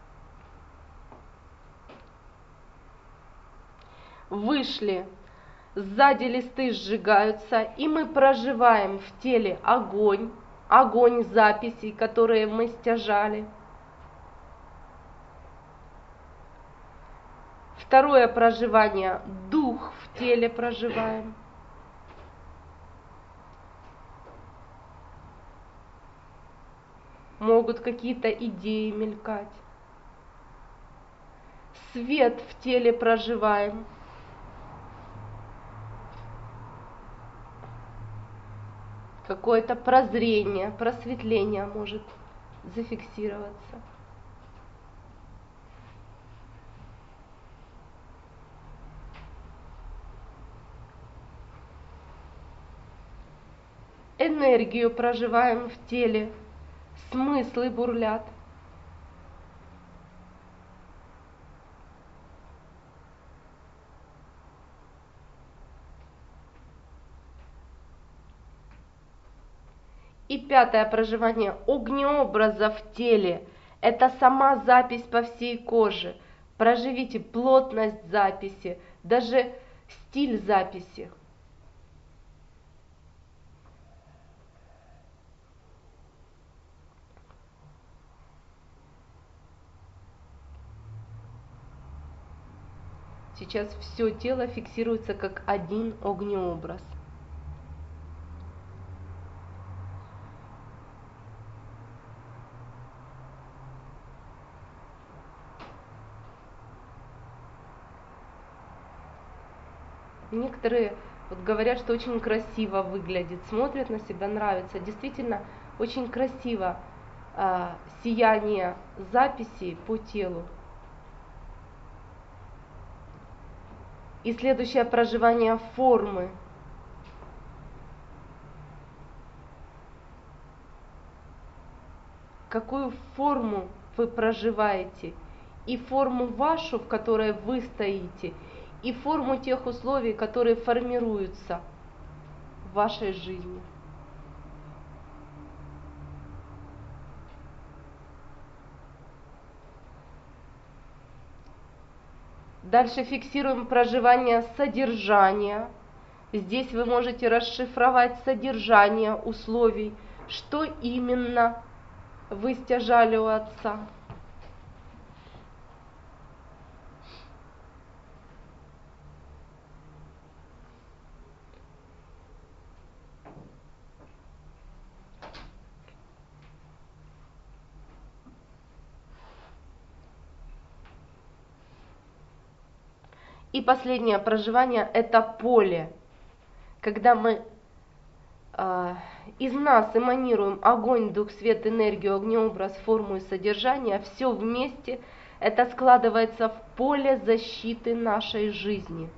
Вышли Сзади листы сжигаются, и мы проживаем в теле огонь, огонь записей, которые мы стяжали. Второе проживание – дух в теле проживаем. Могут какие-то идеи мелькать. Свет в теле проживаем. Какое-то прозрение, просветление может зафиксироваться. Энергию проживаем в теле, смыслы бурлят. И пятое проживание огнеобраза в теле. Это сама запись по всей коже. Проживите плотность записи, даже стиль записи. Сейчас все тело фиксируется как один огнеобраз. Некоторые вот говорят, что очень красиво выглядит, смотрят на себя, нравится. Действительно, очень красиво э, сияние записи по телу. И следующее проживание формы. Какую форму вы проживаете? И форму вашу, в которой вы стоите, и форму тех условий, которые формируются в вашей жизни. Дальше фиксируем проживание содержания. Здесь вы можете расшифровать содержание условий, что именно вы стяжали у отца. И последнее проживание – это поле, когда мы э, из нас эманируем огонь, дух, свет, энергию, огнеобраз, форму и содержание, все вместе это складывается в поле защиты нашей жизни.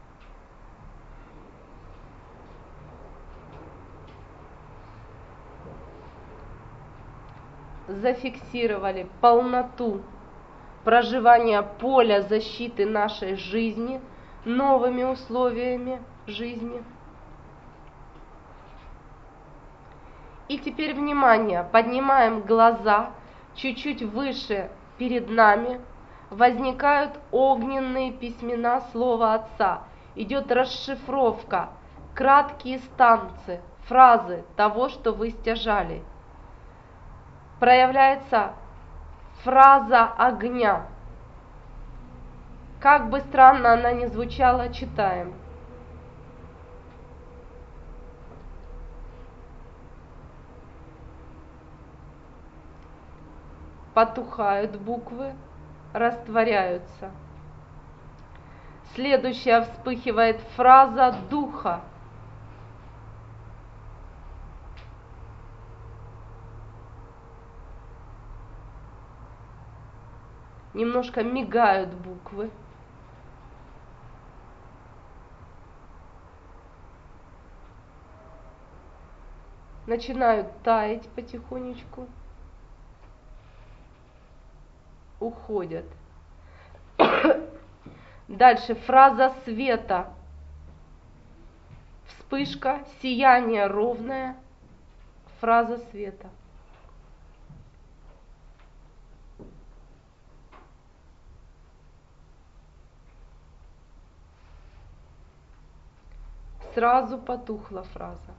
Зафиксировали полноту проживания поля защиты нашей жизни новыми условиями жизни. И теперь внимание, поднимаем глаза, чуть-чуть выше перед нами возникают огненные письмена слова Отца. Идет расшифровка, краткие станцы, фразы того, что вы стяжали. Проявляется фраза огня. Как бы странно она ни звучала, читаем. Потухают буквы, растворяются. Следующая вспыхивает фраза духа. Немножко мигают буквы. Начинают таять потихонечку. Уходят. Дальше фраза света. Вспышка, сияние ровное. Фраза света. сразу потухла фраза.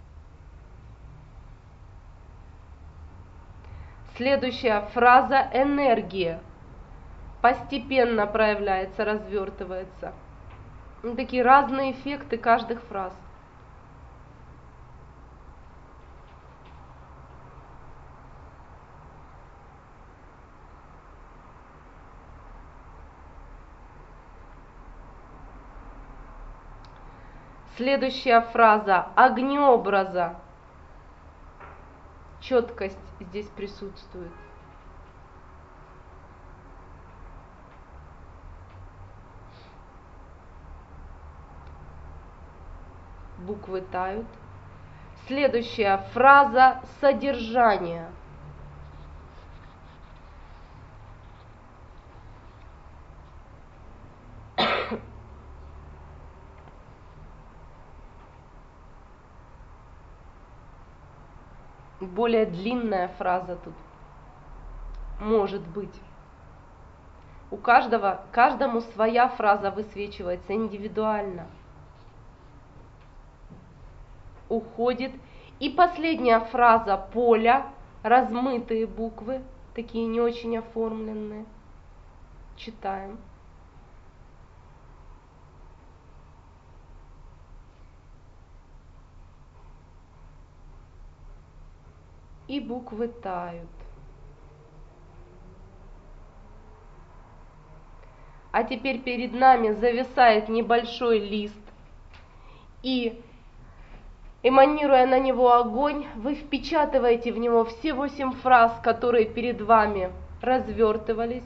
Следующая фраза энергия. Постепенно проявляется, развертывается. Ну, такие разные эффекты каждых фраз. Следующая фраза огнеобраза. Четкость здесь присутствует. Буквы тают. Следующая фраза содержание. Более длинная фраза тут может быть. У каждого, каждому своя фраза высвечивается индивидуально. Уходит. И последняя фраза поля, размытые буквы, такие не очень оформленные. Читаем. И буквы тают. А теперь перед нами зависает небольшой лист, и, эманируя на него огонь, вы впечатываете в него все восемь фраз, которые перед вами развертывались.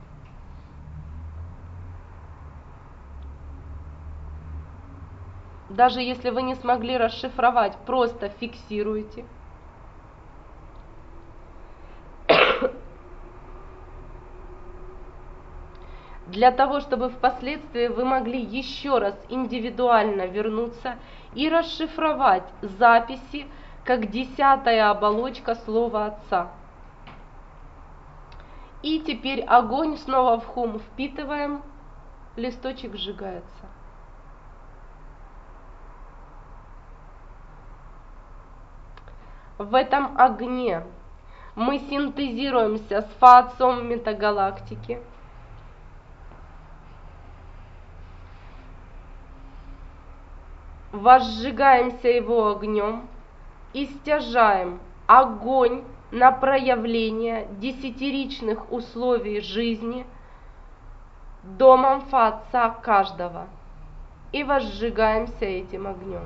Даже если вы не смогли расшифровать, просто фиксируйте. Для того, чтобы впоследствии вы могли еще раз индивидуально вернуться и расшифровать записи, как десятая оболочка слова Отца. И теперь огонь снова в хум впитываем, листочек сжигается. В этом огне мы синтезируемся с Фа-Отцом метагалактики. Возжигаемся его огнем и стяжаем огонь на проявление десятиричных условий жизни домом Фа-Отца каждого. И возжигаемся этим огнем.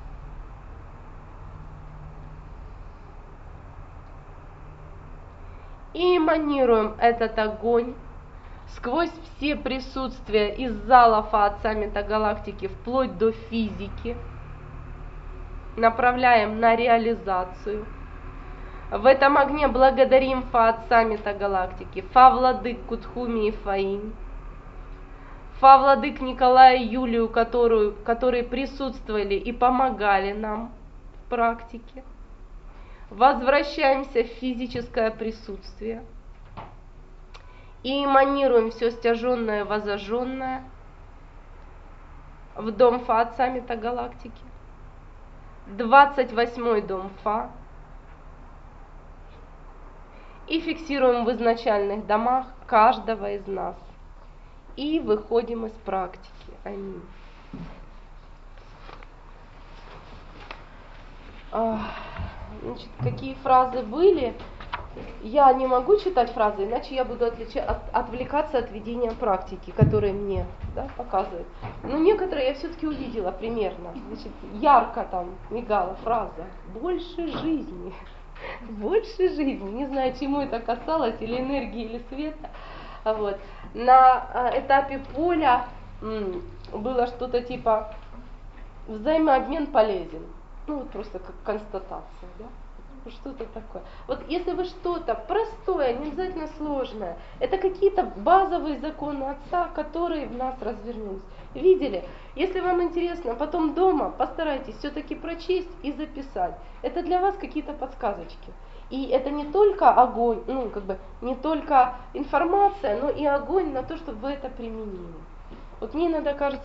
И эманируем этот огонь сквозь все присутствия из зала Фа-Отца метагалактики вплоть до физики, направляем на реализацию. В этом огне благодарим Фа-Отца метагалактики, Фа-Владык Кутхуми и Фаинь, Фа-Владык Николая и Юлию, которую, которые присутствовали и помогали нам в практике. Возвращаемся в физическое присутствие. И эманируем все стяженное, возожженное в дом Фа-Отца метагалактики. двадцать восьмой дом Фа. И фиксируем в изначальных домах каждого из нас. И выходим из практики. Аминь. Значит, какие фразы были? Я не могу читать фразы, иначе я буду отлича- от, отвлекаться от ведения практики, которые мне, да, показывают. Но некоторые я все-таки увидела примерно. Значит, ярко там мигала фраза «больше жизни». Больше жизни. Не знаю, чему это касалось, или энергии, или света. Вот. На этапе поля м, было что-то типа «взаимообмен полезен». Ну вот просто как констатация, да? Что-то такое. Вот если вы что-то простое, не обязательно сложное, это какие-то базовые законы Отца, которые в нас развернулись. Видели? Если вам интересно, потом дома постарайтесь все-таки прочесть и записать. Это для вас какие-то подсказочки. И это не только огонь, ну как бы не только информация, но и огонь на то, чтобы вы это применили. Вот мне иногда кажется,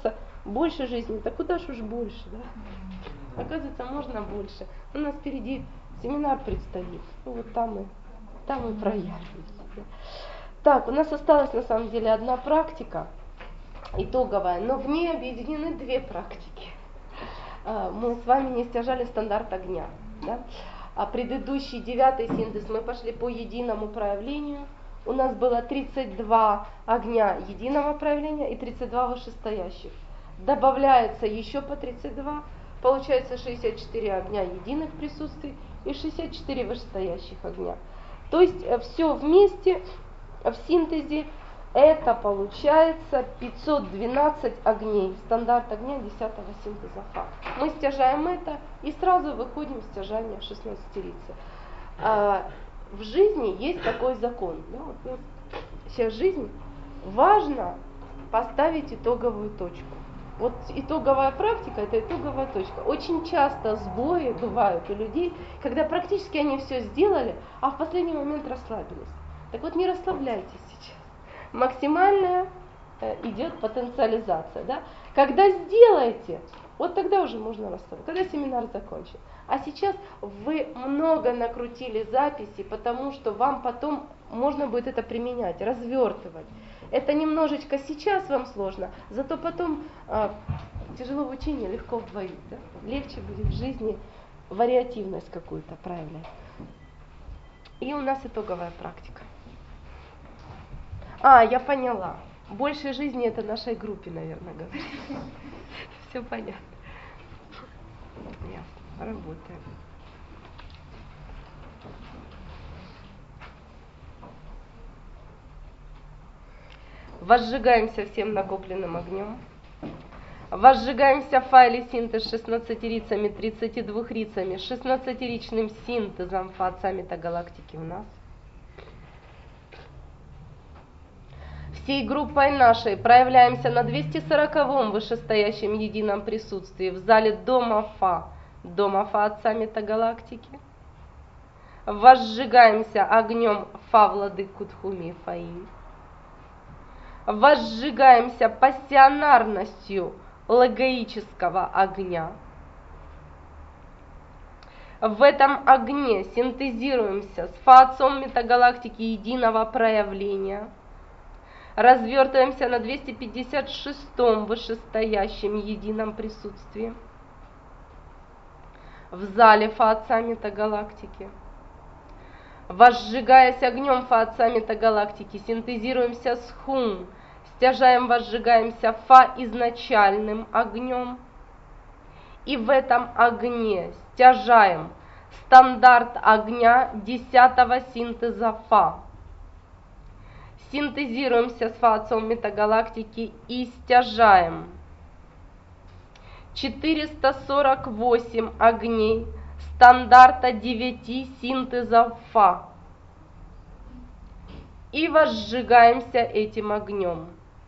больше жизни, да куда ж уж больше, да? Оказывается, можно больше. У нас впереди семинар предстоит, ну вот там и, там и проявимся. Да? Так, у нас осталась на самом деле одна практика, итоговая, но в ней объединены две практики. Мы с вами не стяжали стандарт огня. Да? А предыдущий девятый синтез мы пошли по единому проявлению. У нас было тридцать два огня единого проявления и тридцать два вышестоящих. Добавляется еще по тридцать два, получается шестьдесят четыре огня единых присутствий и шестьдесят четыре вышестоящих огня. То есть все вместе в синтезе это получается пятьсот двенадцать огней, стандарт огня десятого синтеза Фа. Мы стяжаем это и сразу выходим в стяжание шестнадцатерицы. А в жизни есть такой закон. Да, вот, ну, сейчас жизнь, важно поставить итоговую точку. Вот итоговая практика – это итоговая точка. Очень часто сбои бывают у людей, когда практически они все сделали, а в последний момент расслабились. Так вот, не расслабляйтесь сейчас. Максимальная э, идет потенциализация. Да? Когда сделаете, вот тогда уже можно расслабиться, когда семинар закончен. А сейчас вы много накрутили записи, потому что вам потом можно будет это применять, развертывать. Это немножечко сейчас вам сложно, зато потом э, тяжело в учении, легко вдвоить. Да? Легче будет в жизни вариативность какую-то проявлять. И у нас итоговая практика. А, я поняла. Больше жизни это нашей группе, наверное, говорит. Все понятно. Ясно. Работаем. Возжигаемся всем накопленным огнем. Возжигаемся в файле синтез шестнадцатирицами, тридцатидвухрицами, шестнадцатиричным синтезом фа метагалактики в нас. Всей группой нашей проявляемся на двести сороковом вышестоящем едином присутствии в зале Дома Фа, Дома Фа Отца Метагалактики. Возжигаемся огнем Фа Владыку Тхуми Фаи. Возжигаемся пассионарностью логоического огня. В этом огне синтезируемся с Фа Отцом Метагалактики единого проявления. Развертываемся на двести пятьдесят шестом вышестоящем едином присутствии в зале Фа Отца Метагалактики. Возжигаясь огнем Фа Отца Метагалактики, синтезируемся с Хум, стяжаем, возжигаемся Фа изначальным огнем. И в этом огне стяжаем стандарт огня десятого синтеза Фа. Синтезируемся с Фа Отцом Метагалактики и стяжаем четыреста сорок восемь огней стандарта девяти синтезов Фа. И возжигаемся этим огнем.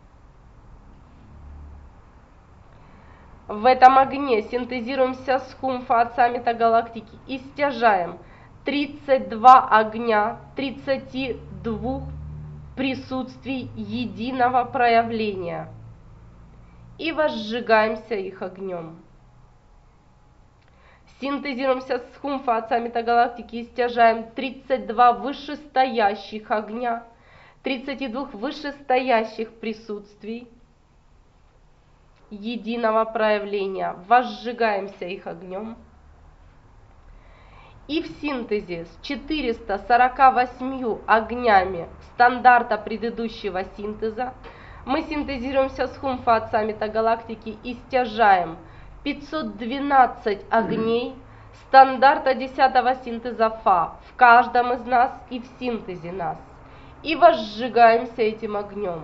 В этом огне синтезируемся с Хум Фа Отца Метагалактики и стяжаем тридцать два огня, тридцати двух присутствий единого проявления и возжигаемся их огнем. Синтезируемся с Хум Фа Отца Метагалактики и стяжаем тридцать два вышестоящих огня, тридцати двух вышестоящих присутствий единого проявления, возжигаемся их огнем. И в синтезе с четырёхстами сорока восьмью огнями стандарта предыдущего синтеза мы синтезируемся с Хум Фа Отца Метагалактики и стяжаем пятьсот двенадцать огней стандарта десятого синтеза Фа в каждом из нас и в синтезе нас. И возжигаемся этим огнем.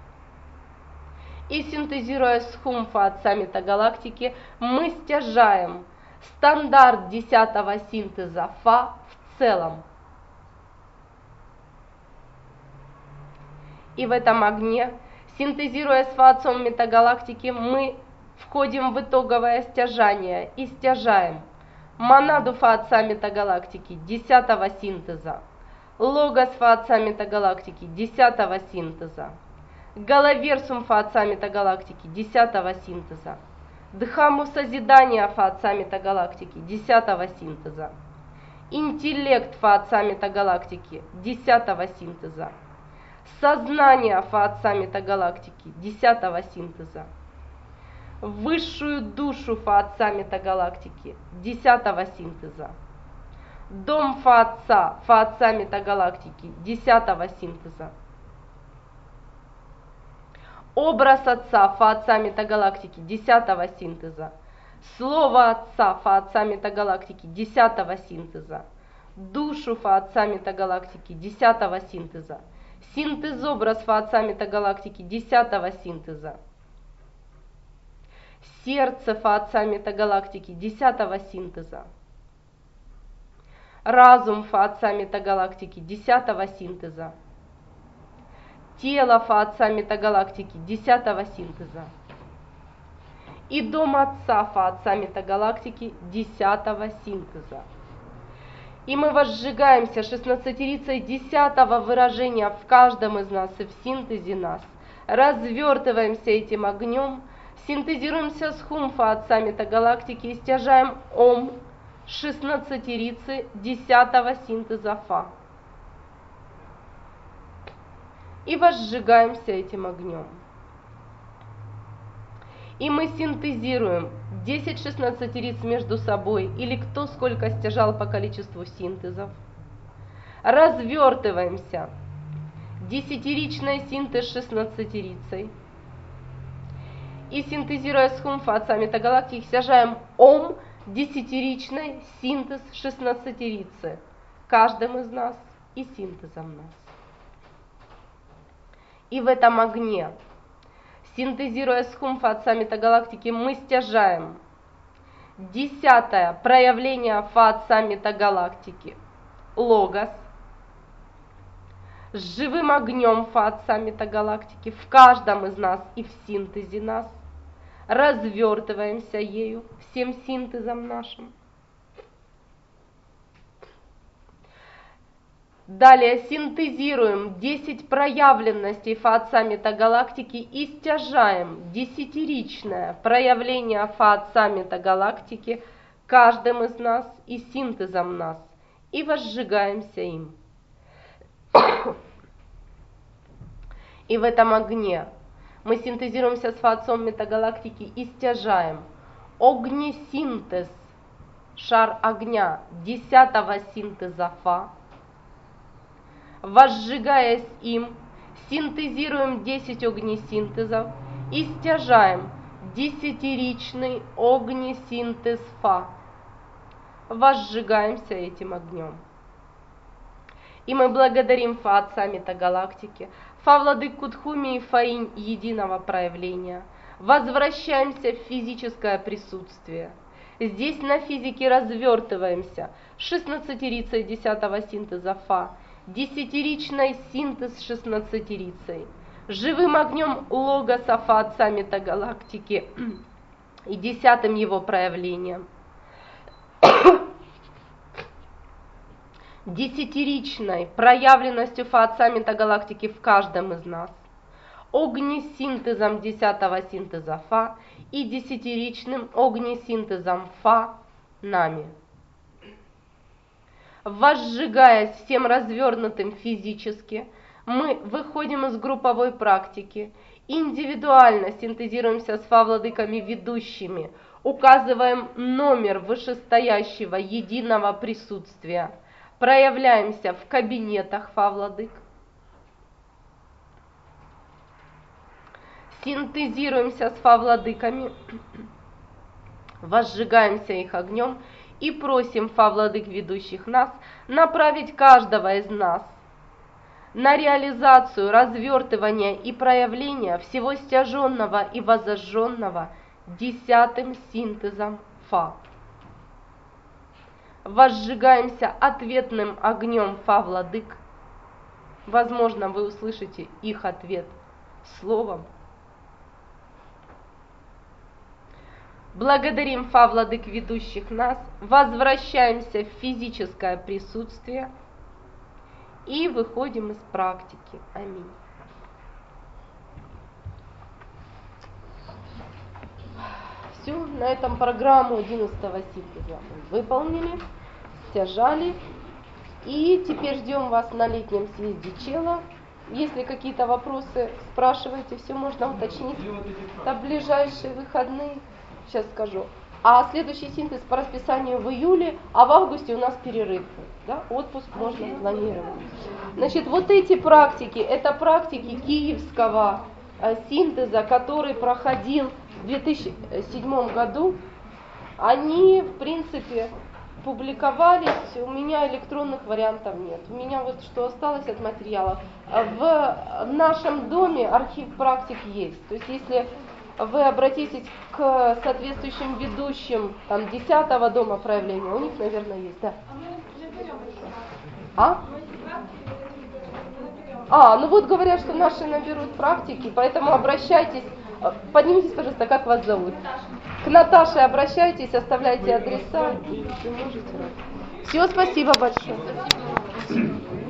И синтезируя с Хум Фа Отца Метагалактики, мы стяжаем стандарт десятого синтеза Фа в целом. И в этом огне, синтезируя с Фа Отцом Метагалактики, мы входим в итоговое стяжание и стяжаем монаду Фа Отца Метагалактики десятого синтеза, логос Фа Отца Метагалактики десятого синтеза, Галаверсум фа отца метагалактики десятого синтеза, Дхамму созидания фа отца метагалактики десятого синтеза, интеллект фа отца метагалактики десятого синтеза, сознание фа отца метагалактики десятого синтеза, высшую душу фа отца метагалактики десятого синтеза, дом фа отца фа отца метагалактики десятого синтеза, образ отца фа отца метагалактики десятого синтеза, слово отца фа отца метагалактики десятого синтеза, душу фа отца метагалактики десятого синтеза, синтез-образ фа отца метагалактики десятого синтеза, сердце фа отца метагалактики десятого синтеза, разум фа отца метагалактики десятого синтеза, тело фа отца метагалактики десятого синтеза и дом отца фа отца метагалактики десятого синтеза. И мы возжигаемся шестнадцатерицей десятого выражения в каждом из нас и в синтезе нас, развертываемся этим огнем, синтезируемся с хум фа отца метагалактики и стяжаем ом шестнадцатерицы десятого синтеза фа. И возжигаемся этим огнем. И мы синтезируем десять шестнадцатериц между собой, или кто сколько стяжал по количеству синтезов. Развертываемся десятиричной синтез шестнадцатерицей. И синтезируя с хум фа отца метагалактики, стяжаем ом десятиричной синтез шестнадцатерицы, каждым из нас и синтезом нас. И в этом огне, синтезируя с хум фа отца метагалактики, мы стяжаем десятое проявление фа отца метагалактики, логос, с живым огнем фа отца метагалактики в каждом из нас и в синтезе нас, развертываемся ею, всем синтезом нашим. Далее синтезируем десять проявленностей фа отца метагалактики и стяжаем десятиричное проявление фа отца метагалактики каждым из нас и синтезом нас, и возжигаемся им. И в этом огне мы синтезируемся с фа отцом метагалактики и стяжаем огнесинтез, шар огня десятого синтеза фа. Возжигаясь им, синтезируем десять огнесинтезов и стяжаем десятиричный огнесинтез фа. Возжигаемся этим огнем. И мы благодарим фа отца метагалактики, фа владыку Дхумми и фаинь единого проявления. Возвращаемся в физическое присутствие. Здесь на физике развертываемся шестнадцатерицей десятого синтеза фа, десятиричной синтез шестнадцатерицей, живым огнем логоса фа отца метагалактики и десятым его проявлением, десятиричной проявленностью фа отца метагалактики в каждом из нас, огнесинтезом десятого синтеза фа и десятиричным огнесинтезом фа нами. Возжигаясь всем развернутым физически, мы выходим из групповой практики, индивидуально синтезируемся с фа-владыками ведущими, указываем номер вышестоящего единого присутствия, проявляемся в кабинетах фа-владык, синтезируемся с фа-владыками, возжигаемся их огнем и просим фа-владык ведущих нас направить каждого из нас на реализацию, развертывание и проявление всего стяженного и возожженного десятым синтезом фа. Возжигаемся ответным огнем фа-владык. Возможно, вы услышите их ответ словом. Благодарим фа-владык ведущих нас, возвращаемся в физическое присутствие и выходим из практики. Аминь. Все, на этом программу одиннадцатого синтеза выполнили, стяжали. И теперь ждем вас на летнем съезде ЧЕЛа. Если какие-то вопросы, спрашивайте, все можно уточнить. На ближайшие выходные, сейчас скажу. А следующий синтез по расписанию в июле, а в августе у нас перерыв. Да? Отпуск можно планировать. Значит, вот эти практики, это практики киевского э, синтеза, который проходил в две тысячи седьмом году. Они, в принципе, публиковались, у меня электронных вариантов нет. У меня вот что осталось от материалов. В нашем доме архив практик есть. То есть если вы обратитесь к соответствующим ведущим там, десятого дома проявления, у них, наверное, есть. Да. А? А, ну вот говорят, что наши наберут практики, поэтому обращайтесь. Поднимитесь, пожалуйста, как вас зовут? К Наташе обращайтесь, оставляйте адреса. Все, спасибо большое.